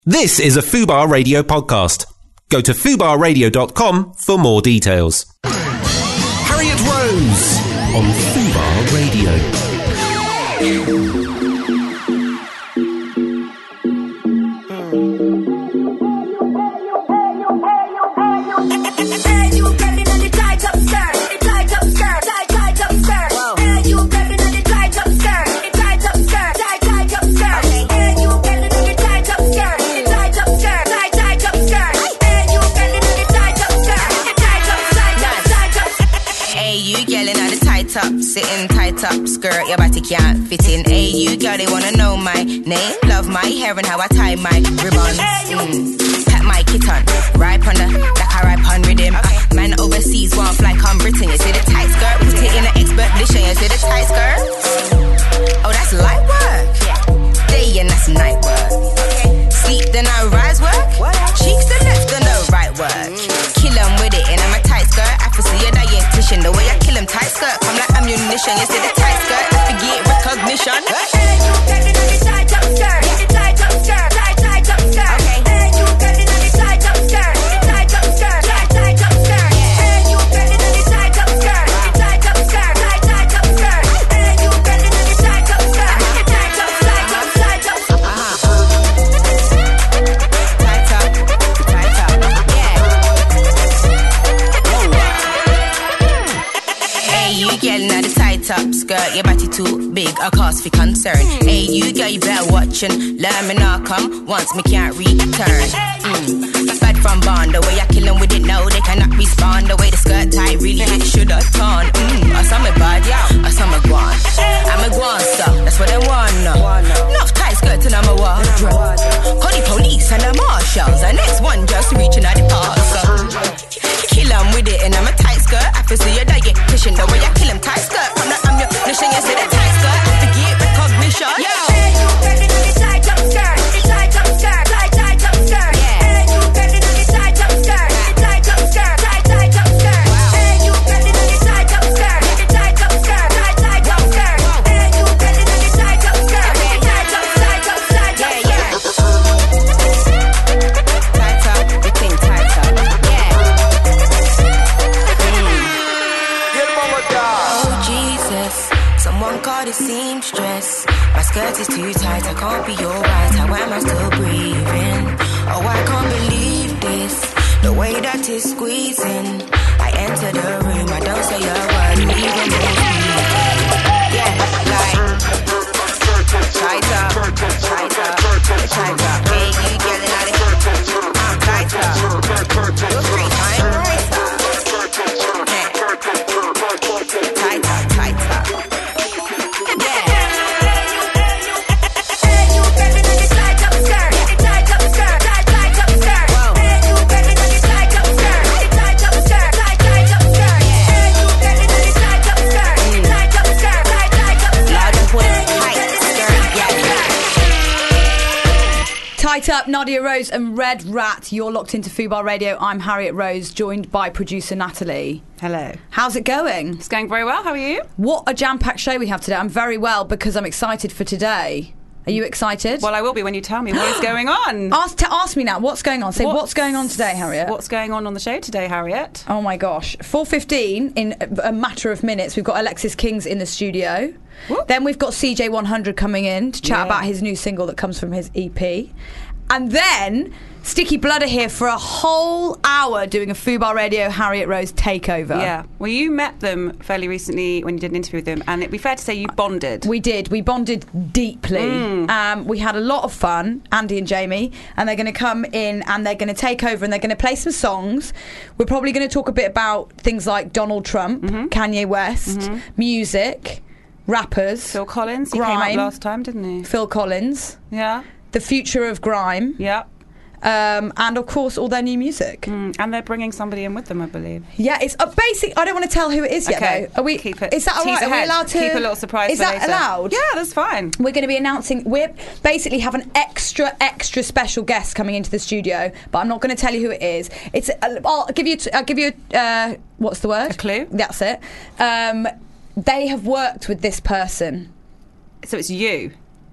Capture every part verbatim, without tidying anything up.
This is a Fubar Radio podcast. Go to fubar radio dot com for more details. Harriet Rose on Fubar Radio. Up, sitting tight up, skirt, your body can't fit in. Hey, you girl, they wanna know my name, love my hair and how I tie my ribbons. Mm. Pat my kitten, ripe on the, like I ripe on rhythm. Okay. Uh, man overseas won't fly, come Britain. You see the tight skirt, put it in an expedition. You see the tight skirt? Oh, that's light work. Yeah. Day and that's night work. Okay. Sleep, then I rise work. What? Cheeks the left and the right work. Mm. Kill 'em with it, and I'm a tight skirt. I can see a dietitian, the way I kill 'em tight skirt. I'm like ammunition, you see the tight skirt, I forget recognition. Hey, you got it on the tight up skirt, the tight up skirt, tight, tight up skirt. Okay. Hey, you got it on the tight up skirt, the tight up skirt, tight, tight up skirt. Hey, you got it on the tight up skirt, the tight up skirt, tight, tight up skirt. Hey, you got it on the tight up skirt, the tight up, tight up, tight up. Uh-huh. Tight up, tight up, yeah. Hey, you getting out the tight up skirt, your body too big, a cause for concern. Mm. Hey, you girl, you better watch and learn me not come once me can't return. Mm. Bad from Bond, the way I kill 'em with it, no, they cannot respond. The way the skirt tight, really it should have torn. Mm. Or some bad, yeah, or some guan. I'm a guan, so that's what I want now. Enough tight skirt and I'm a wardrobe. Call the police and the marshals, the next one just reaching out the parcel. Kill 'em with it and I'm a tight skirt. I feel see your dietitian, the way I kill 'em tight skirt. I'm not, I'm your mission, you see the tight skirt. I forget recognition. Yo, hey, you got it on the tight up skirt, the tight up skirt, tight, tight up skirt. Yeah. Hey, you got it on the tight up skirt, the tight up skirt, tight, tight up skirt. Wow. Hey, you got it on the tight up skirt, the tight up skirt, tight, tight up skirt. Hey, you got it on the tight up skirt, the tight up, tight up, tight up. Yeah, yeah. Tight up, the thing tight up. Yeah. Oh Jesus, someone call the seamstress. My skirt is too tight, I can't be alright. How am I still breathing? Oh, I can't believe this, the way that it's squeezing. I enter the room, I don't say a word, even more speaking. Yeah, like tight up, tight up, tight up. Hey, you getting out of here? I'm tight up. You're straight, I'm right up. Tight up, tight up. Yeah. Hey, you got it on the tight up skirt, the tight up skirt, tight, tight up skirt. Hey, you got it on the tight up skirt, the tight up skirt, tight, tight up skirt. Hey, you got it on the tight up skirt, the tight up skirt, tight, tight up skirt. Loud and put it tight skirt, yeah. Tight Up, Nadia Rose and Red Rat. You're locked into Fubar Radio. I'm Harriet Rose, joined by producer Natalie. Hello. How's it going? It's going very well. How are you? What a jam-packed show we have today. I'm very well because I'm excited for today. Are you excited? Well, I will be when you tell me what is going on. Ask, t- ask me now. What's going on? Say what's, what's going on today, Harriet? What's going on on the show today, Harriet? Oh my gosh. four fifteen, in a matter of minutes, we've got Alexis Kings in the studio. Whoop. Then we've got C J one hundred coming in to chat yeah. about his new single that comes from his E P. And then Sticky Blood are here for a whole hour doing a Fubar Radio Harriet Rose takeover. Yeah. Well, you met them fairly recently when you did an interview with them, and it'd be fair to say you bonded. We did. We bonded deeply. Mm. Um, we had a lot of fun, Andy and Jamie, and they're going to come in and they're going to take over and they're going to play some songs. We're probably going to talk a bit about things like Donald Trump, mm-hmm. Kanye West, mm-hmm. music, rappers. Phil Collins. Grime. He came up last time, didn't he? Phil Collins. Yeah. The future of grime. Yeah. Um, and of course all their new music. Mm, and they're bringing somebody in with them, I believe. Yeah, it's a basic. I don't want to tell who it is yet. Okay. Though. Are we? Keep it. Is that all right? Are we allowed to keep a little surprise? Is for that later. allowed? Yeah, that's fine. We're going to be announcing. We're basically have an extra, extra special guest coming into the studio, but I'm not going to tell you who it is. It's. I'll give you. I'll give you. Uh, what's the word? A clue. That's it. Um, they have worked with this person. So it's you.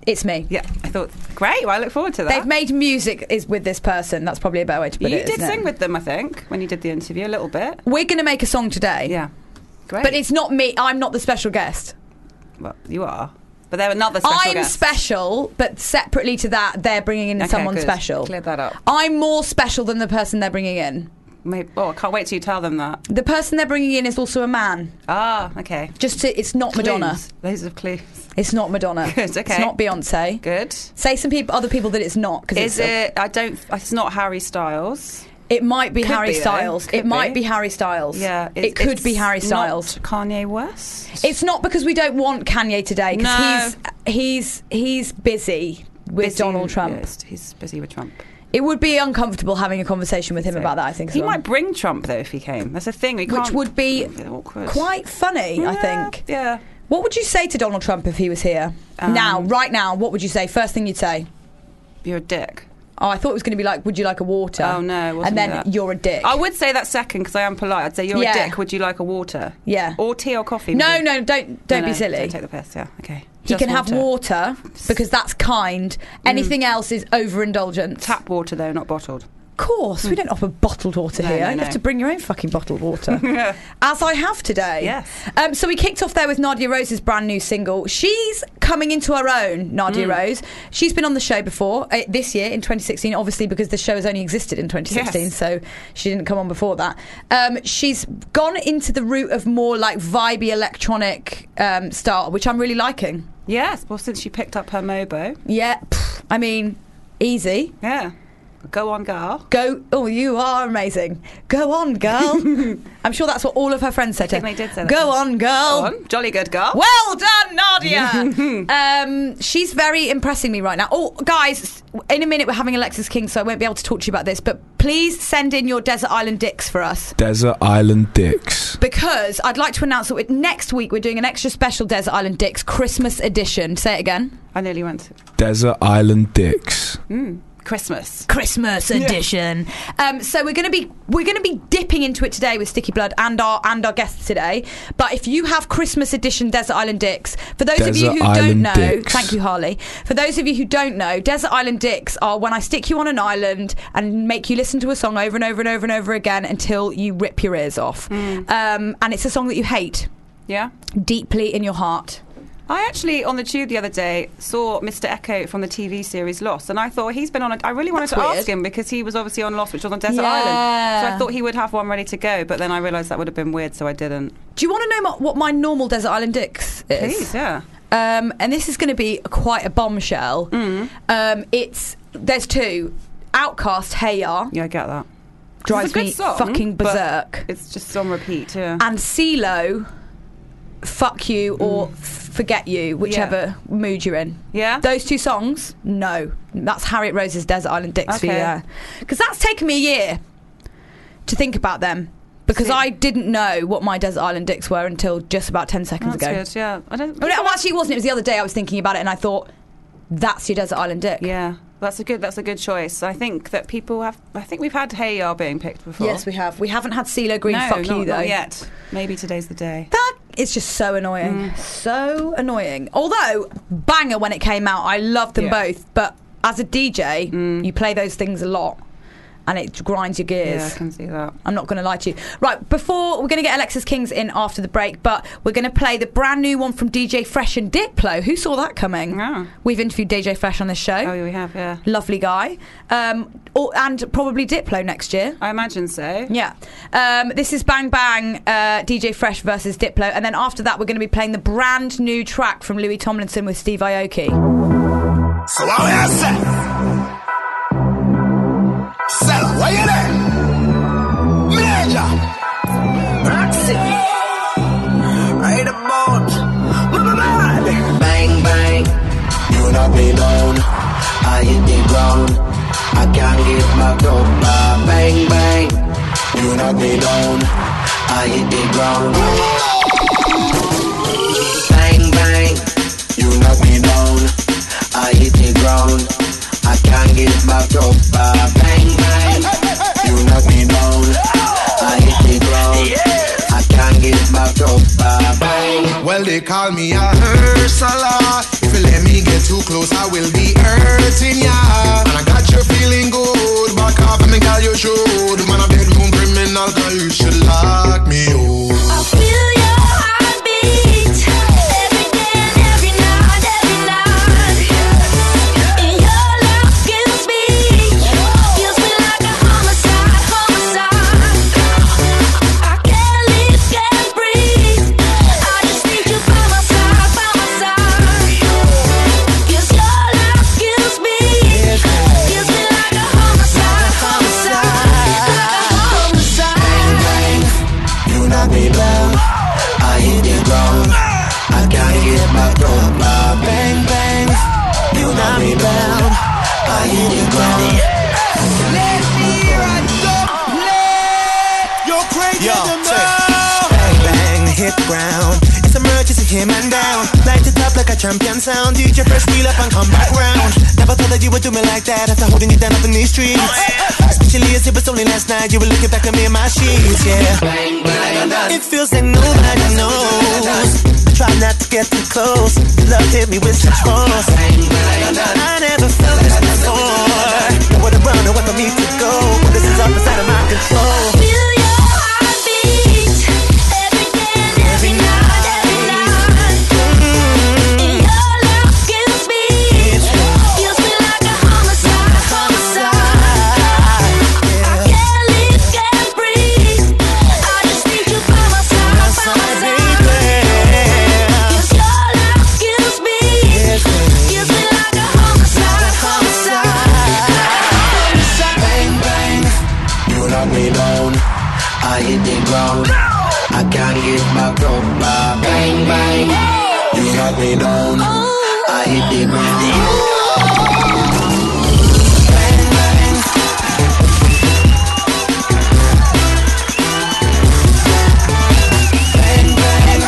It's me. Yeah, I thought, great, well, I look forward to that. They've made music is with this person. That's probably a better way to put you it. You did isn't sing it? with them, I think, when you did the interview, a little bit. We're going to make a song today. Yeah, great. But it's not me. I'm not the special guest. Well, you are. But they're another special I'm guest. special, but separately to that, they're bringing in Okay, someone good. special. Cleared that up. I'm more special than the person they're bringing in. Maybe, oh, I can't wait till you tell them that. The person they're bringing in is also a man. Ah, okay. Just to, it's not Clues. Madonna. Those are clues. It's not Madonna. Good, okay. It's not Beyonce. Good. Say some people, other people that it's not. Cause Is it's it? I don't. It's not Harry Styles. It might be Could Harry be, though. Styles. Could It might be. be Harry Styles. Yeah, it could it's be Harry Styles. Not Kanye West. It's not because we don't want Kanye today. Because No. he's he's he's busy with Busy- Donald Trump. Yes, he's busy with Trump. It would be uncomfortable having a conversation with him So, about that. I think as he well. might bring Trump though if he came. That's a thing. We Which can't, would be awkward. quite funny. I Yeah, think. Yeah. What would you say to Donald Trump if he was here Um, now, right now? What would you say? First thing you'd say? You're a dick. Oh, I thought it was going to be like, would you like a water? Oh, no, it wasn't and then that. you're a dick. I would say that second because I am polite. I'd say you're Yeah. a dick. Would you like a water? Yeah. Or tea or coffee? no, maybe? no, don't don't No, be no, silly. Don't take the piss. Yeah. Okay. He Just can have water because that's kind. Anything else is overindulgence. Tap water though, not bottled. Of course, we don't offer bottled water No, here. no, You no. have to bring your own fucking bottled water, as I have today. Yes. Um, so we kicked off there with Nadia Rose's brand new single. She's coming into her own, Nadia Mm. Rose. She's been on the show before uh, this year in twenty sixteen, obviously because the show has only existed in twenty sixteen, Yes. so she didn't come on before that. Um, she's gone into the route of more like vibey electronic um, style, which I'm really liking. Yes. Well, since she picked up her Mobo. Yeah, pff, I mean, easy. Yeah. Go on, girl. Go, oh, you are amazing. Go on, girl. I'm sure that's what all of her friends said I to her. think they did say that. Go on, girl. Go on. Jolly good girl. Well done, Nadia. um, she's very impressing me right now. Oh, guys, in a minute we're having Alexis King, so I won't be able to talk to you about this, but please send in your Desert Island Dicks for us. Desert Island Dicks. Because I'd like to announce that we- next week we're doing an extra special Desert Island Dicks Christmas edition. Say it again. I nearly went to Desert Island Dicks. mm, Christmas. Christmas edition. Um, so we're going to be we're going to be dipping into it today with Sticky Blood and our and our guests today. But if you have Christmas edition Desert Island Dicks, for those of you Desert who don't Island know, Dicks. thank you, Harley. For those of you who don't know, Desert Island Dicks are when I stick you on an island and make you listen to a song over and over and over and over again until you rip your ears off. Mm. Um, and it's a song that you hate Yeah. deeply in your heart. I actually, on the tube the other day, saw Mister Echo from the T V series Lost, and I thought he's been on a... I really wanted That's to weird. ask him, because he was obviously on Lost, which was on Desert Yeah. Island. So I thought he would have one ready to go, but then I realised that would have been weird, so I didn't. Do you want to know my, what my normal Desert Island Dicks is? Please, yeah. Um, and this is going to be quite a bombshell. Mm. Um, it's there's two. Outcast, Hey Ya, Yeah, I get that. drives It's a good me song, fucking but berserk. It's just on repeat, yeah. And CeeLo, Fuck You or Forget You, whichever mood you're in. Yeah? Those two songs, no. That's Harriet Rose's Desert Island Dicks for you Okay. there. Because that's taken me a year to think about them. Because See- I didn't know what my Desert Island Dicks were until just about ten seconds That's ago. good, yeah. I don't... Oh, no, actually, it wasn't. It was the other day I was thinking about it and I thought, that's your Desert Island Dick. Yeah, that's a good. That's a good choice. I think that people have. I think we've had Hey Ya being picked before. Yes, we have. We haven't had CeeLo Green, no, Fuck not, You, though. not yet. Maybe today's the day. That is just so annoying. Mm. So annoying. Although, banger when it came out. I loved them Yeah. both. But as a D J, Mm. you play those things a lot. And it grinds your gears. Yeah, I can see that. I'm not going to lie to you. Right, before we're going to get Alexis Kings in after the break, but we're going to play the brand new one from D J Fresh and Diplo. Who saw that coming? Yeah. We've interviewed D J Fresh on this show. Oh, yeah, we have, yeah. Lovely guy. Um, or, and probably Diplo next year. I imagine so. Yeah. Um, this is Bang Bang, uh, D J Fresh versus Diplo. And then after that, we're going to be playing the brand new track from Louis Tomlinson with Steve Aoki. So what we are say? Sella, where you there? Major, Roxy, right about, mad. Bang bang, you not be alone. I hit the ground, I can't get my dope. Uh, bang bang, you not be alone. I hit the ground. Bang bang, you not be alone. I hit the ground. I can't get back up, uh, bang bang. You knock me down. I hit the ground. I can't get back up, uh, bang. Well, they call me a hustler. If you let me get too close, I true. The man a bedroom criminal, cause you should lock me up. I feel your heartbeat every day and every night, every night. And your love kills me, kills me like a homicide, homicide. I can't live, can't breathe. I just need you by my side, by my side. 'Cause your love kills me, kills me like a homicide, homicide, like a homicide. Bang, bang, you knock me down. I hit the ground. I gotta get back up. Uh, bang, bang, you knock me down. I hit the ground. Let me right up, you're crazy Yo, to check. know. Bang, bang, hit ground. It's emergency, him and down. Light it up like a champion sound. D J press wheel up and come back round. Never thought that you would do me like that after holding you down up in these streets. Especially as it was only last night. You were looking back at me in my sheets, yeah. Bang, bang, It feels like nobody knows. I try not to get too close. Love hit me with such force. I never felt this before. Nowhere to run, nowhere for me to go. This is all outside of my control. Feel your heartbeat every day and every night, every night. And your love kills me, kills me like a homicide, homicide. I can't live, can't breathe. I just need you by my side, by my side. 'Cause your love kills me, kills me like a homicide, homicide. Bang, bang, you knock me down. I hit the ground. I can't get back up. Uh, bang, bang, you knock me down. I hit the ground. Bang, bang. Bang, bang.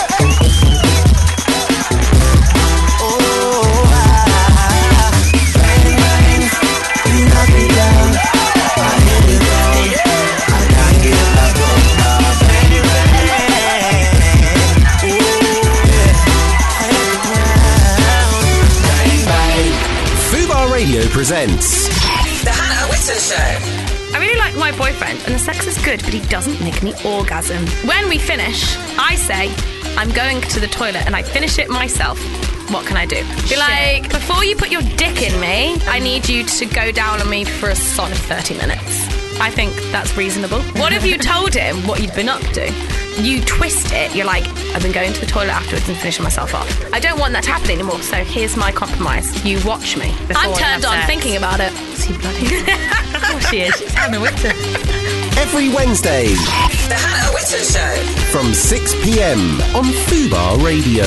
Oh, ah. Bang, bang, you knock me down. I hit the ground. I can't get back up. Uh, bang, bang. Ooh, yeah. I hit the ground. Bang, bang. Fubar Radio presents The Hannah Whitten Show. I really like my boyfriend, and the sex is good, but he doesn't make me orgasm. When we finish, I say, I'm going to the toilet, and I finish it myself. What can I do? Be like, before you put your dick in me, I need you to go down on me for a solid thirty minutes. I think that's reasonable. What have you told him what you've been up to? You twist it, you're like, I've been going to the toilet afterwards and finishing myself off. I don't want that to happen anymore, so here's my compromise. You watch me. I'm turned on thinking about it. Is he bloody? Of course she is. She's Hannah Whitten. every Wednesday The Hannah Whitten Show. from six p.m. on Fubar Radio.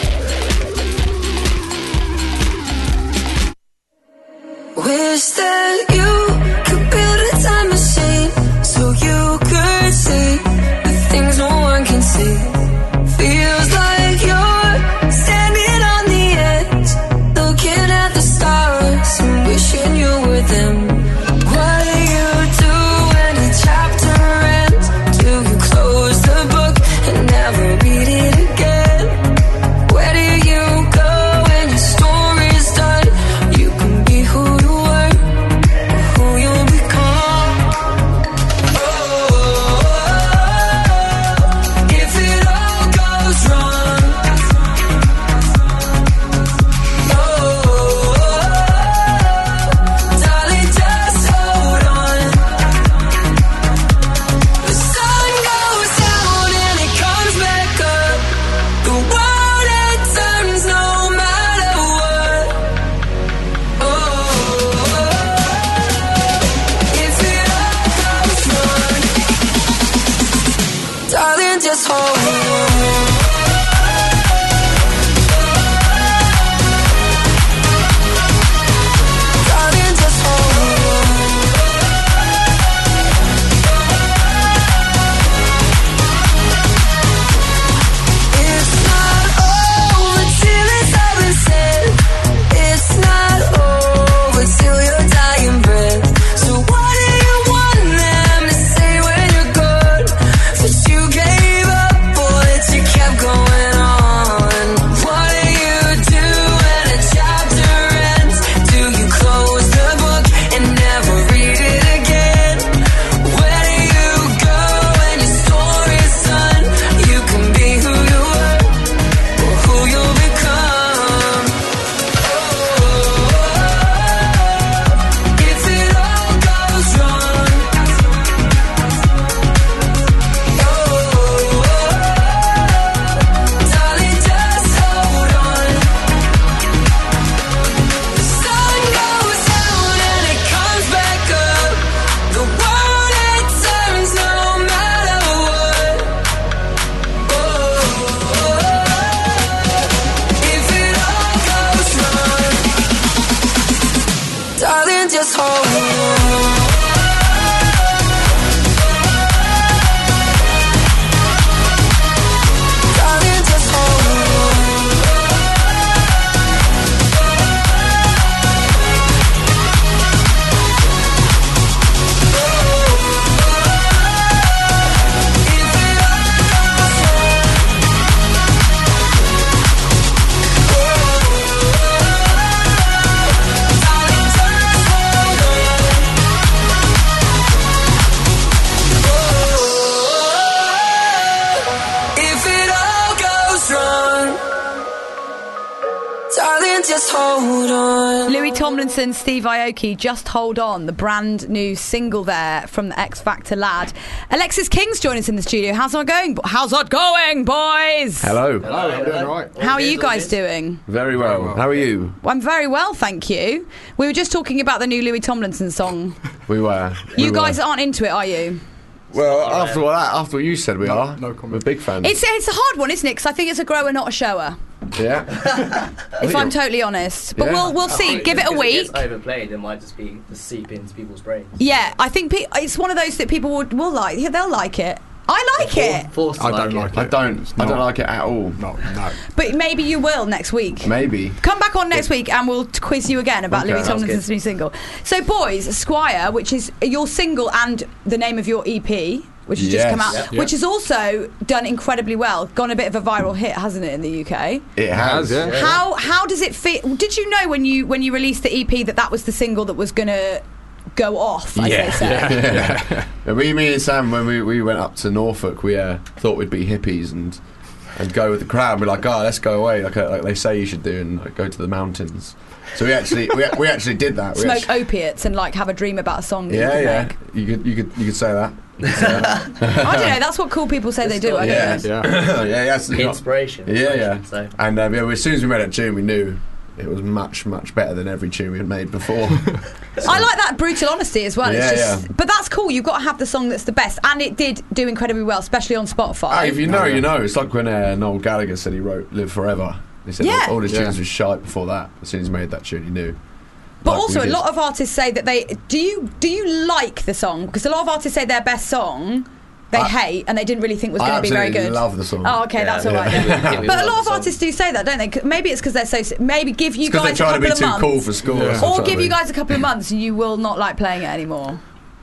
Wish that you could build a time machine so you could see the things no one can see. Feels like you're standing on the edge, looking at the stars and wishing you were them. What do you do when a chapter ends? Do you close the book and never read it again? Where do you go when your story's done? You can be who you were. Just hold on. Louis Tomlinson, Steve Aoki, Just Hold On, the brand new single there from the X Factor lad. Alexis King's joining us in the studio. How's it going? How's it going, boys? Hello. Hello, I'm doing all right. How are you guys doing? Very well. How are you? I'm very well, thank you. We were just talking about the new Louis Tomlinson song. We were. We You were. guys aren't into it, are you? Well, after what that, after what you said, we are. no comment. We're big fans. It's it's a hard one, isn't it? Because I think it's a grower, not a shower. Yeah. If I'm totally honest, but Yeah. we'll we'll see. Give it a week. If it's overplayed, it might just be just seep into people's brains. Yeah, I think pe- it's one of those that people would will like. Yeah, they'll like it. I like it, Forced to I don't like like it. it. I don't. It's I don't not- like it at all. No, no. but maybe you will next week. Maybe. Come back on next week and we'll t- quiz you again about Okay. Louis Sounds Tomlinson's new single. So, boys, Squire, which is your single and the name of your E P, which has just Yes. come out, Yeah. which has also done incredibly well, gone a bit of a viral hit, hasn't it, in the U K? It has. has, yeah. How how does it feel? Did you know when you when you released the E P that that was the single that was gonna go off, as Yeah. they say? Yeah. Yeah, we, me and Sam, when we, we went up to Norfolk, we uh, thought we'd be hippies and and go with the crowd. We're like, oh, let's go away, like, uh, like they say you should do, and like, go to the mountains. So we actually we, we actually did that. We Smoke actually, opiates and like have a dream about a song. That yeah, you yeah. could You could you could you could say that. make. I don't know. That's what cool people say they do. I don't Yeah. know. Yeah. yeah, yeah. it's not- Inspiration. Yeah, yeah. inspiration, So. And um, yeah, as soon as we made that tune, we knew it was much, much better than every tune we had made before. I like that brutal honesty as well. Yeah, it's just, yeah. But that's cool. You've got to have the song that's the best, and it did do incredibly well, especially on Spotify. Ah, if you know, you know. It's like when uh, Noel Gallagher said he wrote "Live Forever." He said Yeah. all his Yeah. tunes were shite before that. As soon as he made that tune, he knew. but Like also, we a did. lot of artists say that they do. You do you like the song? Because a lot of artists say their best song they I- hate and they didn't really think was I going to be very absolutely good. love the song. Oh, okay, Yeah, that's all right. yeah. then. Yeah, we But a love lot the of song. artists do say that, don't they? 'Cause maybe it's because they're so. Maybe give you Because they're guys a trying to couple be of too months, cool for school. Yeah. Or, or something. give you guys a couple of months, and you will not like playing it anymore.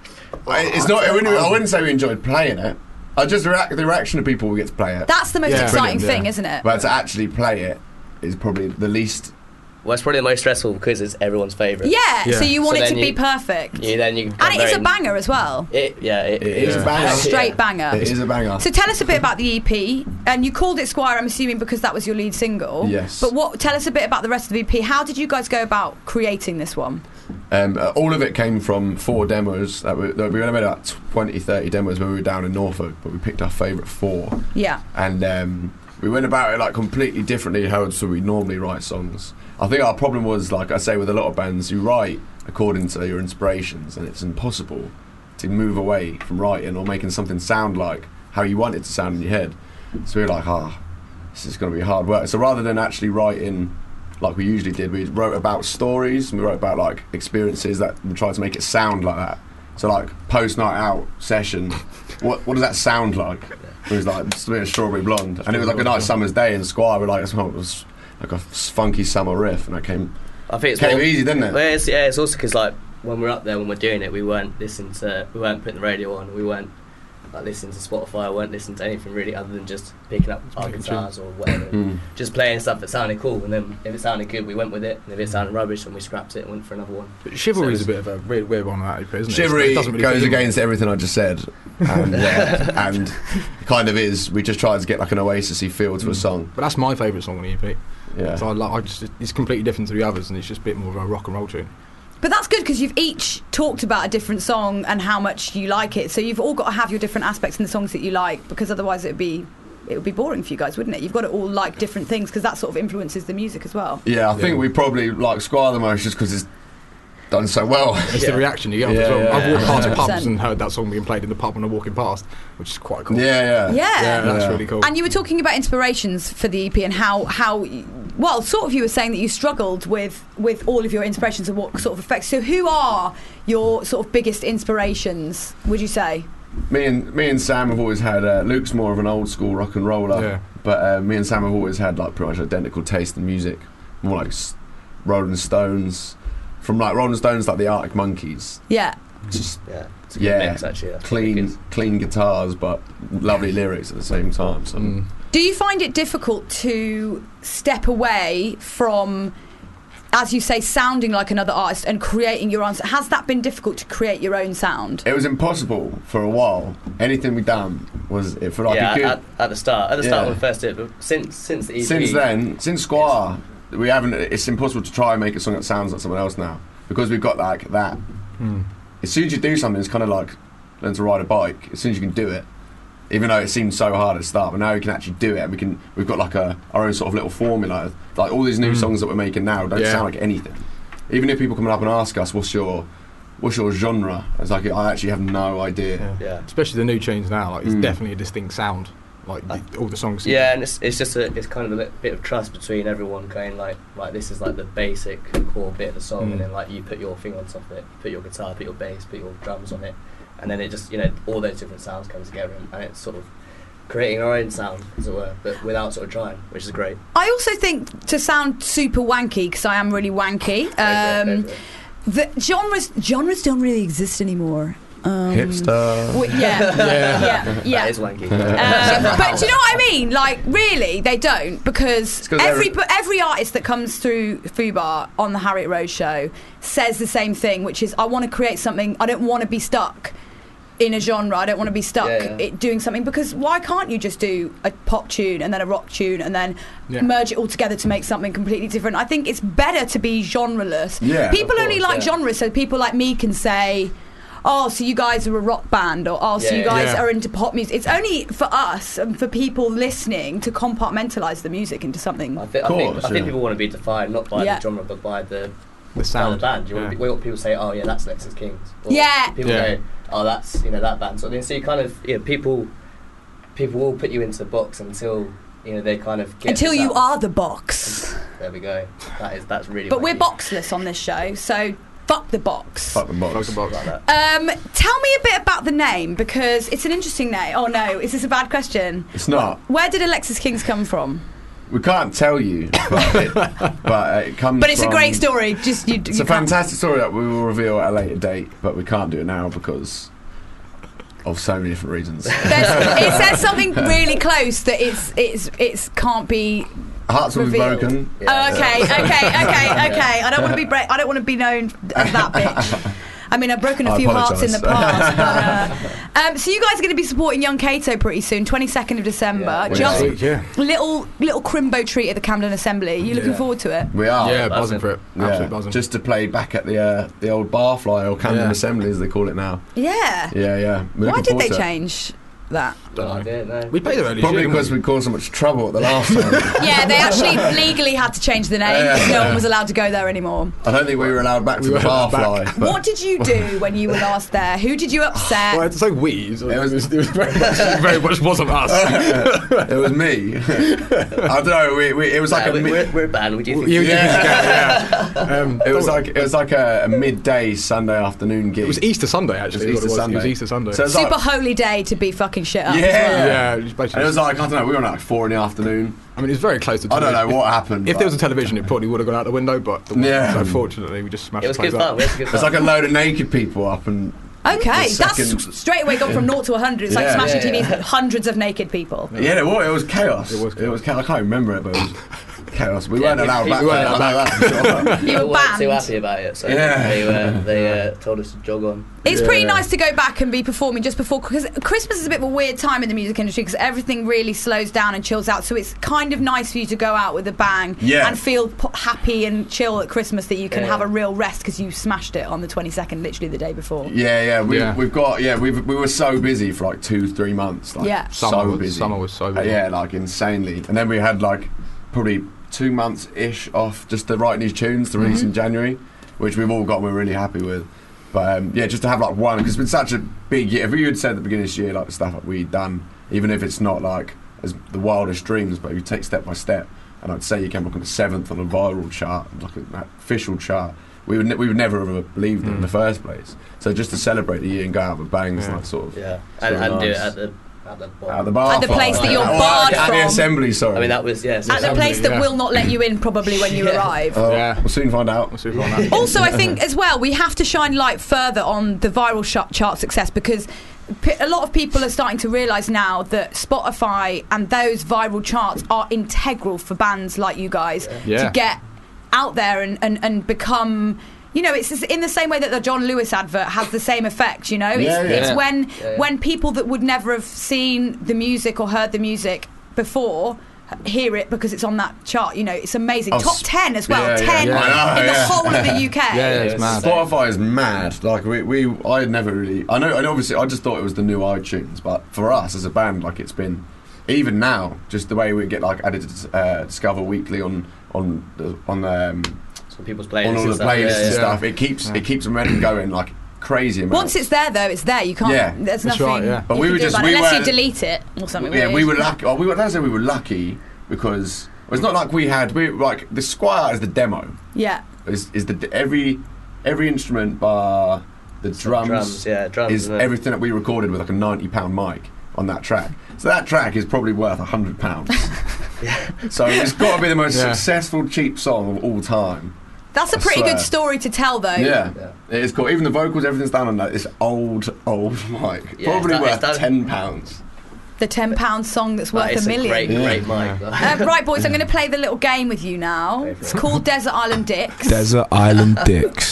I- It's not. I wouldn't, I wouldn't say we enjoyed playing it. I just react, the reaction of people we get to play it. That's the most Yeah. exciting Brilliant, thing, yeah. isn't it? But to actually play it is probably the least. Well, it's probably the most stressful because it's everyone's favourite. Yeah, Yeah. So you want So it to then be you- perfect. You then you can And it is a very- banger as well. It, yeah, it, It is Yeah. a banger. A straight Yeah. banger. It is a banger. So tell us a bit about the E P, and you called it Squire, I'm assuming because that was your lead single. Yes. But what? Tell us a bit about the rest of the E P. How did you guys go about creating this one? Um, uh, all of it came from four demos. That we, that we only made about twenty, thirty demos when we were down in Norfolk, but we picked our favourite four. Yeah. And um, we went about it like completely differently how so we normally write songs. I think our problem was, like I say with a lot of bands, you write according to your inspirations, and it's impossible to move away from writing or making something sound like how you want it to sound in your head. So we were like, ah, this is going to be hard work. So rather than actually writing like we usually did, we wrote about stories, and we wrote about like experiences that we tried to make it sound like that. So like post night out session, what what does that sound like? It was like just a bit of Strawberry Blonde, and it was like a nice summer's day in Squire. We're like, it was like a funky summer riff, and that came I think it's came more- easy, didn't it? Well, it's, yeah, it's also because like when we're up there, when we're doing it, we weren't listening to, we weren't putting the radio on, we weren't like listening to Spotify, we weren't listening to anything really other than just picking up our making guitars or whatever, Mm. just playing stuff that sounded cool. And then if it sounded good, we went with it, and if it sounded rubbish, then we scrapped it and went for another one. But Chivalry is So a bit of a weird, weird one on that E P, isn't it? Chivalry It doesn't really goes fit in. against everything I just said, and, uh, and it kind of is. We just tried to get like an oasis-y feel to a song. But that's my favourite song on the E P. Yeah. So I, like, I just, it's completely different to the others, and it's just a bit more of a rock and roll tune. But that's good because you've each talked about a different song and how much you like it. So you've all got to have your different aspects in the songs that you like, because otherwise it would be it would be boring for you guys, wouldn't it? You've got to all like different things because that sort of influences the music as well. Yeah, I think Yeah. we probably like Squire the most just because it's done so well. It's Yeah. the reaction you get off Yeah, the song. yeah, I've walked yeah. past one hundred pubs percent. and heard that song being played in the pub when I'm walking past, which is quite cool. Yeah, yeah. Yeah. Yeah, that's Yeah. really cool. And you were talking about inspirations for the E P and how how well, sort of you were saying that you struggled with with all of your inspirations and what sort of effects. So who are your sort of biggest inspirations, would you say? Me and me and Sam have always had. Uh, Luke's more of an old school rock and roller, Yeah. but uh, me and Sam have always had like pretty much identical taste in music. More like s- Rolling Stones, from like Rolling Stones, like the Arctic Monkeys. Yeah. Just Yeah, it's a good yeah, mix actually. That's really clean good. clean guitars, but lovely lyrics at the same time. So. Mm. Do you find it difficult to step away from, as you say, sounding like another artist and creating your own? Has that been difficult to create your own sound? It was impossible for a while. Anything we done was it for like yeah, a good. at, at the start, at the start Yeah. when we first did it, but since since the E P, Since then, since Squire, we haven't. It's impossible to try and make a song that sounds like someone else now because we've got like that. Mm. As soon as you do something, it's kind of like learn to ride a bike. As soon as you can do it, even though it seems so hard at the start, but now you can actually do it. And we can. We've got like a our own sort of little formula. Like all these new Mm. songs that we're making now don't Yeah. sound like anything. Even if people come up and ask us, "What's your What's your genre?" It's like I actually have no idea. Yeah. Yeah. Especially the new tunes now, like it's Mm. definitely a distinct sound. Like the, all the songs. Yeah, and it's, it's just a, it's kind of a bit, bit of trust between everyone going like, right, this is like the basic core bit of the song, Mm. and then like you put your thing on top of it, put your guitar, put your bass, put your drums on it, and then it just, you know, all those different sounds come together, and, and it's sort of creating our own sound, as it were, but without sort of trying, which is great. I also think to sound super wanky, because I am really wanky. Um, the genres genres don't really exist anymore. Um, Hipster. w- yeah, Yeah. yeah, yeah. That is wanky. Um, but do you know what I mean? Like, really, they don't, because 'cause every they're- but every artist that comes through Fubar on the Harriet Rose show says the same thing, which is, I want to create something. I don't want to be stuck in a genre. I don't want to be stuck Yeah, yeah. It, doing something, because why can't you just do a pop tune and then a rock tune and then Yeah. merge it all together to make something completely different? I think it's better to be genreless. Yeah, people of only course, like yeah. genres, so people like me can say, oh, so you guys are a rock band, or oh, so Yeah, you yeah. guys Yeah. are into pop music. It's only for us and for people listening to compartmentalise the music into something. I, thi- I Course, think I think yeah. people want to be defined not by Yeah. the genre but by the The by the sound. band. You want, Yeah. to be, we want people to say, oh yeah, that's Lexus Kings. Or Yeah. People Yeah. go, oh that's, you know, that band. So, so you kind of, you know, people people will put you into the box until, you know, they kind of get Until the you sound. are the box. There we go. That is that's really. But we're wanky. boxless on this show, so fuck the box. Fuck the box. Fuck the box. Like that. Um, tell me a bit about the name, because it's an interesting name. Oh no, is this a bad question? It's not. Where did Alexis Kings come from? We can't tell you, but it, but it comes. But it's a from- great story. Just you. It's you a can't- fantastic story that we will reveal at a later date, but we can't do it now because of so many different reasons. There's, it says something really close that it's it's it's can't be. Hearts will be Revealed. broken. Oh, okay, okay, okay, okay. I don't want to be bra- I don't want to be known as that bitch. I mean, I've broken a I few hearts in the apologise. past. But, uh, um, so you guys are going to be supporting Young Kato pretty soon, twenty-second of December. Yeah, we Just are. Sweet, yeah. little little crimbo treat at the Camden Assembly. You looking Yeah. forward to it? We are. yeah, buzzing. buzzing for it. Yeah, Absolutely buzzing. just to play back at the uh, the old Barfly or Camden Yeah. Assembly as they call it now. Yeah. Yeah, yeah. We're Why looking did forward they to it. change that? No idea, no. we played it earlier. Probably didn't because we? we caused so much trouble at the last time. Yeah, they actually legally had to change the name. Yeah. No one was allowed to go there anymore. I don't think we were allowed back to We the weren't allowed Barfly. back. but- What did you do when you were last there? Who did you upset? Well, it's so we. It was, It was- it was very, much, very much wasn't us. It was me. I don't know. We, we, it was like Nah, a we- mid- we're, we're a band. We do things. You- you Yeah. can, yeah. Um, It was like it was like a, a midday Sunday afternoon gig. it was Easter Sunday actually. It was is what Easter It was Sunday. Easter Sunday. So it's Super like, holy day to be fucking shit up. Yeah. as well. yeah, it was basically. and it was like I don't know. We were on at like four in the afternoon. I mean, it's very close to. I don't know television. what happened. If there was a but television, it probably would have gone out the window. But there wasn't. Yeah. So fortunately, we just smashed It was the good place fun. up. We had good fun. it's like a load of naked people up and Okay, The that's second- straight away gone from naught to one hundred. It's like Yeah. smashing Yeah, T Vs, yeah. hundreds of naked people. yeah, it was, it was chaos. It was It was chaos. I can't remember it, but it was chaos. We Yeah, weren't we- allowed we back. weren't there, allowed I know that for sure. You They were weren't too banned. happy about it, so Yeah. they, uh, they uh, told us to jog on. It's Yeah. pretty nice to go back and be performing just before, because Christmas is a bit of a weird time in the music industry because everything really slows down and chills out. So it's kind of nice for you to go out with a bang Yeah. and feel p- happy and chill at Christmas, that you can Yeah. have a real rest because you smashed it on the twenty-second, literally the day before. Yeah, yeah, we, Yeah. we've got yeah, we we were so busy for like two, three months. Like, Yeah. so Summer was- busy. summer was so Uh, busy. yeah, like insanely. And then we had like probably two months ish off just to write these tunes to release Mm-hmm. in January, which we've all got. and We're really happy with. But um, yeah, just to have like one, because it's been such a big year. If we had said at the beginning of this year like the stuff that we'd done, even if it's not like as the wildest dreams, but if you take step by step, and I'd say you came up on the seventh on a viral chart, like an official chart. We would, ne- we would never have believed it in Mm. the first place. So just to celebrate the year and go out with bangs, Yeah. like sort of Yeah, sort and, of and do it nice. at the at the bar. At the bar, At the place that you're Oh, barred at the from. assembly. Sorry, I mean, that was yeah. so At the some- place that yeah. will not let you in probably when you Yeah. arrive. Oh, Yeah. we'll soon find out. We'll see if we're on that. Also, I think as well, we have to shine light further on the viral sh- chart success, because p- a lot of people are starting to realise now that Spotify and those viral charts are integral for bands like you guys Yeah. to get out there and, and, and become... You know, it's in the same way that the John Lewis advert has the same effect, you know? It's, Yeah, yeah. it's Yeah. when Yeah, yeah. when people that would never have seen the music or heard the music before hear it because it's on that chart. You know, it's amazing. Oh, Top sp- ten as well. yeah, yeah, ten yeah. I know, in the yeah. whole of the U K. Yeah, it's mad. Spotify is mad. Like we, we, I had never really. I know, and obviously, I just thought it was the new iTunes. But for us as a band, like it's been, even now, just the way we get like added to uh, Discover Weekly on on the, on the, um, So people's playlists on all and the stuff, playlists yeah, and yeah. stuff. It keeps Yeah. it keeps them ready going like crazy amounts. Once it's there, though, it's there. You can't. Yeah. There's That's nothing. right, yeah. But you we can were do just- about it, we unless were- you delete it or something. Yeah, weird. we were lucky. Oh, we were. That's how we were lucky because well, it's not like we had. We like the Squire is the demo. Yeah. Is is the every every instrument bar the drums, drums, yeah, drums, is isn't it? everything that we recorded with like a ninety pound mic on that track. So that track is probably worth a hundred pounds. So it's got to be the most Yeah. successful cheap song of all time. That's a I pretty swear. good story to tell, though. Yeah. Yeah. It is cool. Even the vocals, everything's done on that. This old, old mic. Yeah, Probably it's done- worth it's done- ten pounds. The ten pound song that's worth Like, it's a million. great, Yeah. great mic. Uh, right, boys, I'm going to play the little game with you now. Go for It's it. called Desert Island Dicks. Desert Island Dicks.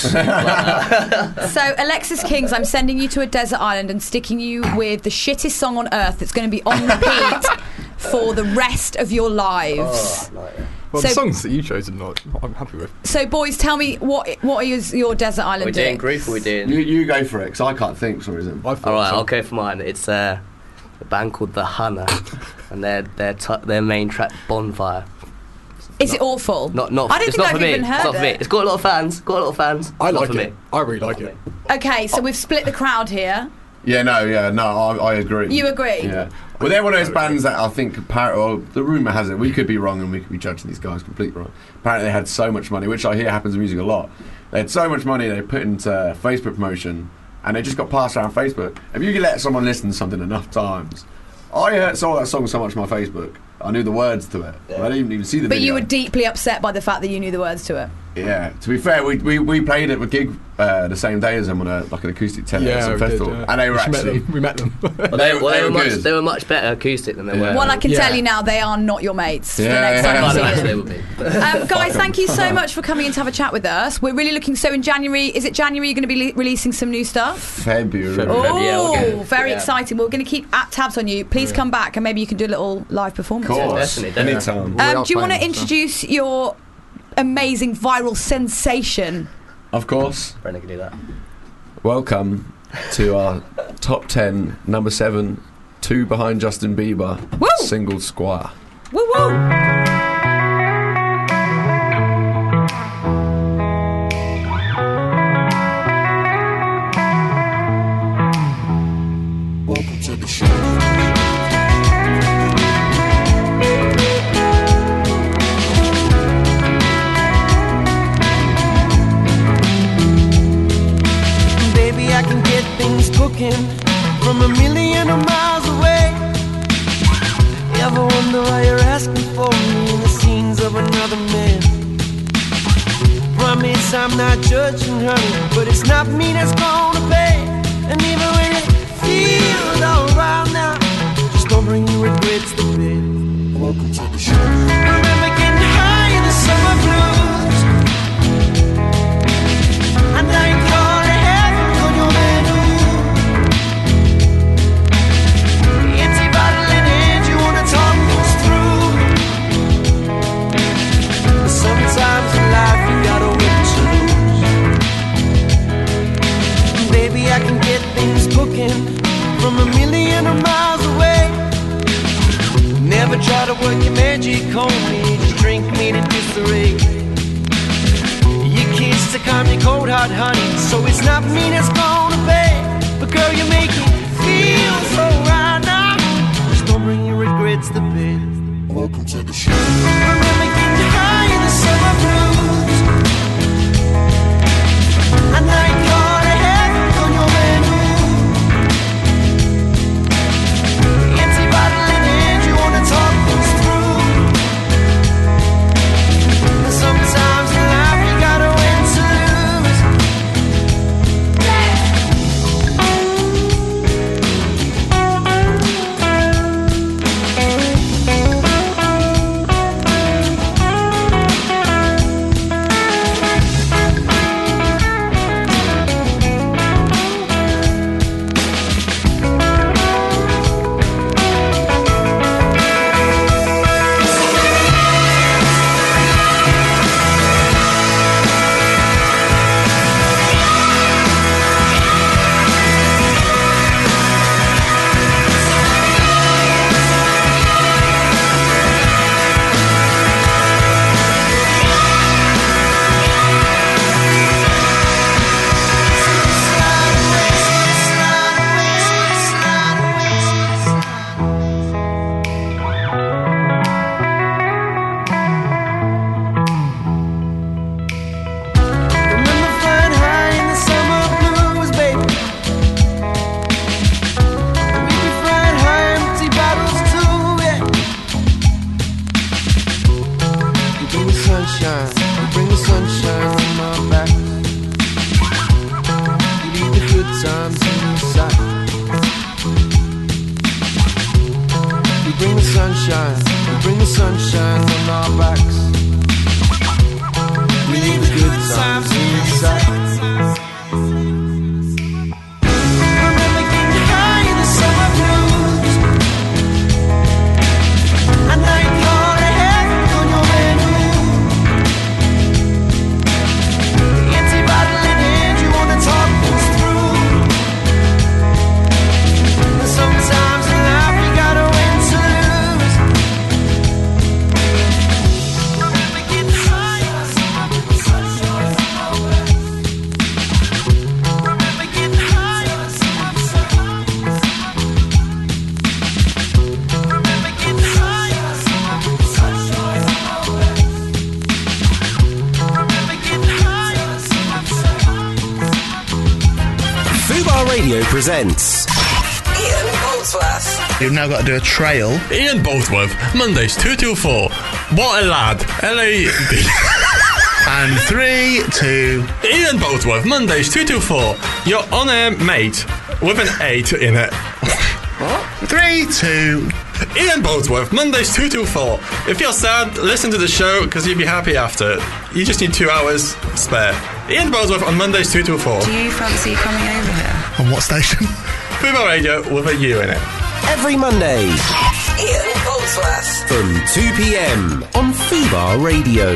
So, Alexis Kings, I'm sending you to a desert island and sticking you with the shittest song on earth that's going to be on repeat for the rest of your lives. Oh, like, yeah. Well, So- the songs that you chose are not. I'm happy with. So, boys, tell me what what is your desert Are island we doing dick? group or are we doing... You, you go for it, because I can't think for reason. I thought All right, so. I'll go for mine. It's uh, a band called The Hunter, and their their t- their main track Bonfire. Is it awful? Not not. I don't it's think not I've for me. even heard it's not for me. it. It's got a lot of fans. Got a lot of fans. I Not like for it. Me. I really Not like for it. me. Okay, so we've split the crowd here. Yeah, no, yeah, no, I, I agree. You agree? Yeah. Well, they're one of those bands that I think, appar- well, the rumour has it, we could be wrong and we could be judging these guys completely wrong. Apparently they had so much money, which I hear happens in music a lot. They had so much money they put into Facebook promotion and they just got passed around Facebook. If you can let someone listen to something enough times, I heard, saw that song so much on my Facebook, I knew the words to it. Yeah. I didn't even see the But video. you were deeply upset by the fact that you knew the words to it. Yeah, to be fair, we we, we played at a gig uh, the same day as them on a like an acoustic tent at Yeah, some we did, festival, yeah. and they were We met actually them. We met them. Well, they, They- well, they, they were were much. good. They were much better acoustic than they Yeah. were. Well, I can Yeah. tell you now, they are not your mates for the Yeah, next yeah, time yeah. you see Otherwise them. they would be. Um, guys, thank you so much for coming in to have a chat with us. We're really looking. So in January, is it January? You're going to be le- releasing some new stuff. February. February. Oh, Yeah, we'll get- very yeah. exciting. We're going to keep at tabs on you. Please come back and maybe you can do a little live performance. Of course, definitely, definitely. anytime. We Um, are do you want to playing, so- introduce your amazing viral sensation? Of course. Brendan can do that. Welcome to our top ten, number seven, two behind Justin Bieber, Woo! single Squire. Woo woo! Welcome to the show. Baby, I can get things cooking from a million of miles away. Ever wonder why you're asking for me in the scenes of another man? Promise I'm not judging, honey, but it's not me that's gonna pay. And even when it feels alright now, just don't bring you regrets to bed. Welcome to the show. Remember getting high in the summer blues, and now you call it heaven on your menu. Empty bottle in hand, you wanna talk things through. But sometimes in life you gotta win to lose. Baby, I can get things cooking from a million of miles away. Never try to work your magic on me, just drink me to disarray. You kiss to calm your cold heart, honey, so it's not me that's gonna pay. But girl, you make it feel so right now, just don't bring your regrets to bed. Welcome to the show. Remember getting high in the summer blues, and now you call it heaven on your menu. Empty bottle in hand, you wanna talk things through. And sometimes in life you gotta win to lose. the sun shines on our backs. We leave the good times in the sight. Remember getting high in the summer blues. And now you call ahead on your menu. The empty bottle in hand, you wanna talk things through. And sometimes in life you gotta win to lose. Remember getting high in the summer blues. Remember getting high in the summer blues. Remember getting high in the summer blues. Remember getting high in the summer blues. Fubar Radio presents Ian Boldsworth. You've now got to do a trail. Ian Boldsworth, Mondays two till four. What a lad. L A D. And three, two. Ian Boldsworth, Mondays two till four. You're on air, mate, with an eight in it. What? Three, two. Ian Boldsworth, Mondays two till four. If you're sad, listen to the show because you'll be happy after. You just need two hours spare. Ian Boldsworth on Mondays two till four. Do you fancy coming over here? On what station? Fubar Radio with a U in it. every Monday Ian Boldsworth. from two p.m. on Fubar Radio.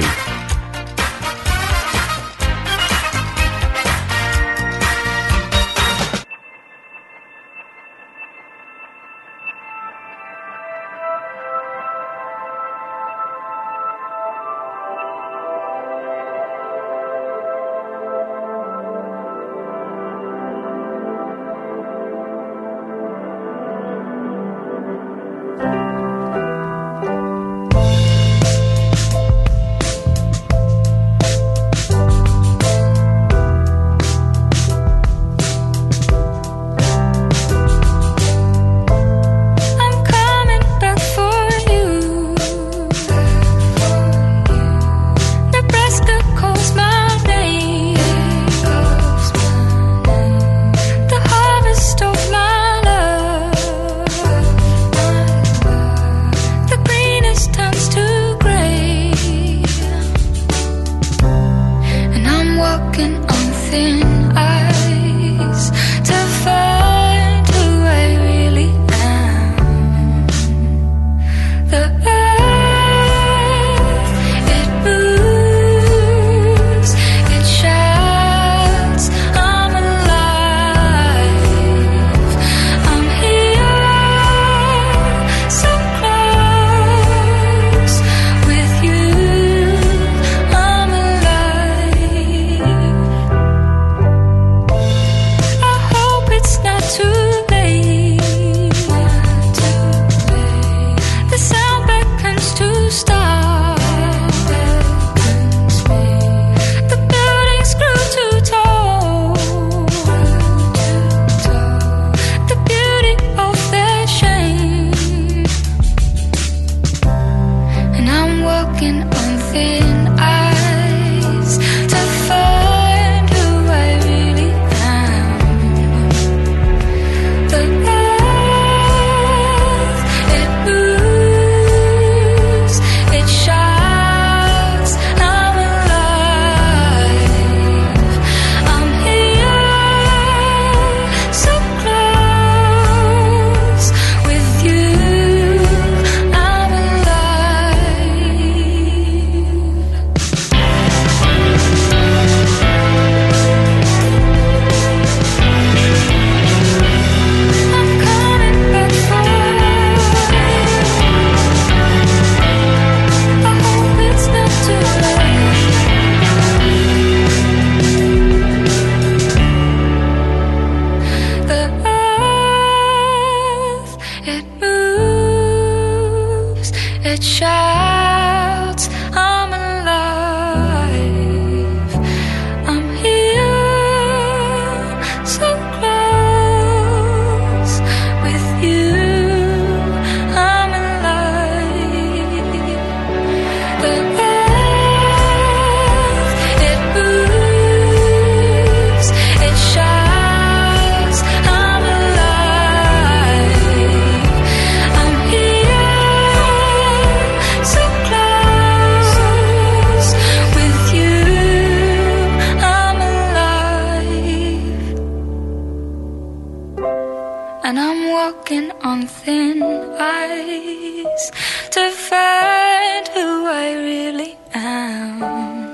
And I'm walking on thin ice to find who I really am.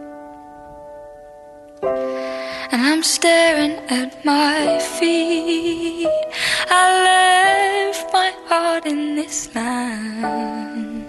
And I'm staring at my feet. I left my heart in this land.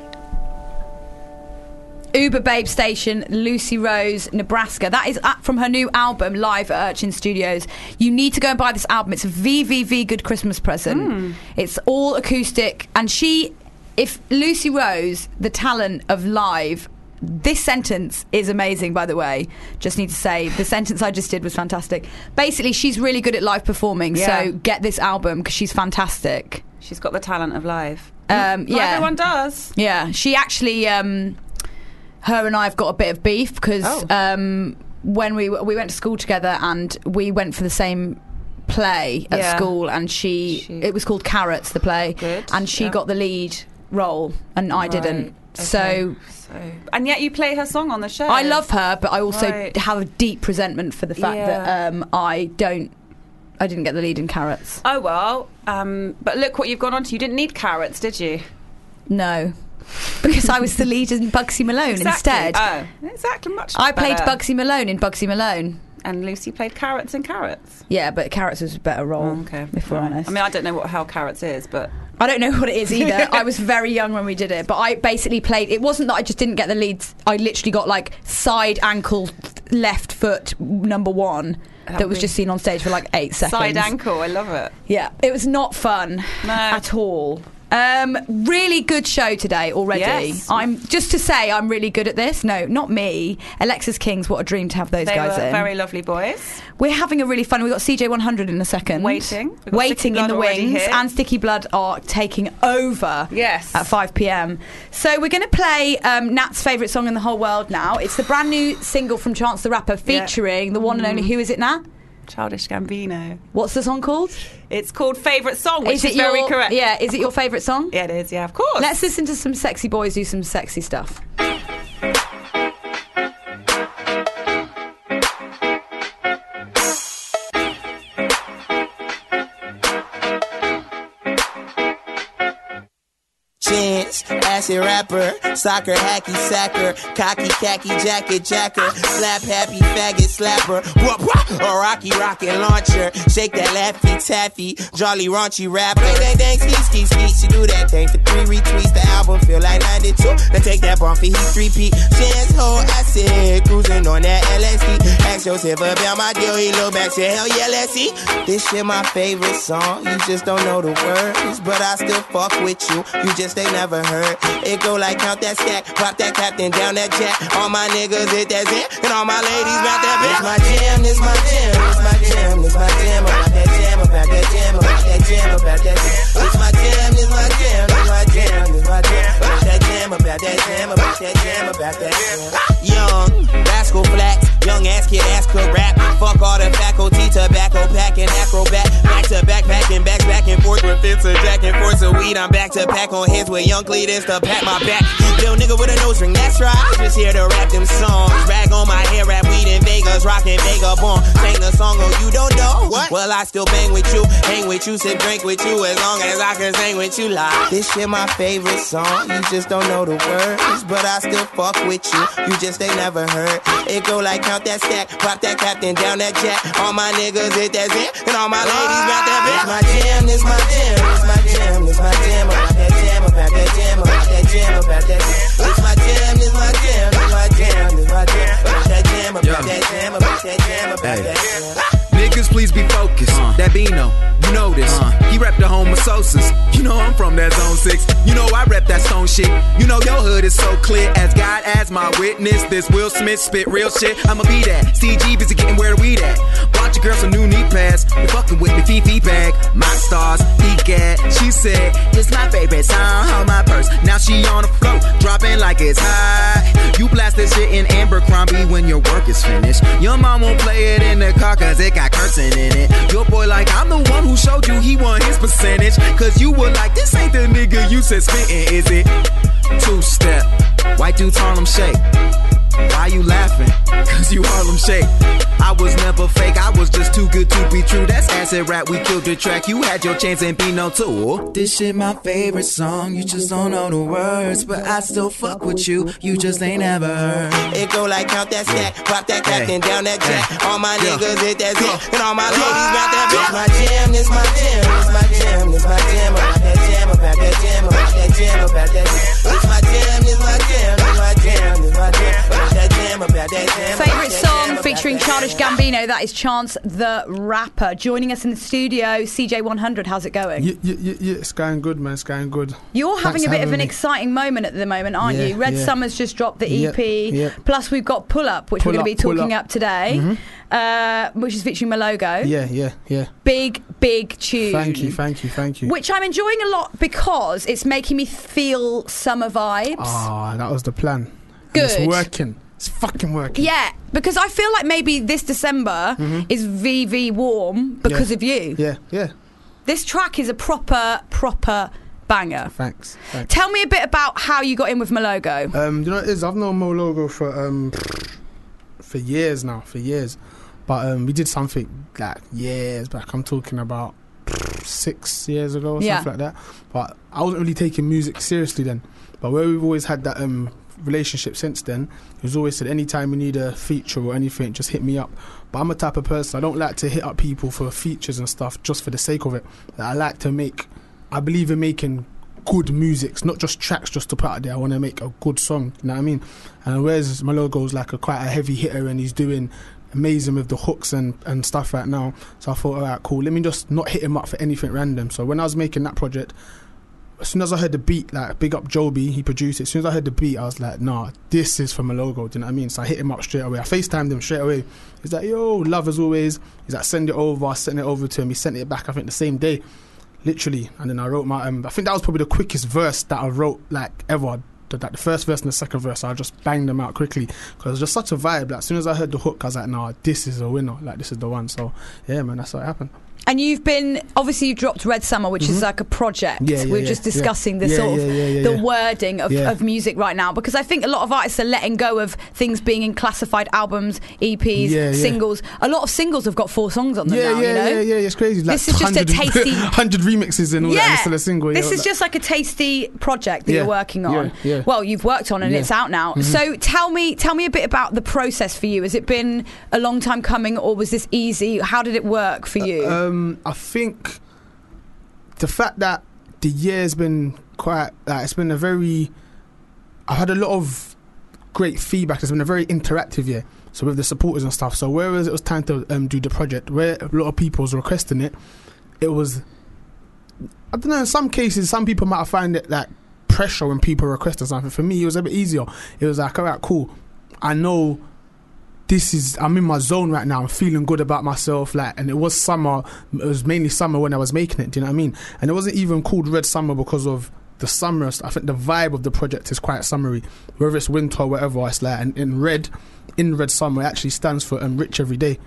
Uber Babe Station, Lucy Rose, Nebraska. That is up from her new album, live at Urchin Studios. You need to go and buy this album. It's a V V V good Christmas present. Mm. It's all acoustic. And she, if Lucy Rose, the talent of live, this sentence is amazing, by the way. Just need to say, the sentence I just did was fantastic. Basically, she's really good at live performing, Yeah. so get this album because she's fantastic. She's got the talent of live. Um, Not yeah. everyone does. Yeah, she actually, um, her and I have got a bit of beef because Oh. um, when we we went to school together and we went for the same play at Yeah. school, and she, She- it was called Carrots, the play, Good, and she yeah. got the lead role and I didn't. Right, So. okay. So, and yet you play her song on the show. I love her, but I also Right. have a deep resentment for the fact Yeah. that um, I don't, I didn't get the lead in Carrots. Oh well, um, but look what you've gone on to. You didn't need Carrots, did you? No, because I was the lead in Bugsy Malone Exactly. instead. Oh, exactly. Much. I played better. Bugsy Malone in Bugsy Malone. and Lucy played Carrots in Carrots. Yeah, but Carrots was a better role, okay. if we're honest. I mean, I don't know what how Carrots is, but I don't know what it is either. I was very young when we did it, but I basically played. It wasn't that I just didn't get the leads. I literally got like side ankle, left foot number one. That, That was would- just seen on stage for like eight seconds. side ankle. I love it. Yeah, it was not fun at all. Um, really good show today already. Yes. I'm just to say I'm really good at this. No, not me. Alexis Kings. What a dream to have those They guys were in. very lovely boys. We're having a really fun. We've got C J one hundred in a second. Waiting. We've got Waiting Sticky in Blood the already wings. here. And Sticky Blood are taking over Yes. at five p.m. So we're going to play um, Nat's favourite song in the whole world now. It's the brand new single from Chance the Rapper featuring the one and only, who is it, Nat? Childish Gambino. What's the song called? It's called Favourite Song, which is, it very your, correct. Yeah, is it your favourite song? Yeah, it is, yeah, of course. Let's listen to some sexy boys do some sexy stuff. Chance, acid rapper, soccer, hacky sacker, cocky, khaki, jacket, jacker, slap happy, faggot, slapper, whoop, whoop, a rocky rocket launcher, shake that laffy taffy, jolly raunchy rapper, dang, dang, dang, ski, ski, ski, she do that thing for three retweets, the album feel like ninety-two, now take that bump for he three-peat, Chance, ho, acid, cruising on that L S D, ask Joseph about my deal, he look back, say, hell yeah, let's see, this shit my favorite song, you just don't know the words, but I still fuck with you, you just ain't never heard. It go like count that stack, pop that captain down that jack. All my niggas hit that zit, and all my ladies bout that bitch. This my jam, this my jam, this my jam, this my jam. About that jam, about that jam, about that jam, about that jam. This my jam, this my jam, this my jam, this my jam. About that jam, about that jam, about that jam, about that jam. Young, rascal black, young ass kid, ass could rap. Fuck all the faculty, tobacco packing, acrobat. Back to back, packing, back, back and forth with fits of jack and forth of weed. I'm back to pack on hands with young Cletus to pat my back. Little nigga with a nose ring, that's right. I just here to rap them songs. Rag on my hair, rap weed in Vegas, rockin' Vagabond. Sing the song, oh, you don't know? What? Well, I still bang with you, hang with you, sip, drink with you, as long as I can sing with you live. This shit my favorite song. You just don't know the words, but I still fuck with you. You just ain't never heard. It go like count that stack, pop that captain down that jack. All my niggas hit that zit, and all my ladies bout that bitch. This my jam, this my jam, this my jam, this my jam. About that jam, about that jam, about that jam, about that jam. This my jam, this my jam, this my jam, this my jam. About that jam, about that jam, about that jam, about that jam. Niggas, please be focused. Uh, that Bino, you know this. Uh, he rep the homososis. You know I'm from that zone six. You know I rep that stone shit. You know your hood is so clear. As God as my witness, this Will Smith spit real shit. I'ma be that. C G busy getting where the weed at. Bought your girl some new knee pads. You fucking with me, Fifi bag. My stars, E-Gat. She said, this my favorite song. Hold my purse. Now she on the float, dropping like it's high. You blast this shit in Abercrombie when your work is finished. Your mom won't play it in the car cause it got cursing in it. Your boy like, I'm the one who showed you he won his percentage. Cause you were like, this ain't the nigga you said spittin', is it? Two-step, white dudes Harlem shake. Why you laughing? Cause you Harlem Shake. I was never fake, I was just too good to be true. That's acid rap, we killed the track. You had your chance and be no too. This shit my favorite song, you just don't know the words. But I still fuck with you, you just ain't ever heard. It go like count that stack, pop that captain, down that jack. All my niggas hit that zip, and all my ladies round that bitch. My jam, this my jam, this my jam, this my jam. About that jam, about that jam, about that jam, about that jam. This my jam, this my jam, this my jam, this my jam. About that jam, about that jam. Favourite song featuring Childish Gambino, that is Chance the Rapper. Joining us in the studio, C J one hundred, how's it going? Yeah, yeah, yeah, yeah, it's going good, man, it's going good. You're Thanks having a for bit of having an me. exciting moment at the moment, aren't Yeah, you? Red yeah. Summer's just dropped the E P, Yep, yep. plus we've got Pull Up, which Pull we're going to Up, be Pull talking Up. up today, Mhm. uh, which is featuring Malogo. Yeah, yeah, yeah. Big, big tune. Thank you, thank you, thank you. Which I'm enjoying a lot because it's making me feel summer vibes. Ah, that was the plan. And Good. It's working. It's fucking working. Yeah, because I feel like maybe this December Mhm. is V V warm because Yeah. of you. Yeah, yeah. This track is a proper, proper banger. Thanks. thanks. Tell me a bit about how you got in with Malogo. Um, you know what it is? I've known Mo Logo for um for years now, for years. But um, we did something like years back. I'm talking about six years ago or Yeah. something like that. But I wasn't really taking music seriously then. But where we've always had that um relationship since then, he was always said anytime you need a feature or anything, just hit me up. But I'm a type of person, I don't like to hit up people for features and stuff just for the sake of it. I like to make, I believe in making good music, not just tracks just to put out there. I want to make a good song, you know what I mean? And whereas my logo's like a quite a heavy hitter and he's doing amazing with the hooks and, and stuff right now, so I thought, alright, cool, let me just not hit him up for anything random. So when I was making that project, as soon as I heard the beat, like big up Joby, he produced it. As soon as I heard the beat, I was like, nah, this is from a logo. Do you know what I mean? So I hit him up straight away. I FaceTimed him straight away. He's like, yo, love as always. He's like, send it over. I sent it over to him. He sent it back, I think, the same day, literally. And then I wrote my, um, I think that was probably the quickest verse that I wrote, like, ever. The, like, the first verse and the second verse, I just banged them out quickly because it was just such a vibe. Like, as soon as I heard the hook, I was like, nah, this is a winner. Like, this is the one. So, yeah, man, that's how it happened. And you've been, obviously you dropped Red Summer, which Mhm. is like a project. Yeah, yeah, We're yeah, just yeah. discussing the Yeah, sort of yeah, yeah, yeah, the yeah. wording of, Yeah. of music right now, because I think a lot of artists are letting go of things being in classified albums, E Ps, Yeah, yeah. singles. A lot of singles have got four songs on them Yeah, now, yeah, you know? yeah, yeah, it's crazy. Like This is just a one hundred tasty- one hundred remixes and all that, and Yeah, it's still a single. this yeah, is like- just like a tasty project that Yeah, you're working on. yeah, yeah. Well, you've worked on and Yeah. it's out now. Mhm. So tell me, tell me a bit about the process for you. Has it been a long time coming, or was this easy? How did it work for you? Um, I think the fact that the year's been quite, like, it's been a very, I've had a lot of great feedback. It's been a very interactive year. So with the supporters and stuff. So whereas it was time to um, do the project, where a lot of people was requesting it, it was, I don't know, in some cases, some people might find it like pressure when people requested something. For me, it was a bit easier. It was like, all right, cool. I know this is, I'm in my zone right now. I'm feeling good about myself. Like, and it was summer. It was mainly summer when I was making it. Do you know what I mean? And it wasn't even called Red Summer because of the summer. I think the vibe of the project is quite summery. Whether it's winter or whatever, it's like, and in red, in Red Summer, it actually stands for um, rich every day.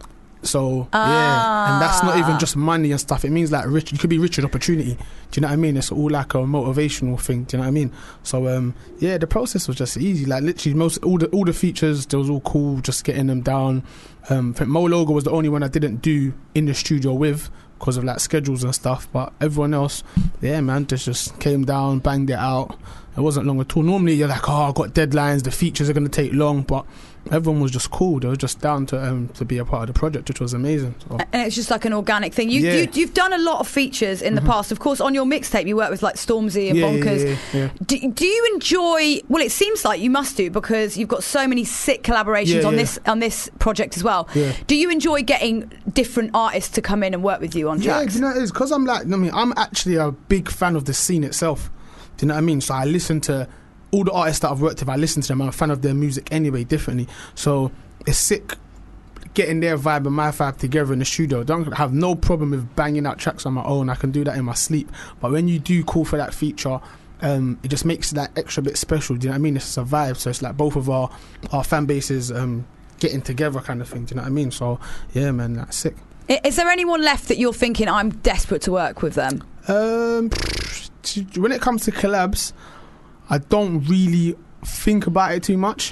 So yeah, and that's not even just money and stuff. It means like rich. You could be rich with opportunity. Do you know what I mean? It's all like a motivational thing. Do you know what I mean? So um, yeah, the process was just easy. Like literally, most all the all the features, they was all cool. Just getting them down. Um, I think Mo Logo was the only one I didn't do in the studio with because of like schedules and stuff. But everyone else, yeah, man, just just came down, banged it out. It wasn't long at all. Normally you're like, oh, I've got deadlines. The features are going to take long, but everyone was just cool. They were just down to um, to be a part of the project, which was amazing. So. And it's just like an organic thing. You, Yeah. you, you've done a lot of features in the past. Of course, on your mixtape, you work with like Stormzy and Yeah, yeah, Bonkers. yeah, yeah. Do, do you enjoy? Well, it seems like you must do because you've got so many sick collaborations Yeah, on yeah. this on this project as well. Yeah. Do you enjoy getting different artists to come in and work with you on Yeah, tracks? do you know what it is? Because I'm like, I mean, I'm actually a big fan of the scene itself. Do you know what I mean? So I listen to all the artists that I've worked with. I listen to them. I'm a fan of their music anyway, differently. So it's sick getting their vibe and my vibe together in the studio. Don't have no problem with banging out tracks on my own. I can do that in my sleep. But when you do call for that feature, um, it just makes that extra bit special. Do you know what I mean? It's a vibe. So it's like both of our our fan bases um, getting together, kind of thing. Do you know what I mean? So yeah, man, that's sick. I- Is there anyone left that you're thinking I'm desperate to work with them? Um, when it comes to collabs, I don't really think about it too much.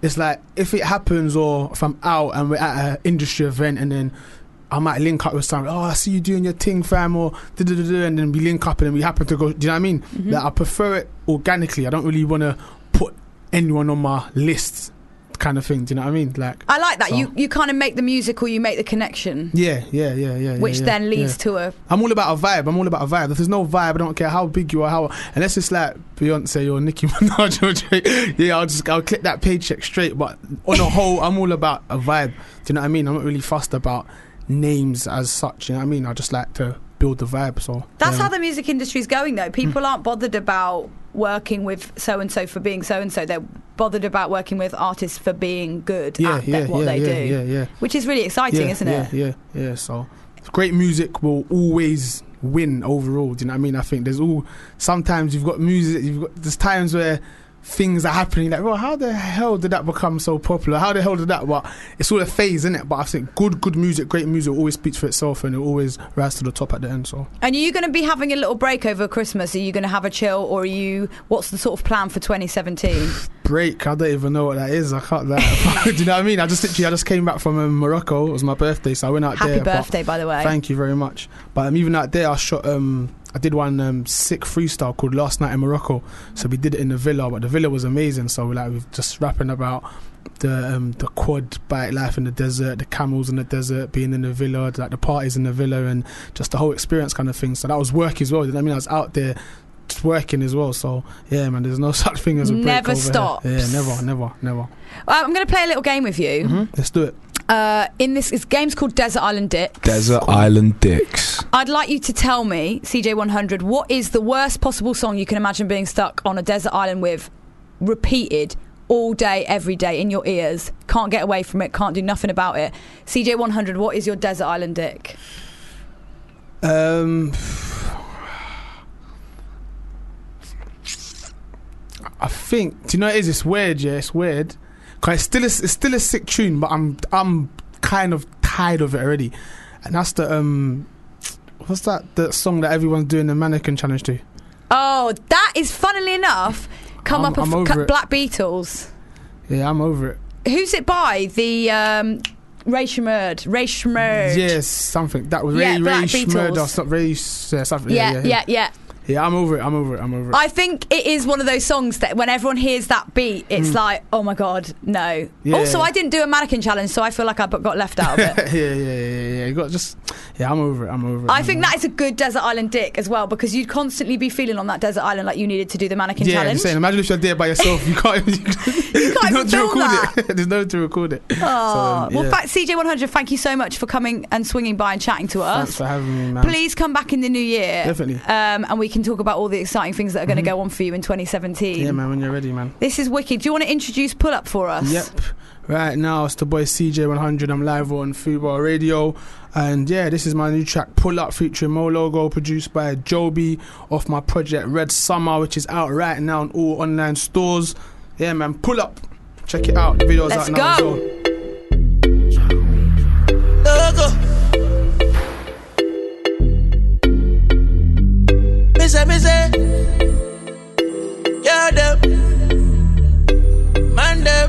it's like if it happens, or if I'm out and we're at an industry event, and then I might link up with someone. Oh, I see you doing your thing, fam, or da-da-da-da, and then we link up and then we happen to go. Do you know what I mean? Mm-hmm. Like, I prefer it organically. I don't really want to put anyone on my list, kind of thing. Do you know what I mean? Like, I like that. so- You you kind of make the music, or you make the connection. Yeah, yeah, yeah, yeah. Which yeah, then yeah, leads yeah. to a. I'm all about a vibe. I'm all about a vibe. If there's no vibe, I don't care how big you are, how unless it's like Beyonce or Nicki Minaj or Drake. Yeah, I'll just I'll click that paycheck straight. But on a whole, I'm all about a vibe. Do you know what I mean? I'm not really fussed about names as such. You know what I mean? I just like to build the vibe. So That's yeah. how the music industry is going, though. People aren't bothered about working with so and so for being so and so. They're bothered about working with artists for being good yeah, at yeah, th- what yeah, they yeah, do. Yeah, yeah. Which is really exciting, yeah, isn't yeah, it? Yeah, yeah, yeah. So great music will always win overall. Do you know what I mean? I think there's all sometimes you've got music. You've got there's times where things are happening like, well, how the hell did that become so popular? How the hell did that? But it's all a phase, isn't it? But I think good, good music, great music always speaks for itself, and it always rise to the top at the end. So. And are you going to be having a little break over Christmas? Are you going to have a chill, or are you? What's the sort of plan for twenty seventeen? Break, I don't even know what that is. I can't. That. Do you know what I mean? I just literally, I just came back from um, Morocco. It was my birthday, so I went out Happy there. Happy birthday, by the way. Thank you very much. But um, even out there, I shot. Um, I did one um, sick freestyle called Last Night in Morocco. So we did it in the villa, but the villa was amazing. So we like we just rapping about the um, the quad bike life in the desert, the camels in the desert, being in the villa, like the parties in the villa, and just the whole experience kind of thing. So that was work as well. You know what I mean? I was out there just working as well. So yeah, man, there's no such thing as a break Never over stops. here. Yeah, never, never, never. Well, I'm going to play a little game with you. Mm-hmm. Let's do it. Uh, in this, this game's called Desert Island Dicks. Desert Island Dicks. I'd like you to tell me, C J one hundred, what is the worst possible song you can imagine being stuck on a desert island with, repeated all day, every day in your ears? Can't get away from it, can't do nothing about it. C J one hundred, what is your Desert Island Dick? Um, I think. Do you know what it is? It's weird. Yeah, it's weird. Cause it's still a, it's still a sick tune, but I'm I'm kind of tired of it already. And that's the um, what's that? The song that everyone's doing the mannequin challenge to. Oh, that is, funnily enough, come I'm- up I'm with over it. Black Beatles. Yeah, I'm over it. Who's it by? The um, Ray Shremmerd. Ray Shremmerd. Yes, something that was Yeah, Ray Black Ray Beatles. Schmurd or something. Ray, yeah, something. Yeah, Yeah, yeah, yeah. yeah. Yeah, I'm over it. I'm over it. I'm over it. I think it is one of those songs that when everyone hears that beat, it's Mm. like, oh my god, no. Yeah. Also, I didn't do a mannequin challenge, so I feel like I b- got left out of it. yeah, yeah, yeah, yeah. You got just. Yeah, I'm over it. I'm over it. I I'm think over that is a good desert island dick as well, because you'd constantly be feeling on that desert island like you needed to do the mannequin it. Yeah, challenge. just saying. Imagine if you're there by yourself. You can't. You can't even film that. It. There's no to record it. Oh, So, um, well, yeah. fact, C J one hundred, thank you so much for coming and swinging by and chatting to us. Thanks for having me, man. Please come back in the new year. Definitely. Um, and we can talk about all the exciting things that are going to go on for you in twenty seventeen. Yeah, man. When you're ready, man. This is wicked. Do you want to introduce Pull Up for us? Yep. Right now, it's the boy C J one hundred. I'm live on Fubar Radio. And yeah, this is my new track, Pull Up, featuring Mo Logo, produced by Joby, off my project Red Summer, which is out right now on all online stores. Yeah, man, pull up. Check it out. The video's Let's out now as go. Logo. Missy, missy. Yeah, them. Man, them.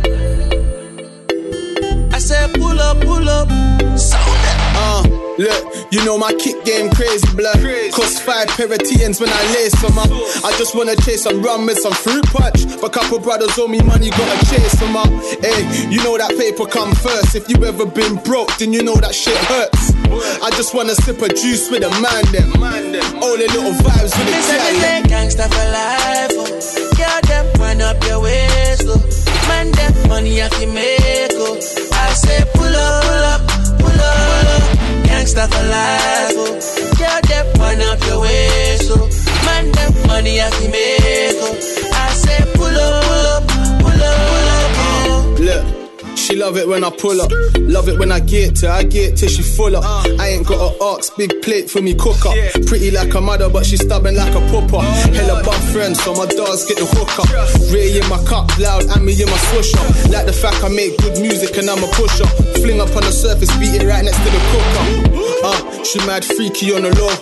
I said, pull up, pull up. Sound it. Uh, look, you know my kick game crazy, blood. Cost five pair of T Ns when I lace them up. I just wanna chase some rum with some fruit punch. But couple brothers owe me money, gotta chase them up. Hey, you know that paper come first. If you ever been broke, then you know that shit hurts. I just wanna sip a juice with a man, them. All the little vibes with the Say gangsta for life, oh. Yeah, them, wind up your waist, oh. Man, them, money I can make, oh. I say pull up, pull up, pull up. Gangsta for life, oh. Yeah, them, wind up your waist, oh. Man, them, money I can make, oh. I say pull up, pull up, pull up, pull up, oh. Look. She love it when I pull up. Love it when I get to, I get till she full up. I ain't got an ox, big plate for me cook up. Pretty like a mother, but she stubborn like a pupper. Hella buff friends, so my dogs get the hook up. Ray in my cup, loud, and me in my swish up. Like the fact I make good music and I'm a push up. Fling up on the surface, beat it right next to the cooker. Uh, she mad freaky on the low.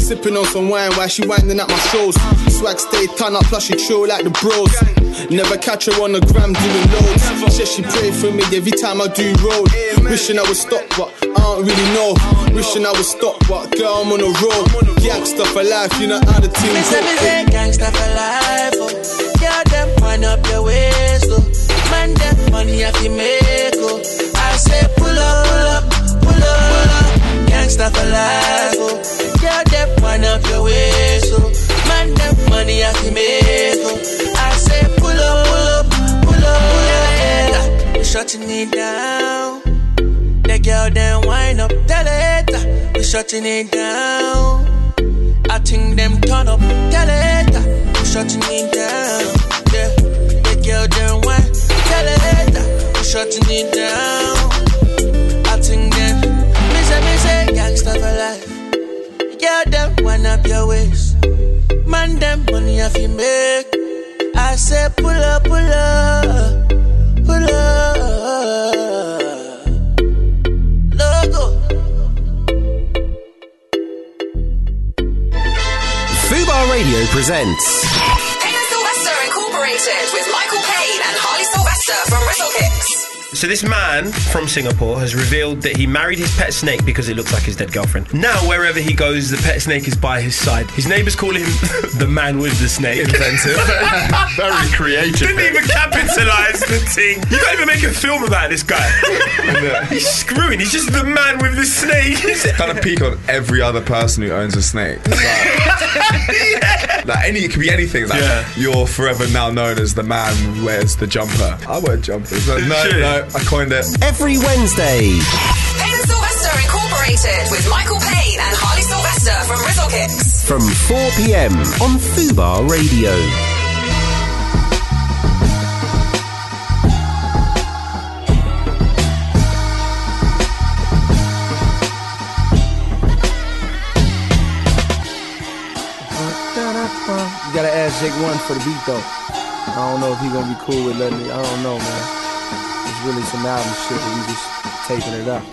sipping on some wine while she winding at my shows. Swag stay turn up, plus she chill like the bros. Never catch her on the gram doing loads. Says she pray for me every time I do road. Wishing I would stop, but I don't really know. Wishing I would stop, but girl, I'm on the road. Gangsta for life, you know how the team Me say, me go. say, gangsta for life, oh. Girl, them wind up your waist, oh. Man, them money have to make, oh. I say, pull up, pull up, pull up, pull up. Gangsta for life, oh. Girl, them wind up your waist, oh. Man, them money have to make, oh. I say, pull up, pull up, pull up, pull up, yeah. We shutting it down. The girl, them wind up, tell it. We shutting it down. I think them turn up, tell it. We shutting it down. Yeah, the girl, them wind, tell it. We shutting it down. I think them, me say, me say, gangsta for life. Girl, them wind up your waist. Man, them money have you make. I say, pull up, pull up, pull up. Logo. Fubar Radio presents Payne and Sylvester Incorporated with Michael Payne and Harley Sylvester from Rizzle Kicks. So this man from Singapore has revealed that he married his pet snake because it looks like his dead girlfriend. Now, wherever he goes, the pet snake is by his side. His neighbours call him the man with the snake. Inventive. Very creative. Didn't even capitalise the thing. You can't even make a film about this guy. He's screwing. He's just the man with the snake. Kind of peak on every other person who owns a snake. Like, yeah. like any, it could be anything. Like, yeah. You're forever now known as the man who wears the jumper. I wear jumpers. Like, no, no. I coined it. every Wednesday. Payne and Sylvester Incorporated with Michael Payne and Harley Sylvester from Rizzle Kicks. From four p.m. on Fubar Radio. You gotta ask Jake One for the beat though. I don't know if he gonna be cool with letting it. I don't know, man. It's really some album shit, but we just taking it up.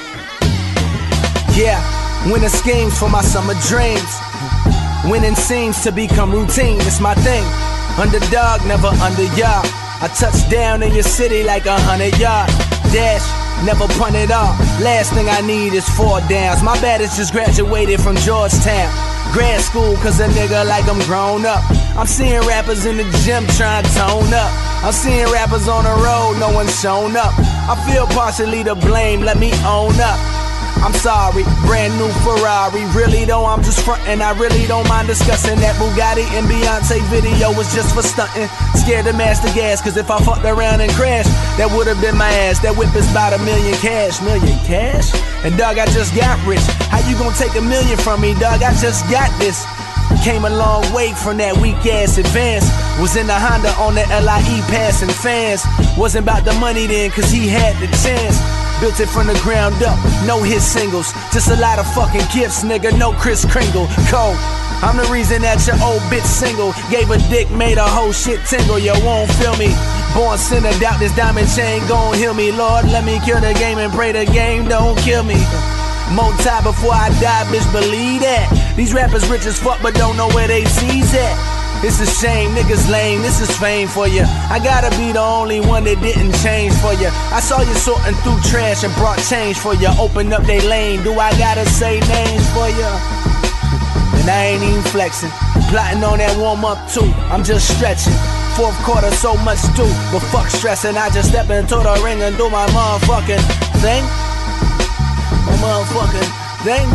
Yeah, winning schemes for my summer dreams. Winning seems to become routine, it's my thing. Underdog, never under yard. I touch down in your city like a hundred yard. Dash, never punt it off. Last thing I need is four downs. My baddest just graduated from Georgetown. Grad school, cause a nigga like I'm grown up. I'm seeing rappers in the gym trying to tone up. I'm seeing rappers on the road, no one's shown up. I feel partially to blame, let me own up. I'm sorry, brand new Ferrari. Really though, I'm just frontin'. I really don't mind discussing that Bugatti and Beyonce video was just for stuntin'. Scared to master gas, cause if I fucked around and crashed, that would've been my ass. That whip is about a million cash. Million cash? And dog, I just got rich. How you gonna take a million from me, dog? I just got this. Came a long way from that weak ass advance. Was in the Honda on the L I E passing fans. Wasn't about the money then, cause he had the chance. Built it from the ground up, no hit singles. Just a lot of fucking gifts, nigga, no Kris Kringle. Cole, I'm the reason that your old bitch single. Gave a dick, made a whole shit tingle. You won't feel me. Born sinner, doubt this diamond chain gon' heal me. Lord, let me kill the game and pray the game don't kill me. More time before I die, bitch, believe that. These rappers rich as fuck, but don't know where they sees at. It's a shame, niggas lame, this is fame for ya. I gotta be the only one that didn't change for ya. I saw you sorting through trash and brought change for ya. Open up they lane, do I gotta say names for ya? And I ain't even flexing, plotting on that warm up too. I'm just stretching. Fourth quarter, so much do, but fuck stressing. I just step into the ring and do my motherfucking thing. My motherfucking thing.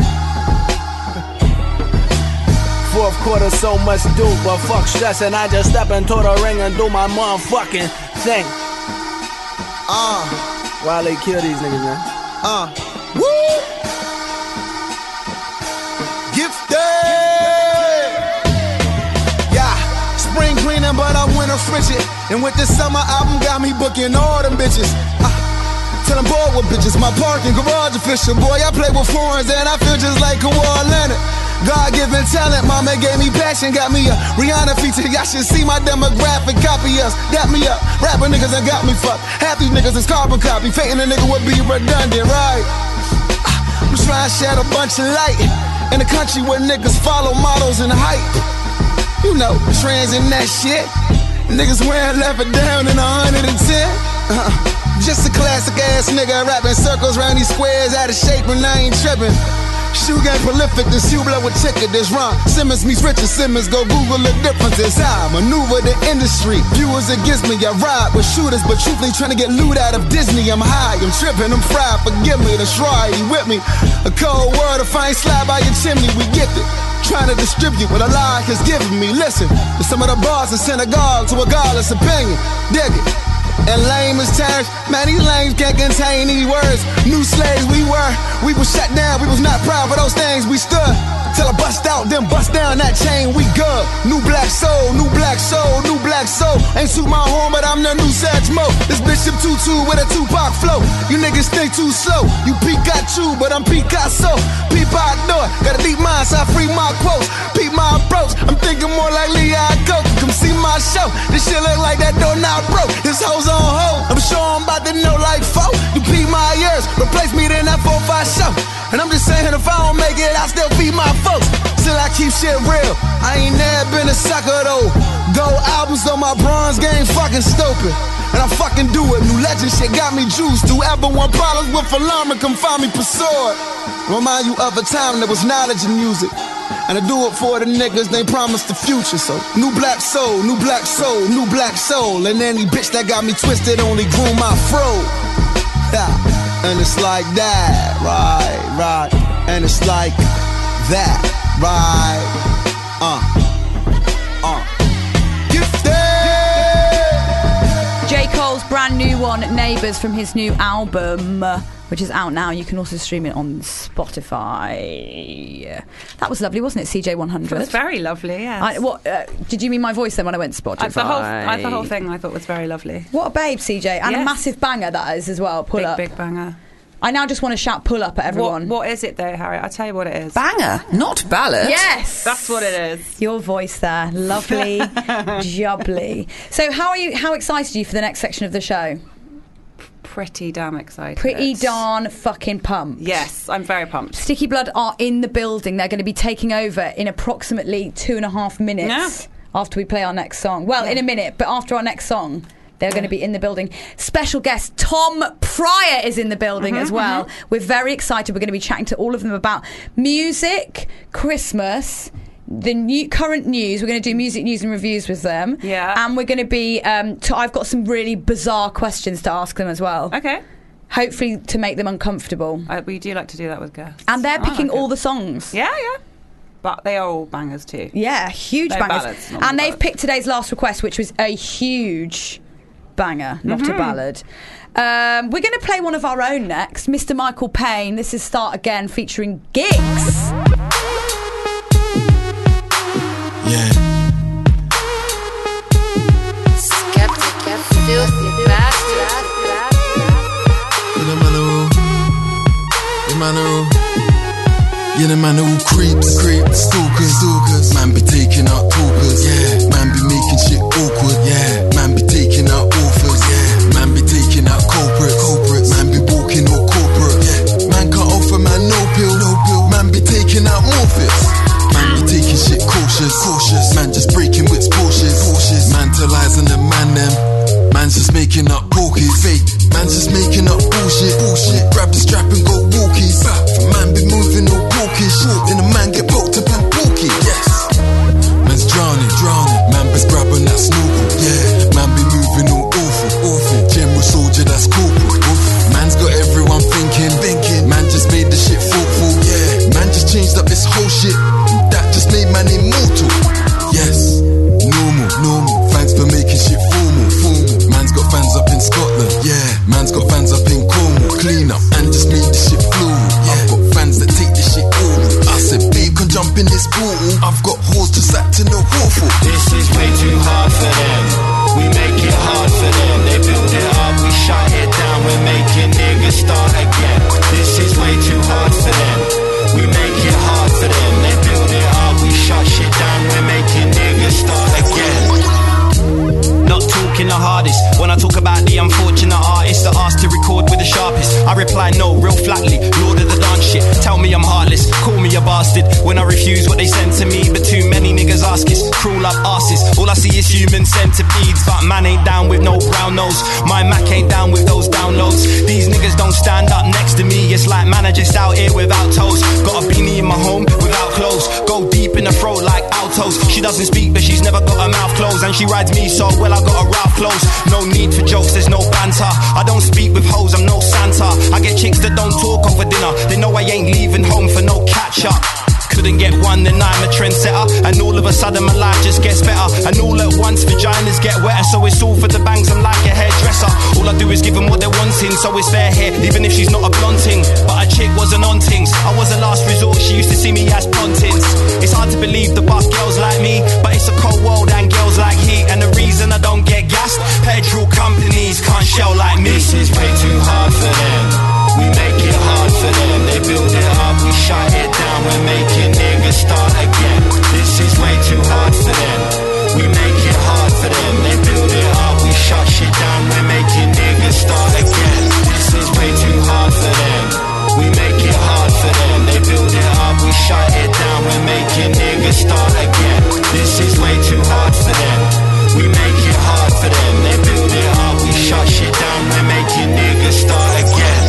Fourth quarter, so much do, but fuck stressing. I just step into the ring and do my motherfucking thing. Uh, why they kill these niggas, man? Uh, woo! Gifted! Yeah, spring cleaning, but I'm winter frigid. And with this summer album, got me booking all them bitches. Uh, till I'm bored with bitches. My parking garage official, boy. I play with foreigns and I feel just like Kawhi Leonard. God-given talent, mama gave me passion, got me a Rihanna feature. Y'all should see my demographic, copy us, dap me up. Rapper niggas that got me fucked. Half these niggas is carbon copy. Faking a nigga would be redundant, right? I'm just trying to shed a bunch of light. In a country where niggas follow models and hype. You know, trends and that shit. Niggas wearing leather down in a hundred and ten. Uh, just a classic ass nigga rapping circles round these squares out of shape and I ain't tripping. Shoe game prolific, this Hubler with ticket, this Ron Simmons meets Richard Simmons, go Google the differences. I maneuver the industry, viewers against me, I ride with shooters, but truthfully trying to get loot out of Disney. I'm high, I'm tripping, I'm fried, forgive me, that's right, you with me. A cold word, a fine slide by your chimney, we get it. Trying to distribute what a lie has given me. Listen, to some of the bars in synagogue to a godless opinion. Dig it. And lame as terms, man, these lames can't contain these words. New slaves we were, we was shut down, we was not proud for those things we stood. Till I bust out, then bust down that chain, we good. New black soul, new black soul, new black soul. Ain't suit my home, but I'm the new Satchmo. This Bishop Tutu with a Tupac flow. You niggas think too slow. You Pikachu, but I'm Picasso. Peep out door, got a deep mind, so I free my quotes. Peep my approach, I'm thinking more like Lehigh Coke. Come see my show, this shit look like that door not broke. This hoe's on hold, I'm sure I'm about to know like four. You peep my ears, replace me in that four five show. And I'm just saying if I don't make it, I still feed my folks. Still I keep shit real, I ain't never been a sucker though. Gold albums on my bronze game fucking stupid. And I fucking do it, new legend shit got me juiced. Whoever want problems with alarm, come find me, pursue it. Remind you of a time there was knowledge in music. And I do it for the niggas, they promised the future. So, new black soul, new black soul, new black soul. And any bitch that got me twisted only grew my fro. Yeah. And it's like that, right, right. And it's like that, right. Uh, uh. J. Cole's brand new one, Neighbours, from his new album, uh, which is out now. You can also stream it on Spotify. That was lovely, wasn't it, C J one hundred? It was very lovely, yes. I, what, uh, did you mean my voice then when I went to Spotify? Uh, the, whole, uh, the whole thing I thought was very lovely. What a babe, C J. And yes. a massive banger that is as well. Pull big, up. Big banger. I now just want to shout pull up at everyone. What, what is it though, Harry? I'll tell you what it is. Banger, not ballad. Yes. That's what it is. Your voice there. Lovely. Jubbly. So how are you, how excited are you for the next section of the show? Pretty damn excited. Pretty darn fucking pumped. Yes, I'm very pumped. Sticky Blood are in the building. They're going to be taking over in approximately two and a half minutes yeah. after we play our next song. Well, yeah. in a minute, but after our next song, they're yeah. going to be in the building. Special guest Tom Pryor is in the building mm-hmm, as well. Mm-hmm. We're very excited. We're going to be chatting to all of them about music, Christmas, the new current news. We're going to do music news and reviews with them. Yeah. And we're going to be, um, t- I've got some really bizarre questions to ask them as well. Okay. Hopefully to make them uncomfortable. Uh, we do like to do that with guests. And they're picking like all it. the songs. Yeah, yeah. But they are all bangers too. Yeah, huge they're bangers. Ballads, and ballads. they've picked today's last request, which was a huge banger, not mm-hmm. a ballad. Um, we're going to play one of our own next, Mister Michael Payne. This is Start Again featuring Gigs. Yeah. Skeptic, you filthy bastard. You're the man who, the man who, you're the man who creeps, creeps, stalkers, stalkers. Man be taking out talkers, yeah. Man be making shit awkward, yeah. Man be taking out authors, yeah. Man be taking out culprits, culprits. Man be walking all corporate, yeah. Man can't offer man no pill, no pill. Man be taking out Morpheus. Man be taking shit cautious, cautious. Man just breaking whips, Porsches, Porsches. Man talising the man them. Man's just making up porkies, fake. Man's just making up bullshit, bullshit. Grab the strap and go walkies. Man be moving all porkish. Then a man get poked up and porky. Yes. Man's drowning, drowning. Man be grabbing that snorkel. Yeah. Man be moving all awful, awful. General soldier that's corporal. Man's got everyone thinking, thinking. Man just made the shit thoughtful. Yeah. Man just changed up this whole shit. That just made man immortal. Yes. Normal, normal. Thanks for making shit formal, formal. Man's got fans up in Scotland, yeah. Man's got fans up in Cornwall. Clean up and just made this shit floral. Yeah. I've got fans that take this shit oral. I said, babe, can jump in this portal. I've got whores just acting a awful. This is way too hard for them. We make it hard for them. They build it up, we shut it down. We're making niggas start again. This is way too hard for them. We make it hard for them. They build it up, we shut shit down. We're making niggas start again. Not talking the hardest. When I talk about the unfortunate artists that asked to record with the sharpest, I reply no, real flatly. Lord of the dance shit. Tell me I'm heartless. Call me a bastard. When what they send to me, but too many niggas ask us. Crawl up asses, all I see is human centipedes. But man ain't down with no brown nose. My Mac ain't down with those downloads. These niggas don't stand up next to me. It's like man, I just out here without toes. Got a beanie in my home without clothes. Go deep in the throat like altos. She doesn't speak, but she's never got her mouth closed. And she rides me so well, I got her Ralph clothes. No need for jokes, there's no banter. I don't speak with hoes, I'm no Santa. I get chicks that don't talk over dinner. They know I ain't leaving home for no catch up. Couldn't get one, then I'm a trendsetter. And all of a sudden my life just gets better. And all at once vaginas get wetter. So it's all for the bangs, I'm like a hairdresser. All I do is give them what they're wanting. So it's fair here, even if she's not a blonde ting. But a chick wasn't on things. I was a last resort, she used to see me as pontins. It's hard to believe the buff girls like me, but it's a cold world and girls like heat. And the reason I don't get gassed, petrol companies can't shell like me. This is way too hard for them. We make it hard for them. They build it up, we shut it down. We're making niggas start again. This is way too hard for them. We make it hard for them. They build it up, we shut shit down. We're making niggas start again. This is way too hard for them. We make it hard for them. They build it up, we shut it down. We're making niggas start again. This is way too hard for them. We make it hard for them. They build it up, we shut shit down. We're making niggas start again.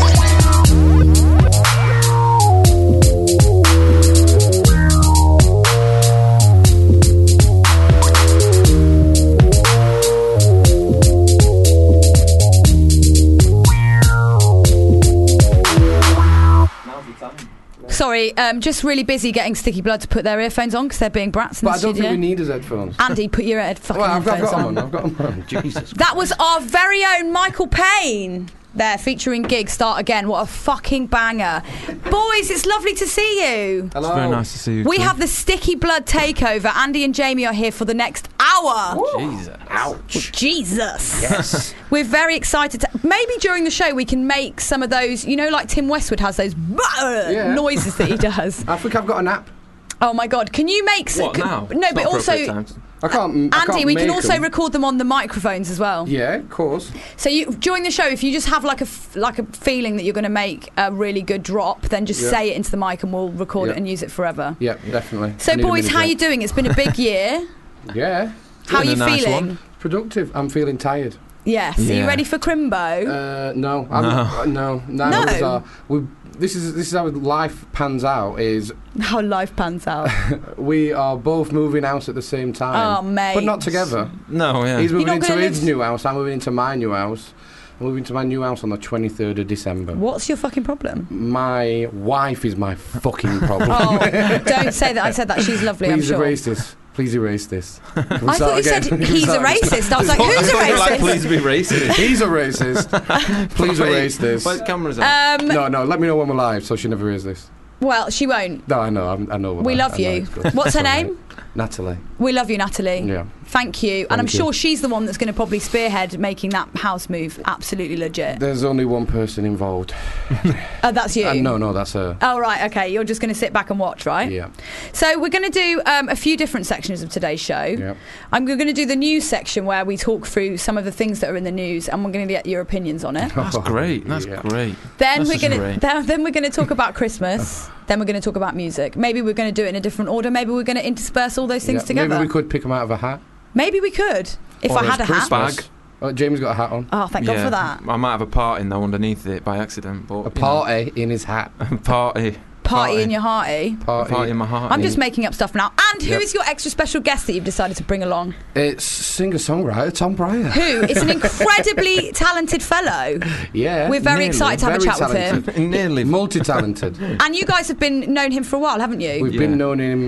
Sorry, um, just really busy getting Sticky Blood to put their earphones on because they're being brats in But the I don't studio. think we need his headphones. Andy, put your head fucking Well, I've, I've headphones got on. them on. I've got them on. Jesus. That was our very own Michael Payne there, featuring Gig Start Again. What a fucking banger. Boys, it's lovely to see you. Hello. It's very nice to see you. We too. have the Sticky Blood takeover. Andy and Jamie are here for the next hour. Jesus. Ouch. Jesus. Yes. We're very excited to. Maybe during the show we can make some of those, you know, like Tim Westwood has those Yeah. noises that he does. I think I've got an app. Oh my God. Can you make some. What now? No, It's but not also. appropriate time to- I can't. I Andy, can't we can make also them. record them on the microphones as well. Yeah, of course. So you during the show, if you just have like a f- like a feeling that you're going to make a really good drop, then just Yeah. say it into the mic and we'll record Yeah. it and use it forever. Yeah, definitely. So I need a boys, mini how break. you doing? It's been a big year. Yeah. How are Been you a nice feeling? one. Productive. I'm feeling tired. Yes. Are you Yeah. ready for Crimbo? Uh, no, I'm, No. uh, no, none of us No? are. We, this is this is how life pans out. Is How life pans out. we are both moving house at the same time. Oh, mate. But not together. No, yeah. He's You're moving not into gonna his live- new house. I'm moving into my new house. I'm moving to my new house on the twenty-third of December. What's your fucking problem? My wife is my fucking problem. Oh, don't say that. I said that. She's lovely. Please I'm sure. erase this. Please erase this. Can we I start thought you said again? Can we he's a start again? racist. I was like, I who's a thought you were racist? like, Please be racist. He's a racist. Please Wait, erase this. Where's the cameras on? Um, No, no. Let me know when we're live, so she never hears this. Well, she won't. No, I know. I'm, I know. we're We live. love I know you. it's good. What's her It's all name? right. Natalie. We love you, Natalie. Yeah. Thank you. and Thank I'm you. sure she's the one that's going to probably spearhead making that house move absolutely legit. There's only one person involved. Uh, that's you. Uh, no, no, that's her. Oh, right, okay. You're just going to sit back and watch, right? Yeah. So we're going to do um, a few different sections of today's show. Yeah. I'm going to do the news section where we talk through some of the things that are in the news and we're going to get your opinions on it. That's great. That's Yeah. great. Then That's we're just going to great. then, then we're going to talk about Christmas. Then we're going to talk about music. Maybe we're going to do it in a different order. Maybe we're going to intersperse all those things Yeah, together. Maybe we could pick them out of a hat. Maybe we could if Or I had a hat. Bag. Oh, Jamie's got a hat on. Oh, thank God Yeah. for that. I might have a part in though underneath it by accident, but A party in his hat. you know. party. Party in your hearty. Party. Party in my heart. I'm just making up stuff now. And who is Yep. your extra special guest that you've decided to bring along? It's singer-songwriter Tom Pryor. Who is an incredibly talented fellow. Yeah. We're very nearly. excited to have a Very chat with him. talented. Nearly. Multi-talented. And you guys have been known him for a while, haven't you? We've Yeah. been known him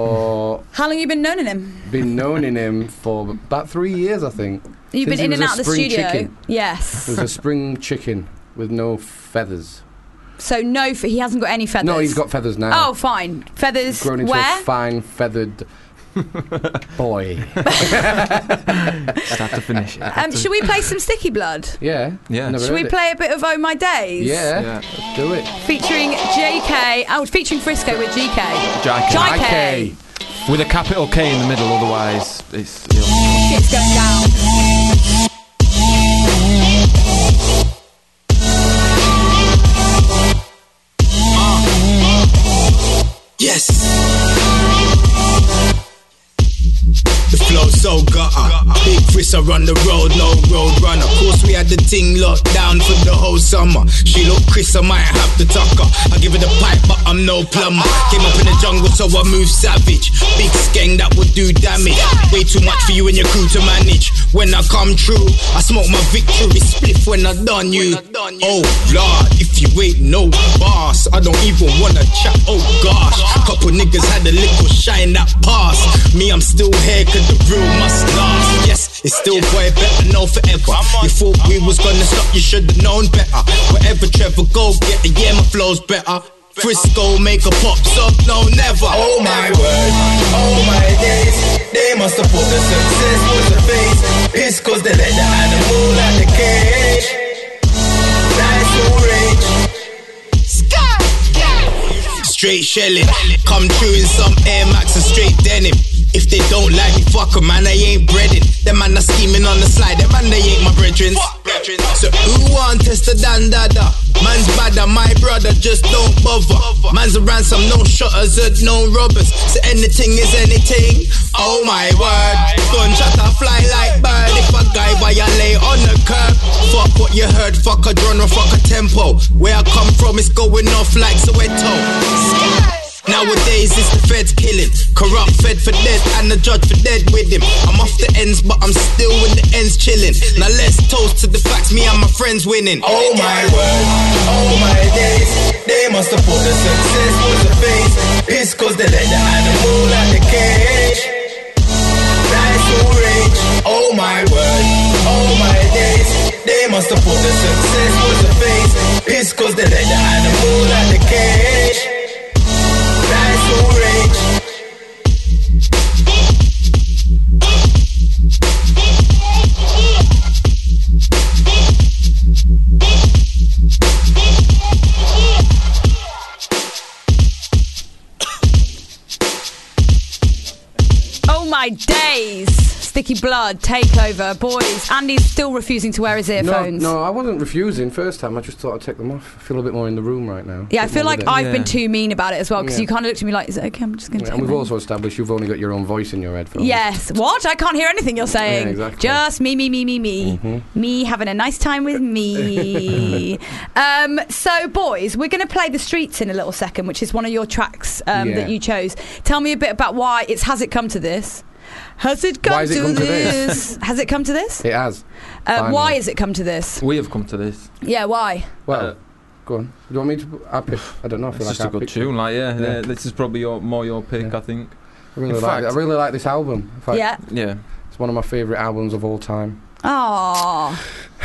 for How long have you been known him? been known in him for about three years, I think. You've Since been he in and was a out of the spring studio. chicken. Yes. He was a spring chicken with no feathers. So no, f- he hasn't got any feathers. No, he's got feathers now. Oh, fine. Feathers. Grown into Where? a fine feathered boy. Just have to finish it. Um, should we play some Sticky Blood? Yeah. Yeah. Never Should we heard it. play a bit of Oh My Days? Yeah. Yeah. Let's do it. Featuring J K. Oh, featuring Frisco with G K. J K. J K. With a capital K in the middle, otherwise it's. You know. Shit's going down. Yes. so gutter. Big Chris, I run the road, no road runner. Course we had the ting locked down for the whole summer. She look Chris, I might have to tuck her. I give her the pipe, but I'm no plumber. Came up in the jungle, so I move savage. Big skeng that would do damage. Way too much for you and your crew to manage. When I come true, I smoke my victory spliff when I done you. Oh Lord, if you ain't no boss, I don't even wanna chat. Oh gosh, couple niggas had a little shine that pass. Me, I'm still here cause the real must last. Yes, it's still way better, know forever. You thought we was gonna stop, you should've known better. Wherever Trevor go, get the yeah, my flow's better. Frisco make a pops up, no never. Oh my word, oh my days. They must have put the success with the face. Piss cause they let the animal out the cage. Nice so rage. Straight shelling, come true in some Air Max and straight denim. If they don't like me, fuck 'em, man, I ain't breaded. Them man are scheming on the slide, them man, they ain't my brethren. So who want test the dan dada? Man's badder, my brother, just don't bother. Man's a ransom, no shutters, and no robbers. So anything is anything. Oh my word, gunshot a fly like bird. If a guy violate on the curb, fuck what you heard, fuck a genre, fuck a tempo. Where I come from, it's going off like Soweto. Nowadays it's the feds killing. Corrupt fed for dead and the judge for dead with him. I'm off the ends but I'm still in the ends chilling. Now let's toast to the facts, me and my friends winning. Oh my word, oh my days. They must have put the success with the face. Piss cause they let the animal out the cage. Nice so rage. Oh my word, oh my days. They must have put the success with the face. Piss cause they let the animal out the cage. Nice so rage. Oh my days! Sticky Blood, Takeover, boys. Andy's still refusing to wear his earphones. No, no, I wasn't refusing first time. I just thought I'd take them off. I feel a bit more in the room right now. Yeah, I Bit feel more like with it. I've been too mean about it as well, because Yeah. you kind of looked at me like, is it okay? I'm just going to Yeah, take and we've them also established you've only got your own voice in your headphones. Yes. What? I can't hear anything you're saying. Yeah, exactly. Just me, me, me, me, me. Mhm. Me having a nice time with me. um, so, boys, we're going to play The Streets in a little second, which is one of your tracks um, Yeah. that you chose. Tell me a bit about why it's Has It Come to This? Has it come, Why has to, it come to this? this? Has it come to this? It has. Uh, Finally. why has it come to this? We have come to this. Yeah, why? Well, Uh, go on. Do you want me to? I pick. I don't know. I feel It's like just a I good picked tune, it. like yeah, Yeah. yeah, This is probably your, more your pick, I think. I really In like. fact- I really like this album. In fact, Yeah. Yeah. It's one of my favourite albums of all time. Oh.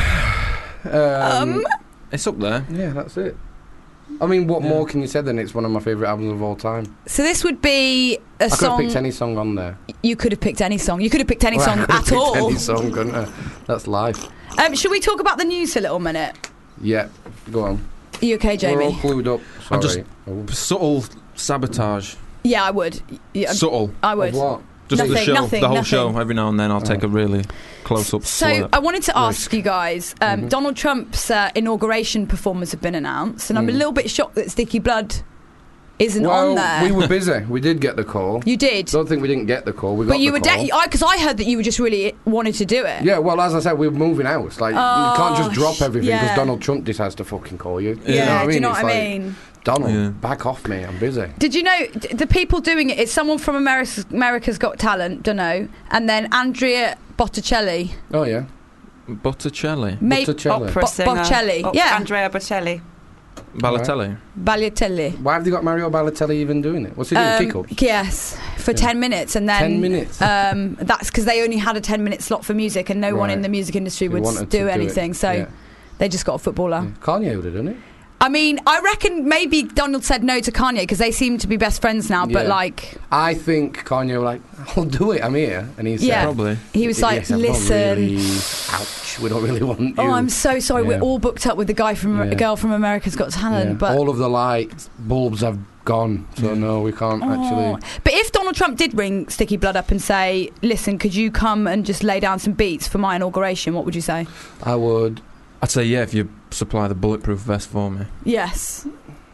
Um, Um, It's up there. yeah, that's it. I mean, what Yeah. more can you say than it's one of my favourite albums of all time? So this would be a I could have song. picked any song on there. You could have picked any song. You could have picked any Well, I song could have at picked all. Any song, couldn't I? That's life. Um, should we talk about the news for a little minute? Yeah, go on. Are you okay, We're all Jamie? clued up. I'm just Sorry. Oh. subtle sabotage. Yeah, I would. Yeah, Subtle. I would. Of what? Just the Nothing, show, nothing, the whole nothing. show. Every now and then, I'll take a really close up. So I wanted to ask you guys. Um, Mhm. Donald Trump's uh, inauguration performers have been announced, and I'm a Mm. little bit shocked that Sticky Blood isn't well, on there. we were busy. We did get the call. You did, Don't think we didn't get the call. We got but you the were call. because I, heard that you were just really wanted to do it. Yeah, well, as I said, we're moving out. Like, Oh, you can't just drop everything because yeah. Donald Trump decides to fucking call you. Yeah, you know what I mean? do you know It's what I like, mean? Donald, Yeah. back off me. I'm busy. Did you know d- the people doing it? It's someone from America's, America's Got Talent, don't know, and then Andrea Botticelli. Oh yeah, Botticelli, May- Botticelli. Opera Bo- singer. Bocelli, Oh, yeah. Andrea Bocelli. Balotelli. Balotelli. Why have they got Mario Balotelli even doing it? What's he doing? Um, Kick ups? yes, for Yeah. ten minutes, and then Ten minutes? Um, that's because they only had a ten minute slot for music, and no one Right. in the music industry They would wanted do to do it, anything. So yeah. they just got a footballer. Kanye would have done it. I mean, I reckon maybe Donald said no to Kanye because they seem to be best friends now. But Yeah. like, I think Kanye was like, I'll do it. I'm here, and he said, Yeah. Probably. he was like, yes, I'm not "Listen, really- ouch, we don't really want you." oh, I'm so sorry. Yeah. We're all booked up with the guy from Yeah. a girl from America's Got Talent." Yeah. But all of the light bulbs have gone, so no, we can't Oh. actually. But if Donald Trump did ring Sticky Blood up and say, "Listen, could you come and just lay down some beats for my inauguration?" What would you say? I would. I'd say yeah if you supply the bulletproof vest for me. Yes.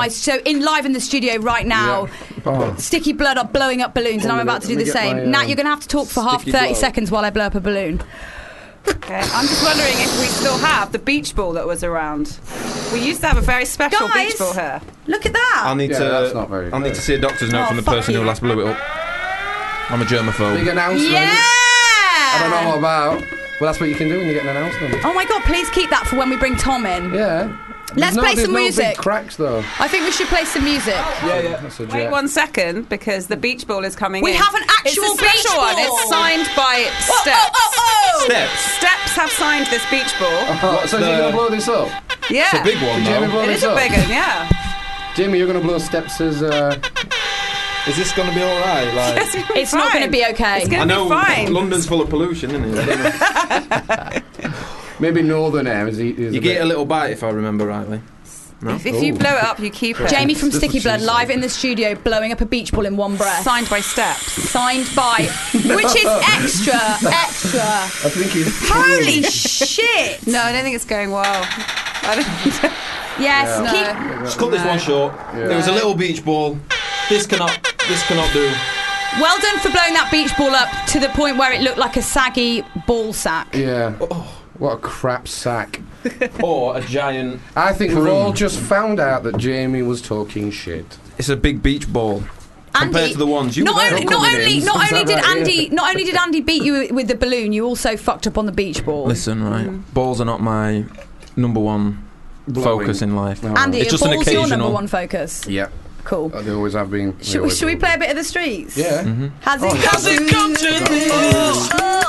guys. So in live in the studio right now, Oh. Sticky Blood are blowing up balloons, and I'm Let me about to get- do the let me get same. my, Nat, um, you're going to have to talk for half sticky thirty blow. seconds while I blow up a balloon. Okay. I'm just wondering if we still have the beach ball that was around. We used to have a very special Guys, beach ball here. Look at that. I'll need Yeah, to. that's not very I'll need good. to see a doctor's note Oh, from the fuck person who you. last blew it up. I'm a germaphobe. Big announcement. Yeah! I don't know what about. Well, that's what you can do when you get an announcement. Oh my god, please keep that for when we bring Tom in. Yeah. Let's There's no, play there's some no music. Big cracks though. I think we should play some music. Yeah, yeah. That's a Wait jet. one second, because the beach ball is coming We in. have an actual it's a special beach one. ball. It's signed by Oh, Steps. oh, oh, oh. Steps. Steps have signed this beach ball. Oh, so is he gonna blow this up? Yeah. It's a big one, Did Jamie though. blow It this is a up? big one, yeah. Jamie, you're gonna blow Steps' uh, Is this going to be all right? Like, It's, gonna be It's not fine. going to be okay. It's I going to know be fine. London's full of pollution, isn't it? I don't know. maybe Northern Air is, is You a get bit- a little bite if I remember rightly. No? If, if you Ooh. blow it up, you keep it. Jamie from That's Sticky what she Blood said. live in the studio blowing up a beach ball in one breath. Signed by Steps. Signed by, which is extra, extra. I think he's Holy shit! No, I don't think it's going well. I don't Yes, Yeah. keep. Just cut this one short. Yeah. There was a little beach ball. This cannot. This cannot do. Well done for blowing that beach ball up to the point where it looked like a saggy ball sack. Yeah. What a crap sack. Or a giant. I think we've Broom. all just found out that Jamie was talking shit. It's a big beach ball compared Andy, to the ones you not were there. only, not coming only, in. not Is only that did right? Andy, Yeah. not only did Andy beat you with the balloon, you also fucked up on the beach ball. Listen, right. Balls are not my number one Blowing. focus in life. No. Andy, It's are just an balls your number occasional- one focus? Yeah. Cool. They always have been. They Should, we- always should we will play be. a bit of the streets? Yeah. Has it, Oh, has it come to this?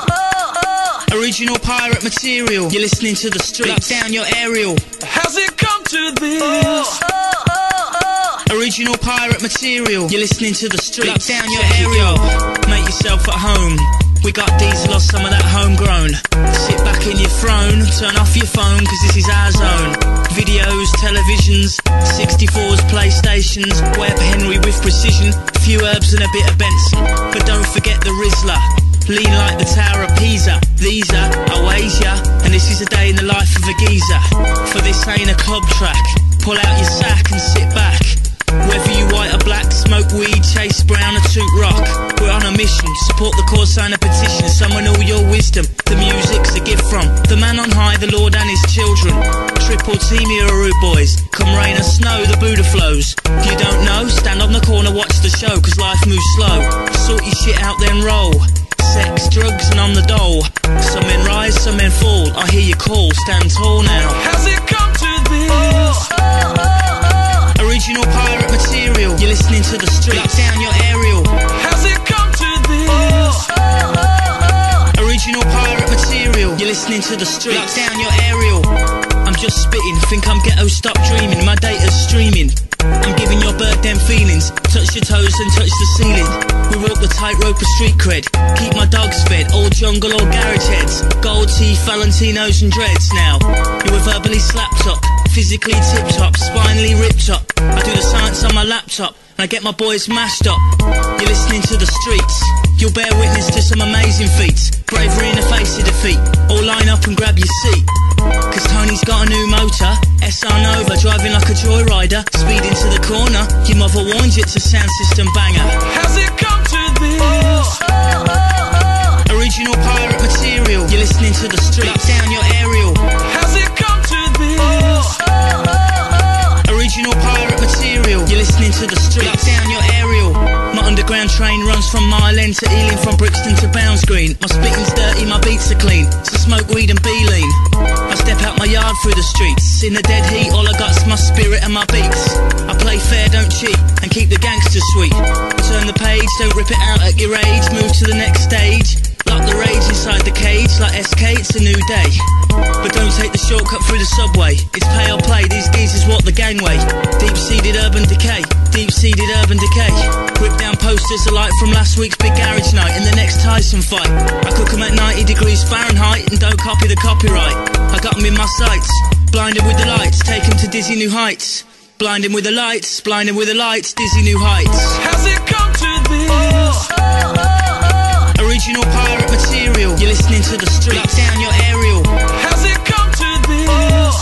Original pirate material. You're listening to the streets. Lock down your aerial. How's it come to this? Original pirate material. You're listening to the streets. Lock down your aerial. Make yourself at home. We got diesel or some of that homegrown. Sit back in your throne, turn off your phone, cause this is our zone. Videos, televisions, sixty-fours, PlayStations, Webb Henry with precision, a few herbs and a bit of Benson. But don't forget the Rizzler. Lean like the Tower of Pisa. These are Oasia, and this is a day in the life of a geezer. For this ain't a club track. Pull out your sack and sit back. Whether you white or black, smoke weed, chase brown or toot rock. We're on a mission, support the cause, sign a petition, summon all your wisdom. The music's a gift from the man on high, the Lord and his children. Triple team here, rude boys. Come rain or snow, the Buddha flows. You don't know? Stand on the corner, watch the show, cause life moves slow. Sort your shit out, then roll. Sex, drugs, and on the dole. Some men rise, some men fall. I hear you call, stand tall now. How's it come to this? Original pirate material. You're listening to the streets. Lock down your aerial. How's it come to this? Original pirate material. You're listening to the streets. Lock down your aerial. I'm just spitting. Think I'm ghetto, stop dreaming. My data's streaming. I'm giving your bird them feelings. Touch your toes and touch the ceiling. We walk the tightrope of street cred. Keep my dogs fed, all jungle or garage heads. Gold teeth, Valentinos and dreads now. You were verbally slapped up, physically tip top, spinally ripped up. I do the science on my laptop, and I get my boys mashed up. You're listening to the streets. You'll bear witness to some amazing feats. Bravery in the face of defeat. All line up and grab your seat. Cause Tony's got a new motor, S R Nova, driving like a joyrider. Speed into the corner, your mother warned you it's a sound system banger. How's it come to this? Original pirate material. You're listening to the streets. Lock down your aerial. How's it come to this? Original pirate material. You're listening to the streets. Lock down your aerial. My underground train runs from Mile End to Ealing, from Brixton to Bounds Green. My spitting's dirty, my beats are clean. So smoke weed and be lean. I step out my yard through the streets. In the dead heat, all I got's my spirit and my beats. I play fair, don't cheat, and keep the gangsters sweet. Turn the page, don't rip it out at your age. Move to the next stage. Lock the rage inside the cage, like S K, it's a new day. But don't take the shortcut through the subway. It's pay or play, these geezers walk the gangway. Deep-seated urban decay, deep-seated urban decay. Rip down posters alike from last week's big garage night and the next Tyson fight. I cook 'em at ninety degrees Fahrenheit and don't copy the copyright. I got 'em in my sights, blinded with the lights, take 'em to dizzy new heights. Blinding with the lights, blinding with the lights, dizzy new heights. How's it come to this? Original pirate material. You're listening to the streets. Lock down your aerial. How's it come to this?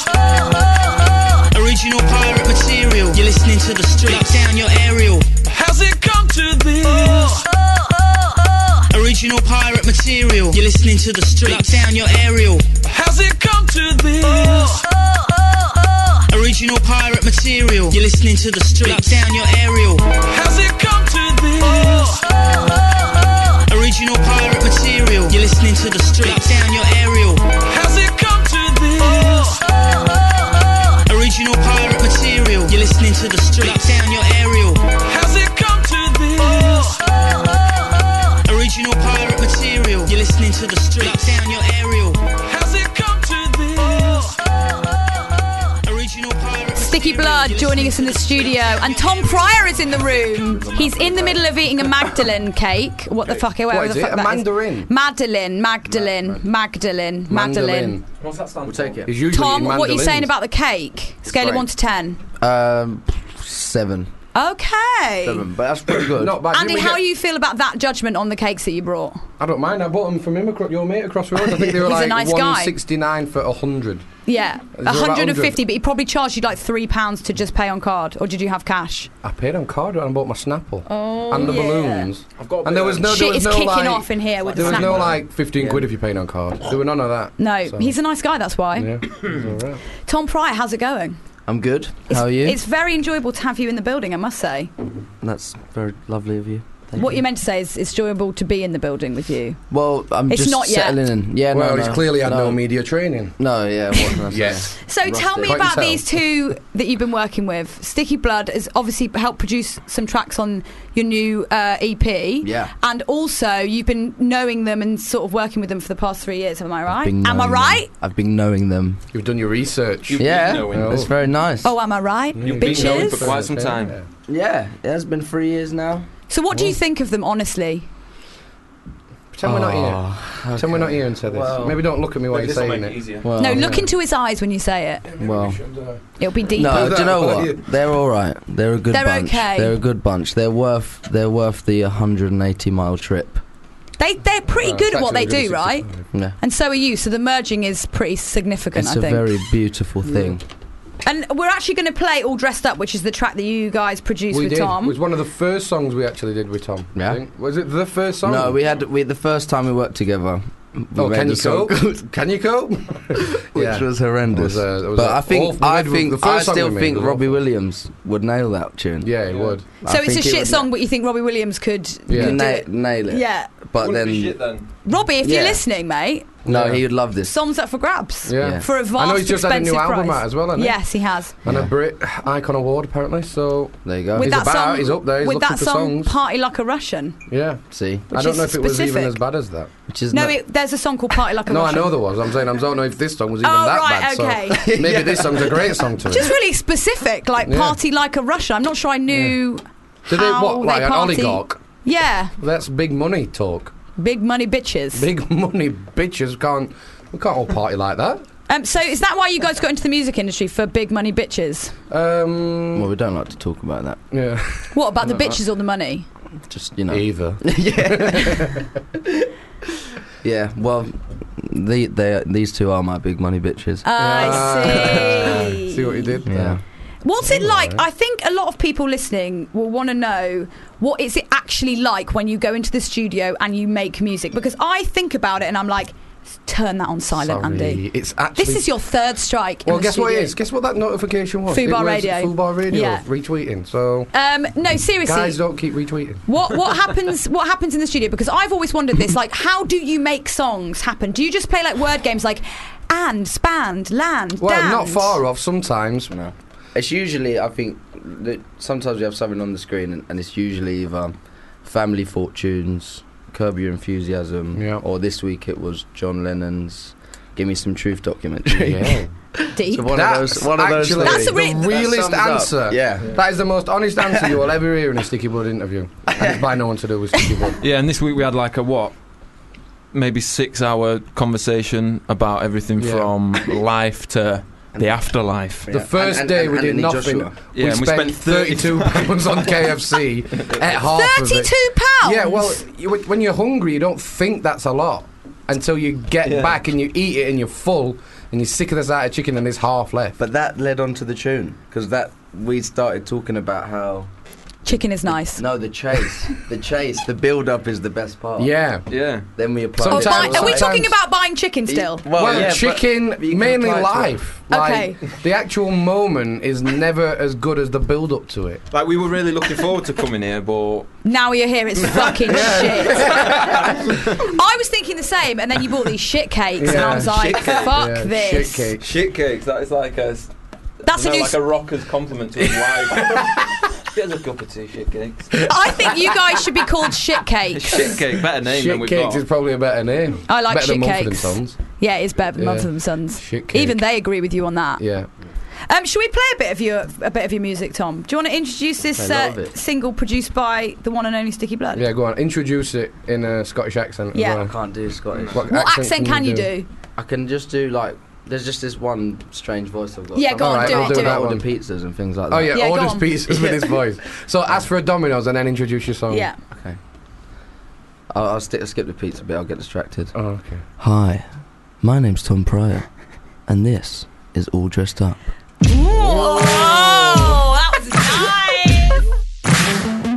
Original pirate material. You're listening to the streets. Lock down your aerial. How's it come to this? Original pirate material. You're You're listening to the street. Lock down your aerial. How's it come to this? Original pirate material. You're listening to the street. Lock down your aerial. How's it come to this? Original pirate material. You're listening to the street. Lock down your aerial. How's it come to this? Original pirate material. You're listening to the street. Lock down your aerial. How's it come to this? Original pirate material. You're listening to the street. Lock down your aerial. How's it come to this? Original pirate. Sticky Blood joining us in the studio, and Tom Pryor is in the room. He's in the middle of eating a Magdalene cake. What the fuck? Whatever What is the it? fuck A that is. mandarin? Magdalene, Magdalene, Magdalene, Magdalene. What's that stand We'll take it. He's usually Tom, eating what are you saying mandolins. about the cake? Scale of great. one to ten. Um, seven. Okay. Seven, but that's pretty good. Not bad. Andy, Didn't we how get- you feel about that judgment on the cakes that you brought? I don't mind. I bought them from him, acro- your mate across the road. I think they were He's a like nice guy. one sixty-nine for a hundred. Yeah, Is there about one hundred fifty, one hundred? but he probably charged you like three pounds to just pay on card, or did you have cash? I paid on card and I bought my Snapple. Oh, and the yeah. balloons. I've got a And bit there of- was no, there Shit was is no kicking like, off in here with there the was no Snapple. like fifteen quid if you paid on card. There were none of that. No, So, he's a nice guy, that's why. yeah, it was all right. Tom Pryor, how's it going? I'm good. It's, How are you? It's very enjoyable to have you in the building, I must say. That's very lovely of you. Thank What you. you meant to say is it's enjoyable to be in the building with you. Well, I'm It's just not yet. settling in. Yeah, Well, no, he's no, clearly had no no media training. No, yeah. What can I say? Yes. So tell me Quite about yourself. these two that you've been working with. Sticky Blood has obviously helped produce some tracks on your new uh, E P. Yeah. And also you've been knowing them and sort of working with them for the past three years, am I right? Been Am I knowing right? them. I've been knowing them. You've done your research. yeah, knowing it's them. very nice. Oh, am I right? You've been Bitches. knowing for quite some time. Yeah, it has been three years now. So what do you think of them, honestly? Pretend we're not here. Oh, Pretend we're not here and say this. Well, Maybe don't look at me while Maybe you're this will saying make it. it easier. Well, no, look yeah. into his eyes when you say it. Well, It'll be deeper. no, do you know Yeah. what? They're all right. They're a good They're bunch. okay. They're a good bunch. They're worth. They're worth the one hundred eighty mile trip. They, they're pretty Uh, good it's at what they actually do, right? Yeah, And so are you, so the merging is pretty significant, it's I a think. very beautiful thing. And we're actually going to play All Dressed Up, which is the track that you guys produced We with did. Tom. It was one of the first songs we actually did with Tom. I Yeah. think. Was it the first song? No, we had we the first time we worked together. We Oh, made can a you song cope? called- Can you cope? which Yeah. was horrendous. It was, uh, it was, but uh, I think awful. I We made- think the I first song still we made think was Robbie awful. Williams would nail that tune. Yeah, he would. so I it's a think he shit would song, but you think Robbie Williams could, Yeah. could do na- it? nail it. Yeah. But Wouldn't then be shit then. Robbie, if you're Yeah. listening, mate, no, Yeah. he would love this. songs up for grabs. Yeah. Yeah. For a vast, I know he's just had a new expensive album price. out as well, hasn't he? Yes, he has. And Yeah. a Brit Icon Award, apparently, so... There you go. With He's that about, song, he's up there, he's with looking that for song, songs. Party Like a Russian. Yeah. See, I don't is know if it was even specific. as bad as that. which is No, not- it, there's a song called Party Like a No, I Russian. know there was. I'm saying I don't know if this song was even Oh, that right, bad. okay. So maybe this song's a great song to Just it. really specific, like Yeah. Party Like a Russian. I'm not sure I knew Did they, how what, like they an party. oligarch? Yeah, That's big money talk. big money bitches. Big money bitches can't... We can't all party like that. Um, so is that why you guys got into the music industry, for big money bitches? Um, well, we don't like to talk about that. yeah. What about the No, bitches or the money? Just you know. Either. yeah. yeah. Well, the, they these two are my big money bitches. I see. See what you did? yeah. What's it like? I think a lot of people listening will want to know, what is it actually like when you go into the studio and you make music? Because I think about it and I'm like, turn that on silent, Sorry, Andy. it's actually... This is your third strike. in Well, the guess what it studio. is? Guess what that notification was? Fubar It was Radio. Fubar Radio Yeah. retweeting. So Um, no, seriously. guys, don't keep retweeting. What what happens? What happens in the studio? Because I've always wondered this. Like, how do you make songs happen? Do you just play like word games, like and, spanned, land, Well, damned? not far off. Sometimes. No. It's usually, I think, that sometimes we have something on the screen, and, and it's usually either Family Fortunes, Curb Your Enthusiasm, Yeah. or this week it was John Lennon's Give Me Some Truth documentary. Yeah. Deep. So one That's of those, one of those actually That's things. a re- the That realest sums up. answer. Yeah. That is the most honest answer you will ever hear in a Sticky Blood interview. And it's by no one to do with Sticky Blood. Yeah, and this week we had like a what? Maybe six hour conversation about everything Yeah. from life to the afterlife. The first day we did nothing. Yeah, we, and we spent spent thirty thirty-two pounds on K F C. Ate half of it. Thirty-two pounds. Yeah, well, you, when you're hungry, you don't think that's a lot until you get Yeah. back and you eat it and you're full and you're sick of the sight of chicken and there's half left. But that led on to the tune, because that we started talking about how Chicken is nice. No, the chase. The chase. The build-up is the best part. Yeah. Yeah. Then we apply Oh, it. buy- are we talking about buying chicken still? Well, Well, yeah, but chicken, you can mainly apply it to live. Like, Okay. the actual moment is never as good as the build-up to it. Like, we were really looking forward to coming here, but Now you're here, it's fucking shit. I was thinking the same, and then you bought these shit cakes, and I was like, fuck this. Shit cake. shit cakes. That is like a. That's you a know, new. like a rocker's compliment to his wife. Here's a cup of tea, shit cakes. I think you guys should be called shit cakes. Shit cake, better name Shit than we've cakes got. is probably a better name. I like better shit than Mumford and cakes. Sons. Yeah, it is better than Yeah. Mumford and Sons. Shit cake. Even they agree with you on that. Yeah. Um, should we play a bit of your a bit of your music, Tom? Do you want to introduce this I love uh, it. single produced by the one and only Sticky Blood? Yeah, go on. Introduce it in a Scottish accent. as Yeah. I well. can't do Scottish. What, What accent can you do? I can just do like. There's just this one strange voice I've got. Yeah, go on, Alright, do I'll it, do do that it. one. Ordering pizzas and things like that. Oh yeah, Yeah, go orders on. pizzas with his voice. So ask for a Domino's and then introduce your song. Yeah. Okay. I'll, I'll, stick, I'll skip the pizza bit. I'll get distracted. Oh, okay. Hi, my name's Tom Pryor, and this is All Dressed Up. Whoa, that was nice.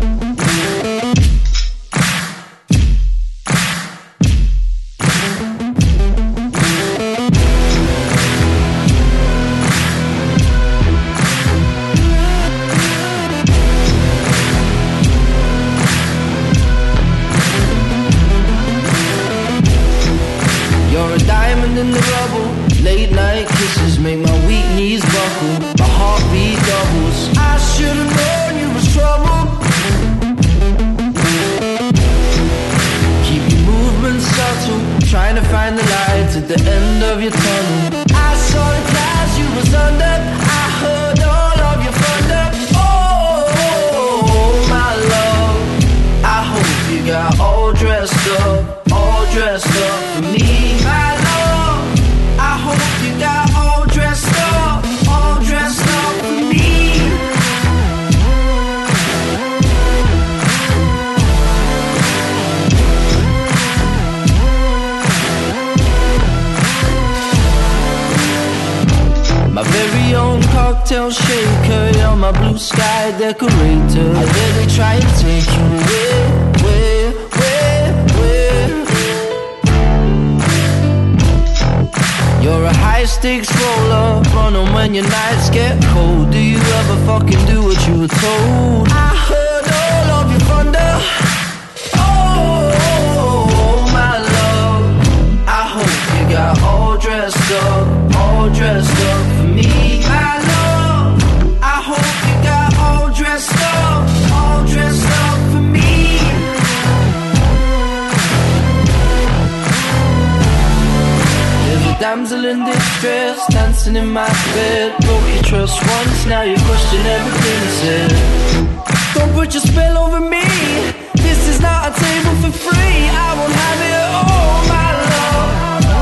You're a diamond in the rubble. Late night kisses make my weak knees buckle. My heartbeat doubles. I should've known you was trouble. Keep your movements subtle. Trying to find the light at the end of your tunnel. I saw the clouds you was under. I heard all of your thunder. Oh, my love. I hope you got all dressed up. All dressed up for me, my love. I hope you got all dressed up, all dressed up for me. My very own cocktail shaker, you're my blue sky decorator. I dare they try and take you away, away, away, away. You're a high stakes roller, run on when your nights get cold. Do you ever fucking do what you were told? I heard all of your thunder. Oh, my love. I hope you got all dressed up, all dressed up for me, my love. I hope you got all dressed up, all dressed up for me. There's a damsel in distress dancing in my bed. Broke your trust once, now you question everything I said. Don't put your spell over me. This is not a table for free. I won't have it all, my love.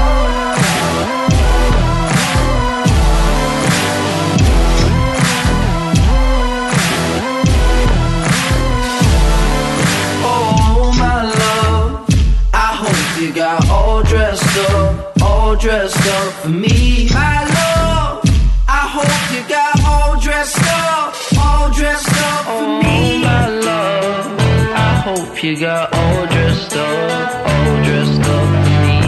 Oh, my love. I hope you got all dressed up, all dressed up for me, my love. I hope you got all dressed up, all dressed up for me, my love. I hope you got all dressed up, all dressed up for me.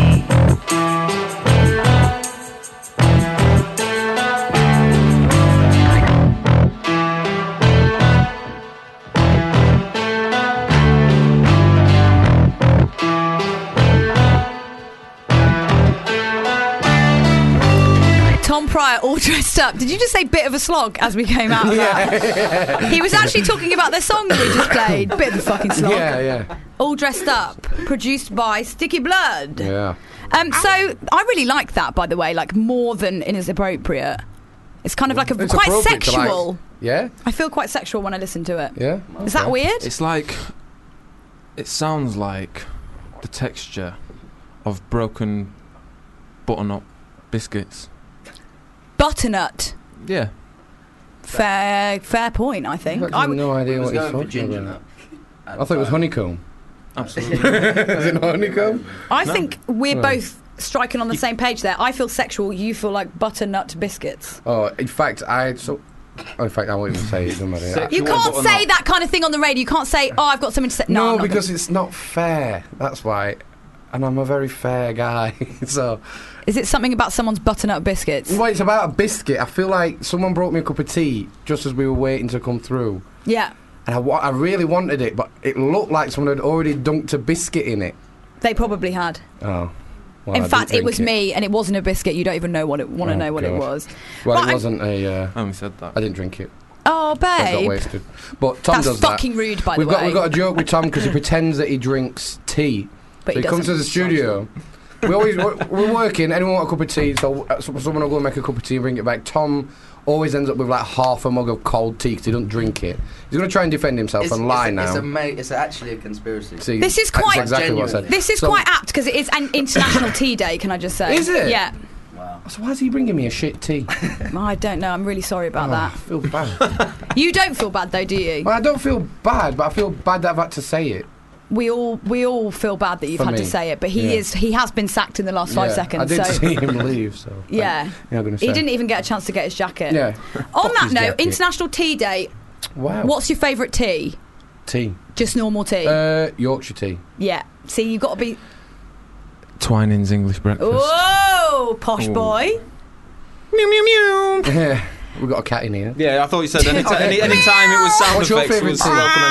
Tom Pryor, all dressed up. Did you just say bit of a slog as we came out of that? He was actually talking about the song that we just played. Bit of a fucking slog. Yeah, yeah. All dressed up, produced by Sticky Blood. Yeah. Um, so I really like that, by the way, like more than Inappropriate. It's kind of like a It's quite appropriate to, like- sexual. Yeah? I feel quite sexual when I listen to it. Yeah? Is that weird? It's like. It sounds like the texture of broken butternut biscuits. Butternut. Yeah. Fair, fair point. I think. I I have no idea I was what he's going for talking ginger about. nut. I thought it was honeycomb. Absolutely. Is it not honeycomb? I No. think we're No. both striking on the same page there. I feel sexual. You feel like butternut biscuits. Oh, in fact, I so Oh, in fact, I won't even say it. Doesn't matter. You can't say that kind of thing on the radio. You can't say, "Oh, I've got something to say." No, No, I'm not because gonna- it's not fair. That's why. And I'm a very fair guy. So. Is it something about someone's butternut biscuits? Well, it's about a biscuit. I feel like someone brought me a cup of tea just as we were waiting to come through. Yeah. And I, wa- I really wanted it, but it looked like someone had already dunked a biscuit in it. They probably had. Oh. Well, In I fact, didn't it was drink me, and it wasn't a biscuit. You don't even know what it want to Oh, know what it God. was. Well, But it I'm- wasn't a. Uh, I only said that. I didn't drink it. Oh, So I got babe. wasted. But Tom That's does fucking that. rude, by we've the got, way. We've got a joke with Tom because he pretends that he drinks tea. But so he he comes to doesn't. the studio. we always we're, we're working. Anyone want a cup of tea? So uh, so someone will go and make a cup of tea and bring it back. Tom always ends up with like half a mug of cold tea because he doesn't drink it. He's going to try and defend himself It's, and lie it's, a, now. it's, a ma- it's actually a conspiracy. See, This is that's quite exactly what I said. This is So- quite apt because it is an International Tea Day. Can I just say? Is it? Yeah. So why is he bringing me a shit tea? I don't know. I'm really sorry about Oh, I that. feel bad. You don't feel bad though, do you? Well, I don't feel bad, but I feel bad that I've had to say it. We all we all feel bad that you've For had to me. say it, but he Yeah. is he has been sacked in the last five Yeah, seconds. I did so see him leave, so. yeah, Yeah, I'm gonna he say. didn't even get a chance to get his jacket. Yeah. On Fuck that his note, jacket. International Tea Day. Wow. What's your favourite tea? Tea. Just normal tea. Uh, Yorkshire tea. Yeah. See, you've got to be. Twining's English breakfast. Whoa, posh Ooh. boy. Mew mew mew. Yeah, we've got a cat in here. Yeah, I thought you said any, t- any, any time it was sound What's your effects favourite was tea? welcome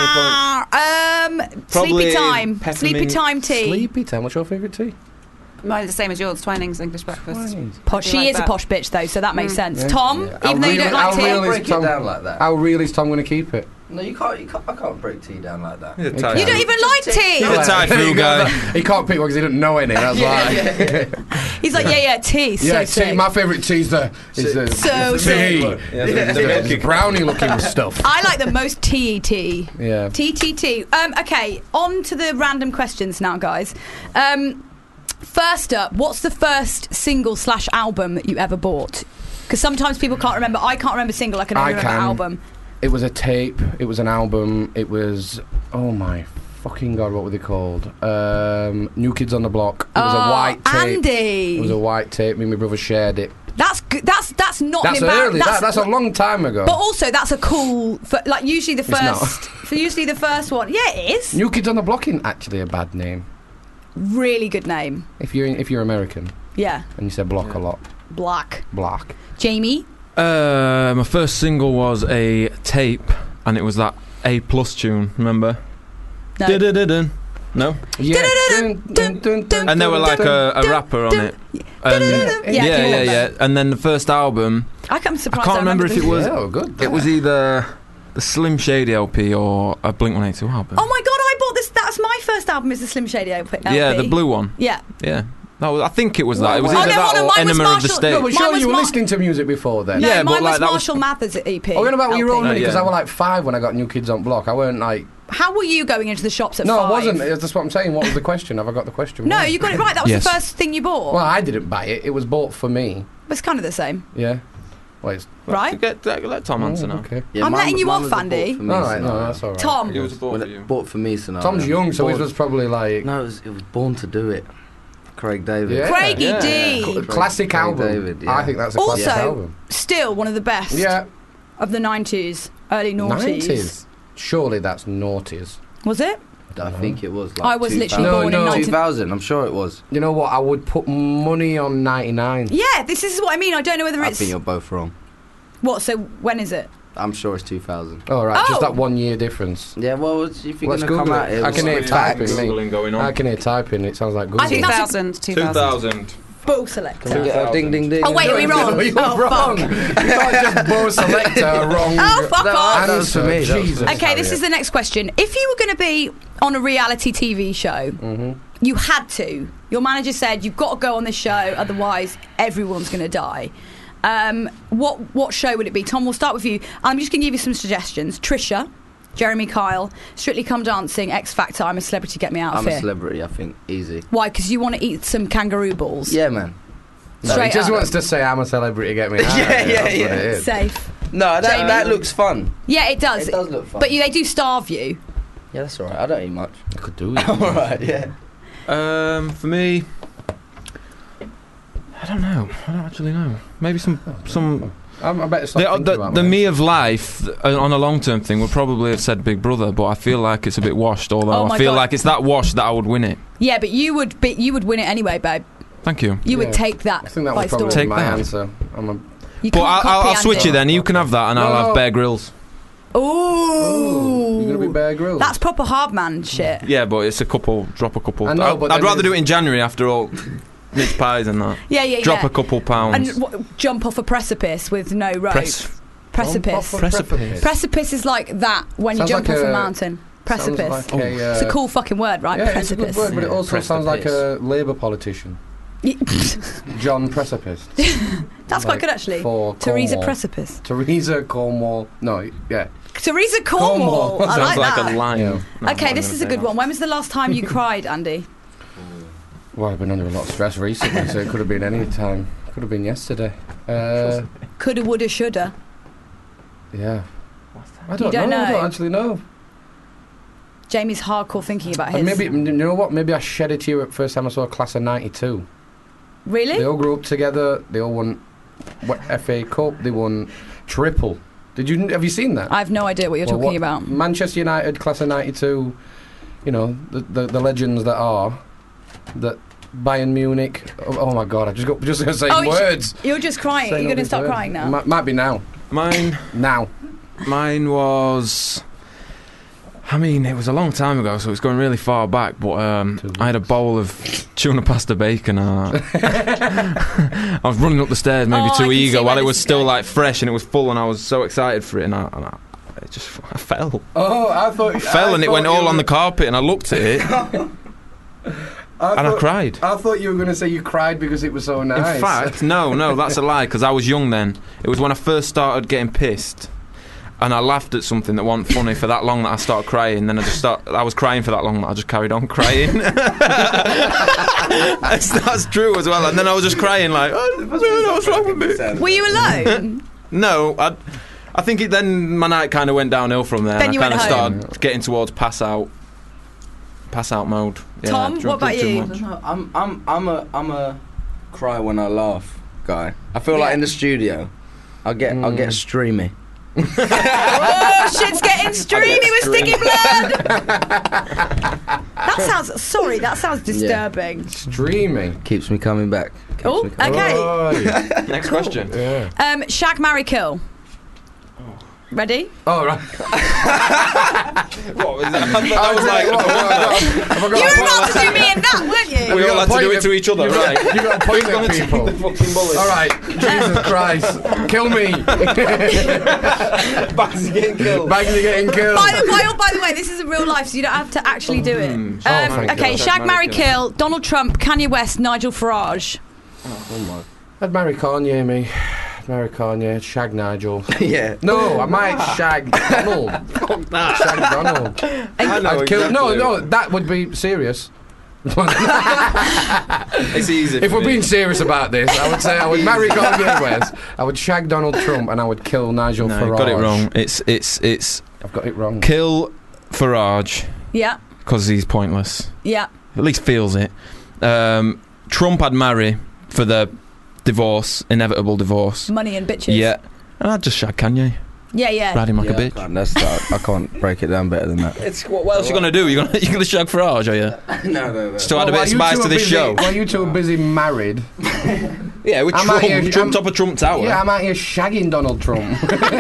any point. Um, Probably sleepy time. peppermint. Sleepy time tea. Sleepy time. What's your favourite tea? Mine's the same as yours. Twining's English breakfast. Posh. I She like is that. a posh bitch though, so that makes Mm. sense. Yeah. Tom, Yeah. even How though you real- don't like how tea. real is Break it Tom- down like that. How real is Tom going to keep it? No, you can't, you can't. I can't break tea down like that. He's a You tight You don't even like tea. He's a tight food guy. He can't pick one because he didn't know any. That's Yeah, why. yeah, He's like, yeah, yeah, tea. So Yeah, tea. sick. My favourite tea's the is the So tea. sick. Yeah, the, the brownie looking stuff. I like the most tea tea. Yeah. T T T. Um, okay, on to the random questions now, guys. Um, first up, what's the first single slash album that you ever bought? Because sometimes people can't remember. I can't remember single. I can only I remember can. album. It was a tape. It was an album. It was oh my fucking god, what were they called? Um, New Kids on the Block. It was Oh, a white tape. Andy. It was a white tape. Me and my brother shared it. That's good. That's that's not That's an embar- early. That, that's a long time ago. But also, that's a cool. For, like usually the It's not. first. For usually the first one. Yeah, it is. New Kids on the Block isn't actually a bad name Really good name. if you're if you're American Yeah. and you say block a lot. Black. Block. Jamie. Uh, my first single was a tape, and it was that A plus tune. Remember? No. Dun-dun-dun-dun. No. Yeah. And they were like a, a rapper on it. And Yeah, yeah, I yeah, remember. yeah. And then the first album, I am I surprised. can't remember if this. it was. Yeah, good. It was either the Slim Shady L P or a Blink one eighty-two album. Oh my god! I bought this. That's my first album. Is the Slim Shady L P. Yeah, the blue one. Yeah. Yeah. That was, I think it was that. It was Oh, either no, that no, or mine was Enema of the Marshall- State. No, but Mine surely was you were Mar- listening to music before then. No, Yeah, mine but, like, was that was- Marshall Mathers E P. Oh, you know about your own Uh, money because yeah. I was like five when I got New Kids on Block. I weren't like. How were you going into the shops at No, five? I wasn't. That's what I'm saying. What was the question? Have I got the question? No, wrong? you got it right. That was Yes. the first thing you bought. Well, I didn't buy it. It was bought for me. It's kind of the same, Yeah. Well, it's right? Get, let, let Tom answer now. okay. Yeah, I'm mine- letting you mine off, was a bought Andy. for me All right, scenario. no, that's all right. Tom. It was bought Well, for you. bought for me scenario. Tom's young, so Born- he was probably like. No, it was, it was Born to Do It. Craig David. Yeah. Craigie Yeah. D. Cl- classic Craig album. David, yeah. I think that's a classic Also, album. still one of the best Yeah. of the nineties, early noughties. nineties. Surely that's noughties. Was it? I think it was like I was literally No, born no. in nineteen. two thousand, I'm sure it was. You know what? I would put money on ninety-nine. Yeah, this is what I mean. I don't know whether I it's think you're both wrong. what. So when is it? I'm sure it's two thousand. All right, Oh. just that one year difference. Yeah, well, it's- if you're Let's going to come Google at it. it, I can hear with typing. facts. mate. Googling going on. I can hear typing. It sounds like Google. I think that's a 2000, two 2000. thousand. Bo Selector. Can we get a ding, ding, ding? Oh wait, are we wrong? No, you're oh wrong. fuck. You can't just Bo Selector wrong. Oh fuck No, off. that was for me, that was Jesus. for me. Okay, this is the next question. If you were going to be on a reality T V show, Mm-hmm. you had to. Your manager said you've got to go on this show, otherwise everyone's going to die. Um, what what show would it be? Tom, we'll start with you. I'm just going to give you some suggestions. Trisha, Jeremy Kyle, Strictly Come Dancing, X Factor. I'm a Celebrity. Get me out of I'm here. a celebrity, I think. Easy. Why? Because you want to eat some kangaroo balls. Yeah, man. No, Straight he just up. wants to say I'm a celebrity. Get me out. Yeah, of here. yeah, That's yeah. What it is. Safe. No, that, Jamie? that looks fun. Yeah, it does. It does look fun. But you, they do starve you. Yeah, that's alright. I don't eat much. I could do it. Alright, yeah. Um, for me, I don't know. I don't actually know. Maybe some some I'm, I better stop The, thinking the, about the my me of life uh, on a long term thing would probably have said Big Brother, but I feel like it's a bit washed. Although Oh I my feel God. like it's that washed that I would win it. Yeah, but you would be, you would win it anyway, babe. Thank you. You Yeah. would take that I think that by was probably storm. Take my that. answer. I'm a, You But can't I'll, I'll, copy I'll switch Andy. it then. You can have that, and I'll No. have Bear Grylls. Ooh. You're gonna be Bear Grylls. That's proper hard man shit. Yeah, but it's a couple. Drop a couple. I know, I'd, but I'd then rather do it's- it in January after all. Mince pies and that. Yeah, yeah, Drop yeah. a couple pounds. And w- jump off a precipice with no rope. Press- precipice. Jump off a Precipice. Precipice is like that when Sounds you jump like off a, a- mountain. Precipice. Sounds like a, uh, It's a cool fucking word, right? Yeah, it's a Precipice. good word, but it Yeah, also sounds like a precipice. Labour politician. John Precipice. That's quite Like, good actually. for Teresa Cornwall. Precipice. Teresa Cornwall. No, yeah. Teresa Cornwall. Cornwall. I Sounds like like that. a line. Yeah. No, Okay, I'm this not is a gonna good say one. When was the last time you cried, Andy? Well, I've been under a lot of stress recently, so it could have been any time. Could have been yesterday. Uh, Coulda, woulda, shoulda. yeah. I don't, don't know. I know? don't actually know. Jamie's hardcore thinking about his. And maybe, you know what? Maybe I shed it to you at first time I saw a class of ninety-two. Really? They all grew up together. They all won what, F A Cup. They won triple. Did you? Have you seen that? I have no idea what you're Well, talking what- about. Manchester United class of ninety-two. You know the the, the legends that are that Bayern Munich. Oh, oh my God! I just got just gonna say Oh, you- words. You're just crying. Saying You're all going to these start words. crying now. Mi- might be now. Mine. Now. Mine was. I mean, it was a long time ago, so it's going really far back. But um, I had a bowl of tuna pasta bacon. Uh, I was running up the stairs, maybe Oh, I too can see eager, where while it this was is still going. like fresh and it was full, and I was so excited for it, and I, and I it just I fell. Oh, I thought. I fell, I and it thought went you all were- on the carpet, and I looked at it, I and I thought- cried. I thought you were going to say you cried because it was so nice. In fact, no, no, that's a lie, because I was young then. It was when I first started getting pissed, and I laughed at something that wasn't funny for that long that I started crying. Then I just start, I was crying for that long that I just carried on crying. that's, that's true as well. And then I was just crying like, oh, I don't know what's wrong with me. Were you alone? No, I, I think it. Then my night kind of went downhill from there. Then and you I kind went of home. started getting towards pass out, pass out mode. Yeah, Tom, drunk- what about drunk too you? much. No, I'm I'm I'm a I'm a cry when I laugh guy. I feel Yeah. like in the studio, I'll get I'll get streamy. Oh, shit's getting streamy with sticky blood. That sounds. Sorry, that sounds disturbing. Streaming keeps me coming back. Keeps Oh, me coming okay. Oh, Next question. yeah. Um, shag, marry, kill. Ready? Oh right. What was that? That I was was like. like, what, what, have I got You a were point? about to do me in that, weren't you? We all had to do it to each other, You got, right? you got a point at people. Fucking bullet. All right, Jesus Christ, kill me. Bags are getting killed. Bags are getting killed. By the, by, by the way, this is real life, so you don't have to actually do it. Um, Oh, thank okay, God. shag, marry, kill. Donald Trump, Kanye West, Nigel Farage. I'd marry Kanye, me. I'd marry Kanye, shag Nigel. Yeah. No, I might shag Donald. Fuck that. Shag Donald. I know I'd kill. No, exactly. no, that would be serious. It's easy. If for we're me. being serious about this, I would say I would marry Kanye West, I would shag Donald Trump, and I would kill Nigel No, Farage. you got it wrong. It's it's it's I've got it wrong. kill Farage Yeah, because he's pointless. yeah. At least feels it. Um, Trump I'd marry for the divorce, inevitable divorce. Money and bitches. Yeah, and I'd just shag Kanye, Yeah, yeah. ride him like Yeah, a I bitch. can't, that's that, I can't break it down better than that. It's what, what else you gonna do? You gonna you gonna shag Farage, are you? no, no, no. Just to add a while bit of you spice two to are this busy, show. While you two are busy married, Yeah, with I'm Trump, out here- Trump I'm- top of Trump Tower. yeah, I'm out here shagging Donald Trump.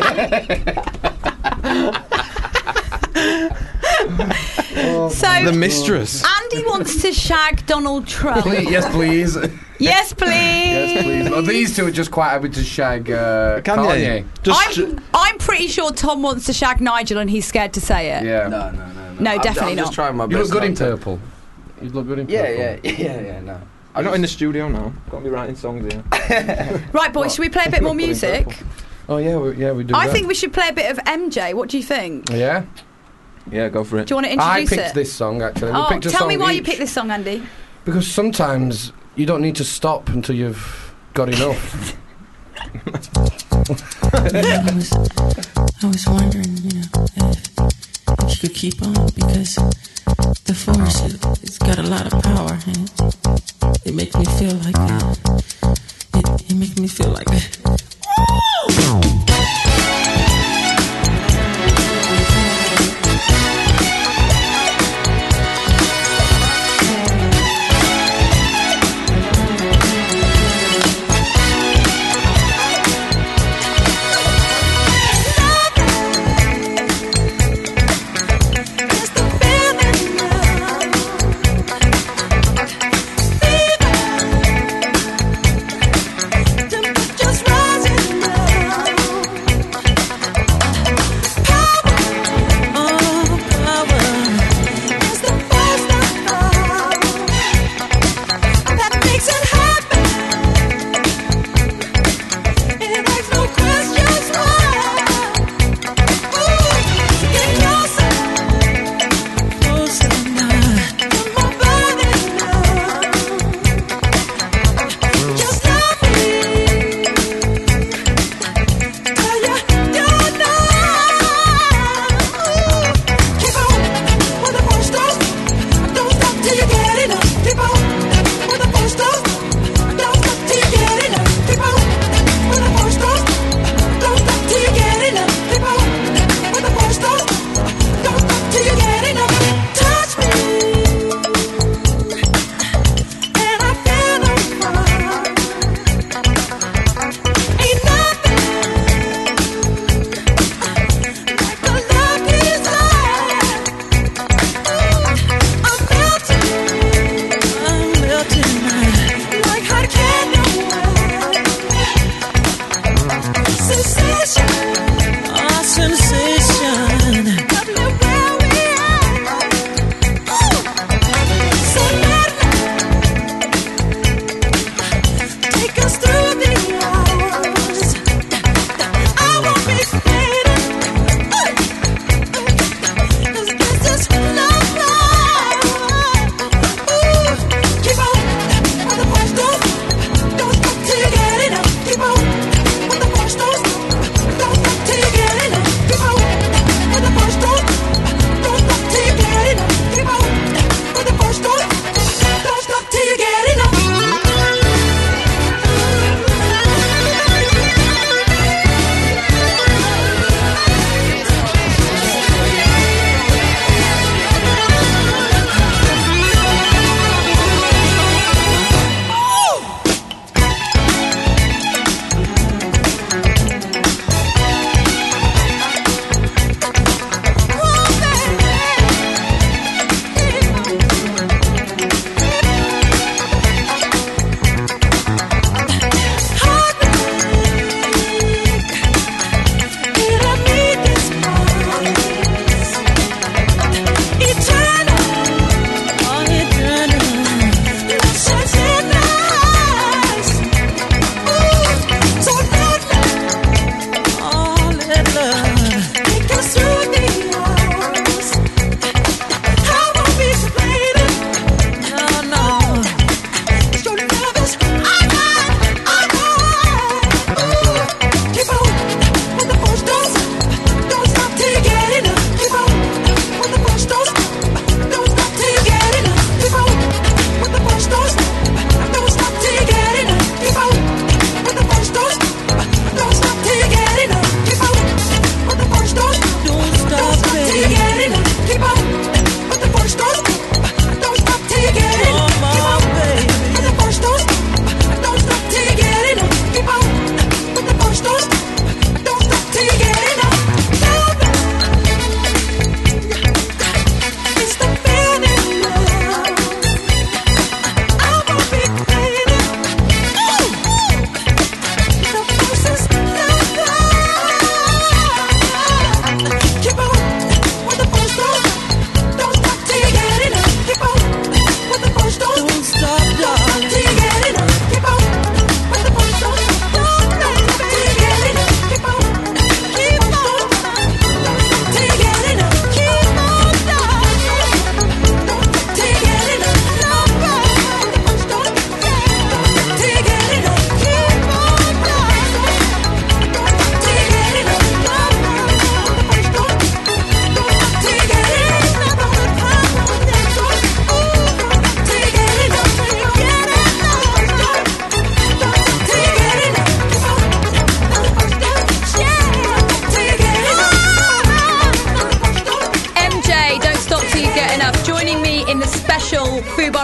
So the mistress. Andy wants to shag Donald Trump. Please, yes, please. Yes, please. Yes, please. Well, these two are just quite happy to shag uh, Kanye. Kanye. Just I'm, I'm pretty sure Tom wants to shag Nigel and he's scared to say it. Yeah. No, no, no, no. No, I'm, definitely I'm not. just trying my You best. look good in not to- purple. You look good in Yeah, purple. yeah, yeah, yeah. No. I'm not in the studio now. Got to be writing songs here. Right, boys, should we play a bit more music? Oh yeah, we, yeah, we do. I that. think we should play a bit of M J. What do you think? Yeah. Yeah, go for it. Do you want to I introduce picked it? this song actually. We Oh, picked a tell me song why you each. picked this song, Andy. Because sometimes you don't need to stop until you've got enough. I was, I was wondering, you know, if, if you could keep on because the force it, it's got a lot of power and it makes me feel like uh, it, it makes me feel like.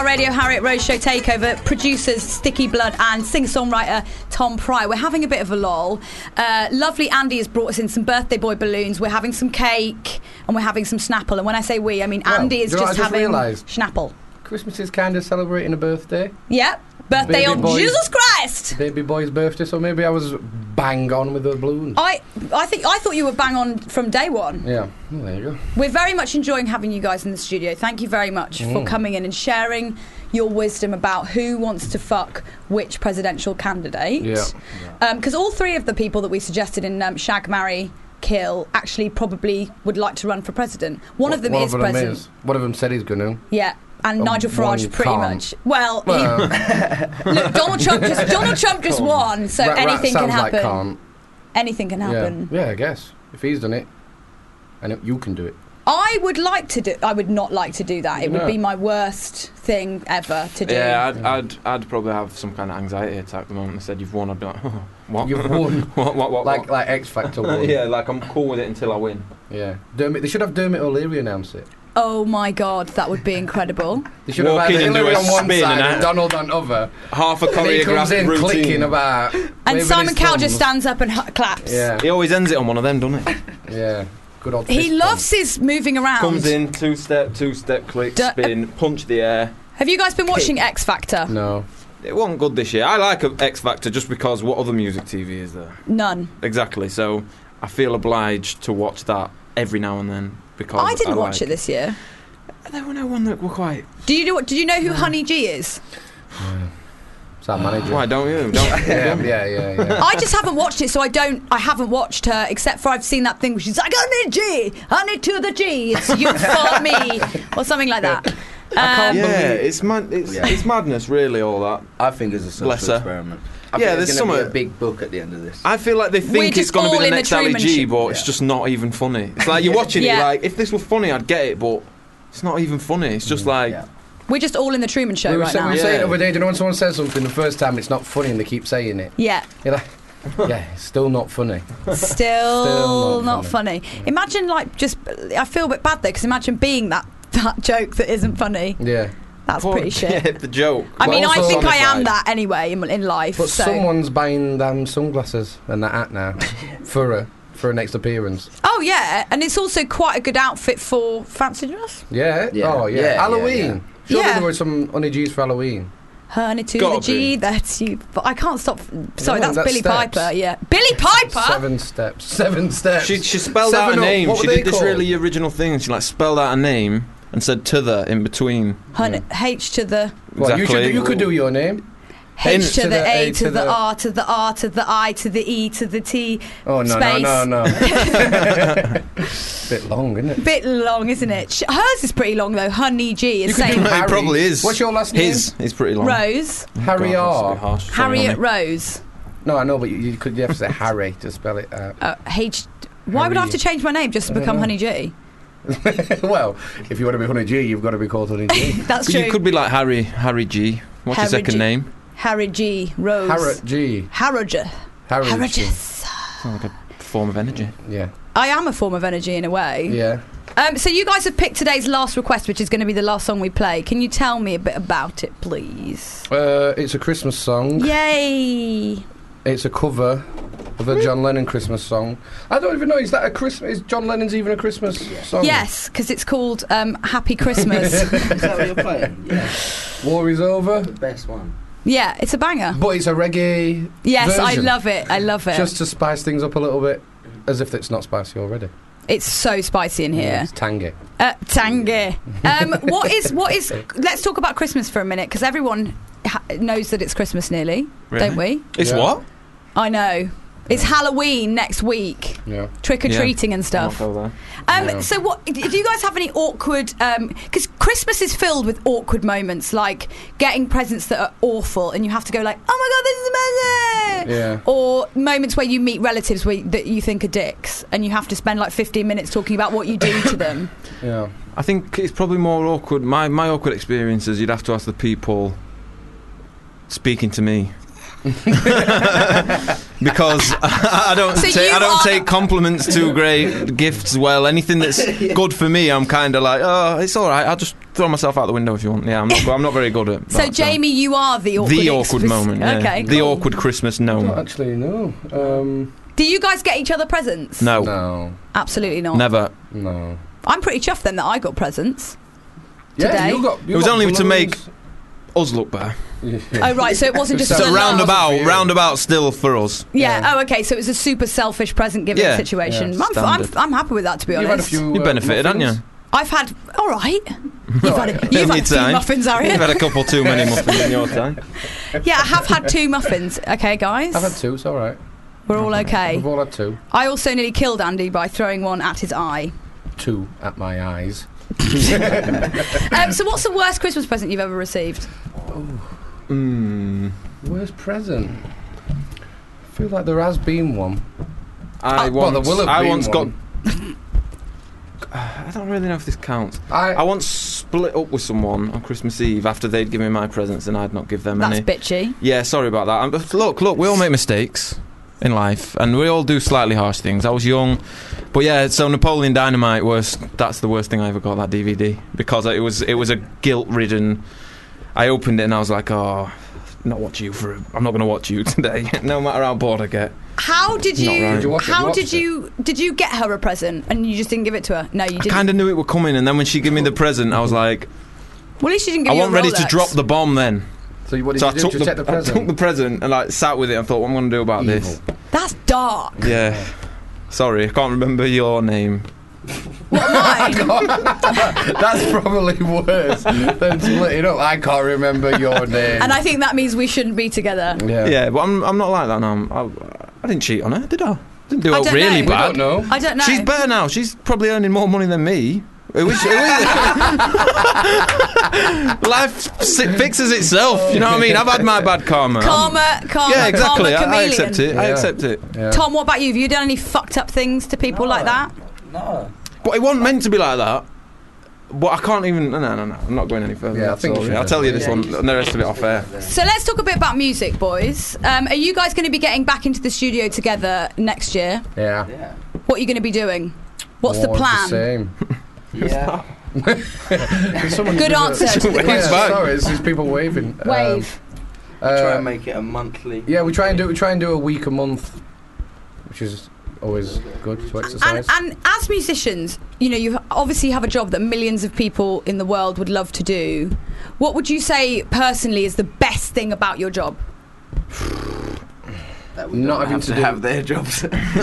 Radio Harriet Rose Show Takeover. Producers Sticky Blood and singer-songwriter Tom Pryor. We're having a bit of a lull. Uh, lovely Andy has brought us in some birthday boy balloons. We're having some cake and we're having some Snapple. And when I say we, I mean Well, Andy is do you know what just I just having realised? Snapple. Christmas is kind of celebrating a birthday. Yeah, birthday Baby of boys. Jesus Christ. Baby boy's birthday, so maybe I was bang on with the balloons. I, I think I thought you were bang on from day one. Yeah, well, there you go. We're very much enjoying having you guys in the studio. Thank you very much for Mm. coming in and sharing your wisdom about who wants to fuck which presidential candidate. Yeah. Because all three of the people that we suggested in um, Shag, Marry, Kill actually probably would like to run for president. One of them One is them president. Is. One of them said he's going to. Yeah. And Um, Nigel one Farage pretty can't. much. Well, he- Well. look, Donald Trump just Donald Trump just won, so Rat- rat anything can sounds like happen. can't. Anything can happen. Yeah. yeah, I guess. If he's done it, and it, you can do it. I would like to do. I would not like to do that. It would No. be my worst thing ever to do. Yeah, I'd, I'd, I'd probably have some kind of anxiety attack the moment they said you've won. I'd be like, oh, what? You've won. what, what, what, like what? like X Factor won. Yeah, like I'm cool with it until I win. Yeah. Dermot, they should have Dermot O'Leary announce it. Oh my god, that would be incredible. They should Walk have in had and do Hillary a on one spin side and and a- Donald on other. Half a And he comes choreographed in routine. clicking about. And waving Simon his Cowell just thumbs. stands up and hu- claps. Yeah. He always ends it on one of them, doesn't he? Yeah. Good old He fist loves his moving around. Comes in, two step, two step, click, Du- spin, punch the air. Have you guys been watching X Factor? bump. No. It wasn't good this year. I like X Factor just because what other music T V is there? None. Exactly. So I feel obliged to watch that every now and then because I didn't watch like it this year. There were no one that were quite. Do you know? Did you know who Honey G is? It's our manager. Why don't you? Don't, yeah, yeah, yeah, yeah. I just haven't watched it, so I don't. I haven't watched her except for I've seen that thing where she's like Honey G, Honey to the G, it's you for me, or something like that. Um, yeah, it's mad. It's, Yeah. it's madness, really. All that. I think it's a social Bless her. experiment. I Yeah, think there's there's going to be some- a big book at the end of this. I feel like they We're think it's just going to all be the in the next Ali Truman G, Show. but it's Yeah. just not even funny. It's like you're watching it, Yeah. like if this was funny, I'd get it, but it's not even funny. It's just like Yeah. We're just all in the Truman Show we were, right say- now. we were saying Yeah. the other day, do you know when someone says something the first time it's not funny and they keep saying it? Yeah, You're like, yeah, it's still not funny. still, Still not not funny. Imagine like just. I feel a bit bad though because imagine being that that joke that isn't funny. Yeah. That's poor- pretty shit. Yeah, the joke. I But mean, I also- think I am Personified. that anyway in, in life. But so. someone's buying them sunglasses and that hat now for a for a next appearance. Oh yeah, and it's also quite a good outfit for fancy dress. Yeah. Yeah. Oh yeah. Yeah, yeah, Halloween. Surely Yeah. there were some honey G's for Halloween. Honey to Gotta the G, be. that's you. But I can't stop. Sorry, No, that's, that's Billy steps. Piper. Yeah, Billy Piper. Seven steps. Seven steps. She she spelled Seven out a up. name. What She were they did this called? really original thing, and she like spelled out a name and said to the in between. Honey, H to the Well, you, Exactly. should, you could do your name. H to the A to the R to the R to the I to the E to the T. Oh no Space. no no no. Bit long, isn't it? Bit long, isn't it? Sh- Hers is pretty long though. Honey G is You could saying do It Harry. probably is. What's your last name? His is pretty long. Rose, Harry God, that's a R. bit harsh. Sorry, Harriet honey. Rose. No, I know, but you, you could you have to say Harry to spell it out. Uh, H. Why would I have to Harry. change my name just to I don't become know. Honey G? Well, if you want to be Honey G, you've got to be called Honey G. That's But true. you could be like Harry Harry G. What's Harry your second G. name? Harry G. Rose. Harriet G. Harroger. Harry G. Harroges. Sounds like a form of energy. Yeah. I am a form of energy in a way. Yeah. Um, so you guys have picked today's last request, which is going to be the last song we play. Can you tell me a bit about it, please? Uh, it's a Christmas song. Yay! It's a cover of a John Lennon Christmas song. I don't even know. Is that a Christmas? Is John Lennon's even a Christmas song? Yes, because it's called um, Happy Christmas. Is that what you're playing? Yeah. War is over. The best one. Yeah, it's a banger. But it's a reggae. Yes, I version. love it. I love it. Just to spice things up a little bit, as if it's not spicy already. It's so spicy in here. It's tangy. Uh, tangy. Um, what is what is? Let's talk about Christmas for a minute, because everyone ha- knows that it's Christmas nearly, Really? don't we? It's Yeah. what? I know. It's Halloween next week. Yeah. Trick or Yeah. treating and stuff. I'll go there. Um, Yeah. So, what do you guys have any awkward? Because Christmas is filled with awkward moments, like getting presents that are awful, and you have to go like, "Oh my god, this is amazing!" Yeah. Or moments where you meet relatives where, that you think are dicks, and you have to spend like fifteen minutes talking about what you do to them. Yeah. I think it's probably more awkward. My my awkward experience is you'd have to ask the people speaking to me. because I don't So take you I don't are- take compliments too great, gifts well. Anything that's good for me, I'm kind of like, oh, it's all right. I'll just throw myself out the window if you want. Yeah, I'm not. I'm not very good at. So that, Jamie, you are the awkward. the awkward express- moment. Yeah. Okay. The cool. awkward Christmas I gnome. don't actually know. Um, Do you guys get each other presents? No, no, Absolutely not. never. no. I'm pretty chuffed then that I got presents. Yeah, Today? you got. You It was got only to make balloons. us look better. Oh right, so it wasn't just So for So the love. roundabout, roundabout, still for us. Yeah. Yeah. Oh, okay. So it was a super selfish present giving Yeah. situation. Yeah, I'm, I'm, standard. I'm happy with that, to be You've had a honest. few. You uh, benefited, haven't you? muffins? I've had. All right. You've had, a, you've had a few Anytime. muffins, Harriet. You've had a couple too many muffins in your time. Yeah, I have had two muffins. Okay, guys. I've had two. It's all right. We're all okay. We've all had two. I also nearly killed Andy by throwing one at his eye. Two at my eyes. Um, so, what's the worst Christmas present you've ever received? Mm. Worst present. I feel like there has been one. I Oh, well, once, there will have I been once got. one. I don't really know if this counts. I, I once split up with someone on Christmas Eve after they'd given me my presents and I'd not give them That's any. bitchy. Yeah, sorry about that. Um, but look, look, we all make mistakes in life, and we all do slightly harsh things. I was young, but yeah. So Napoleon Dynamite was that's the worst thing I ever got, that D V D, because it was it was a guilt-ridden. I opened it and I was like, oh, not watch you for. A, I'm not going to watch you today, no matter how bored I get. How did Not you? right. Did you watch it? You How watched did it? you? Did you get her a present and you just didn't give it to her? No, you I didn't. kind of knew it were coming, and then when she gave me the present, I was like, Well, at least she didn't give I you wasn't a ready to Rolex. drop the bomb then. So what did So you I do took to the, check the I took present? the present and like sat with it and thought, what am I going to do about this? That's dark. Yeah. Sorry, I can't remember your name. What mine? That's probably worse than splitting up. I can't remember your name. And I think that means we shouldn't be together. yeah. Yeah, but I'm I'm not like that now. I'm, I, I didn't cheat on her, did I? Didn't do I it don't really know. We bad. don't know. I don't know. She's better now. She's probably earning more money than me. It was- it was- Life si- fixes itself. You know what I mean? I've had my bad karma. I'm- Karma, karma, yeah, exactly. karma I, I chameleon. accept it. I Yeah. accept it. Yeah. Tom, what about you? Have you done any fucked up things to people like that? No. But it wasn't meant to be like that. But I can't even. No, no, no. I'm not going any further. Yeah, I think you Sorry. should. I'll tell you this Yeah, one, you and the rest of it off air. So let's talk a bit about music, boys. Um, are you guys going to be getting back into the studio together next year? Yeah. Yeah. What are you going to be doing? What's the More of plan? same. Yeah. Someone- Good answer to the Yeah, question. sorry, it's just people waving. Wave. Um, Try uh, and make it a monthly. yeah, we try and do we try and do a week a month, which is always good to And, exercise. and as musicians, you know, you obviously have a job that millions of people in the world would love to do. What would you say personally is the best thing about your job? That we Not don't having have to to do- have their jobs.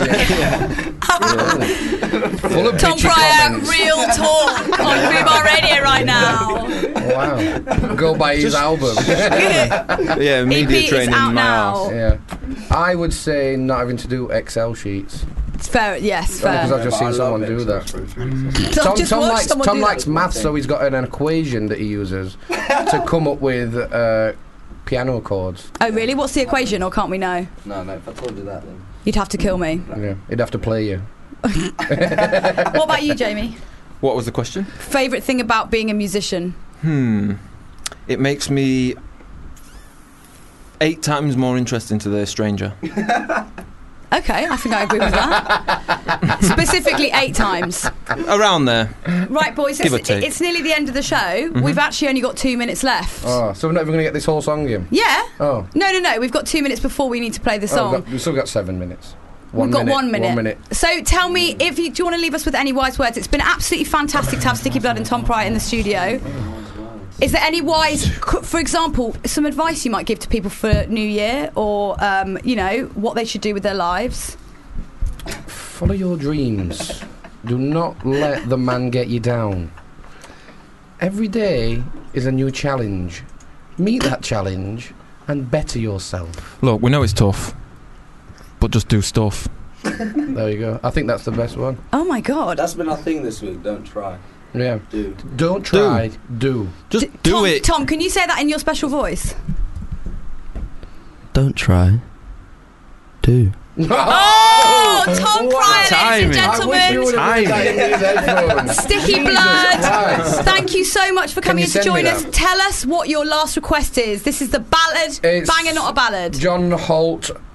Full of Tom bitchy Pryor, comments. real talk on Fubar Radio right now. Wow. Go buy his album. Yeah, E media P is training out my now. ass. Yeah. I would say not having to do Excel sheets. It's fair, yes, Because fair. I've just But I seen love someone do Excel that. spreadsheets. Tom, Tom, just Tom watch likes someone Tom do likes that. maths, so he's got an equation that he uses to come up with uh, piano chords. Oh, really? What's the equation, or can't we know? No, no, if I told you that then. You'd have to kill me. Yeah, he'd have to play you. What about you, Jamie? What was the question? Favourite thing about being a musician? Hmm. It makes me eight times more interesting to the stranger. Okay, I think I agree with that. Specifically eight times. Around there. Right, boys, Give or it's, take. it's nearly the end of the show. Mhm. We've actually only got two minutes left. Oh, so we're not even going to get this whole song in? Yeah. Oh. No, no, no. We've got two minutes before we need to play the Oh, song. we've, got, we've still got seven minutes. One We've got minute, one minute. One minute. So tell me, if you, do you want to leave us with any wise words? It's been absolutely fantastic to have Sticky Blood and Tom Pryor in the studio. Is there any wise, for example, some advice you might give to people for New Year, or um, you know, what they should do with their lives? Follow your dreams. Do not let the man get you down. Every day is a new challenge. Meet that challenge and better yourself. Look, we know it's tough, but just do stuff. There you go. I think that's the best one. Oh my God. That's been our thing this week. Don't try. Yeah. Do. Don't try. Do. Just D- do Tom, it. Tom, can you say that in your special voice? Don't try. Do. Oh, Tom Pryor, ladies and Timing. gentlemen. Timing. Sticky Jesus Blood, Christ. thank you so much for Can coming you in to send me join us. that? Tell us what your last request is. This is the ballad, It's banger, not a ballad. John Holt,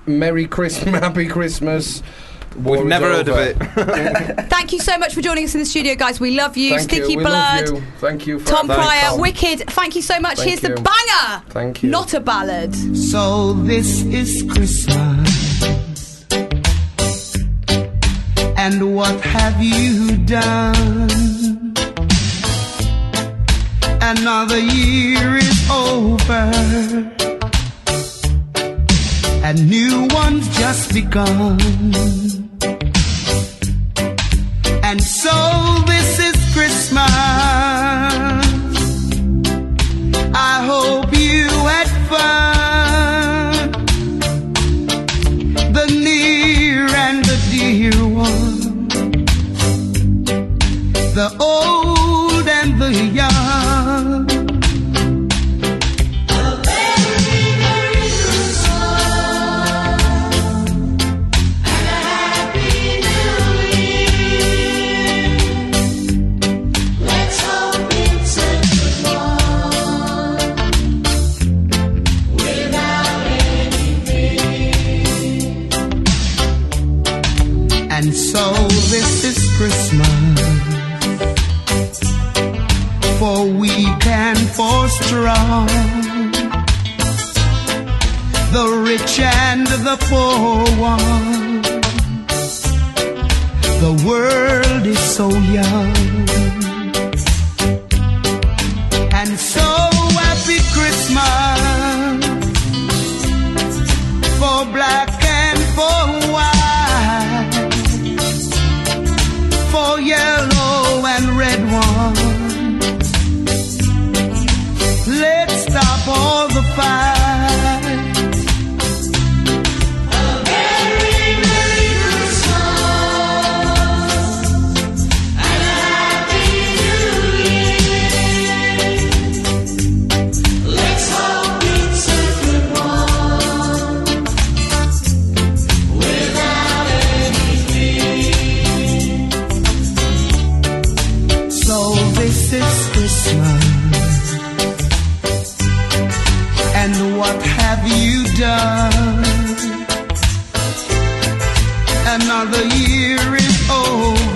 Merry Christmas, Happy Christmas. War We've is never heard of over. it. Thank you so much for joining us in the studio, guys. We love you. Thank Sticky you. We Blood. love you. Thank you. For Tom having me, Pryor, Tom. Wicked. Thank you so much. Thank Here's you. the banger. Thank you. Not a ballad. So this is Christmas, and what have you done? Another year is over, and new one's just begun. And so this is Christmas. I hope you had fun. The near and the dear one, the old and the young. A very, very Christmas and a happy new year. Let's hope it's a good one without any fear. And so this is Christmas, for weak and for strong, the rich and the poor one. The world is so young, and so happy Christmas for black and for white, for yellow and red one. Let's stop all the fight. A very Merry Christmas and a Happy New Year. Let's hope it's a good one without any fear. So this is Christmas. And what have you done? Another year is over.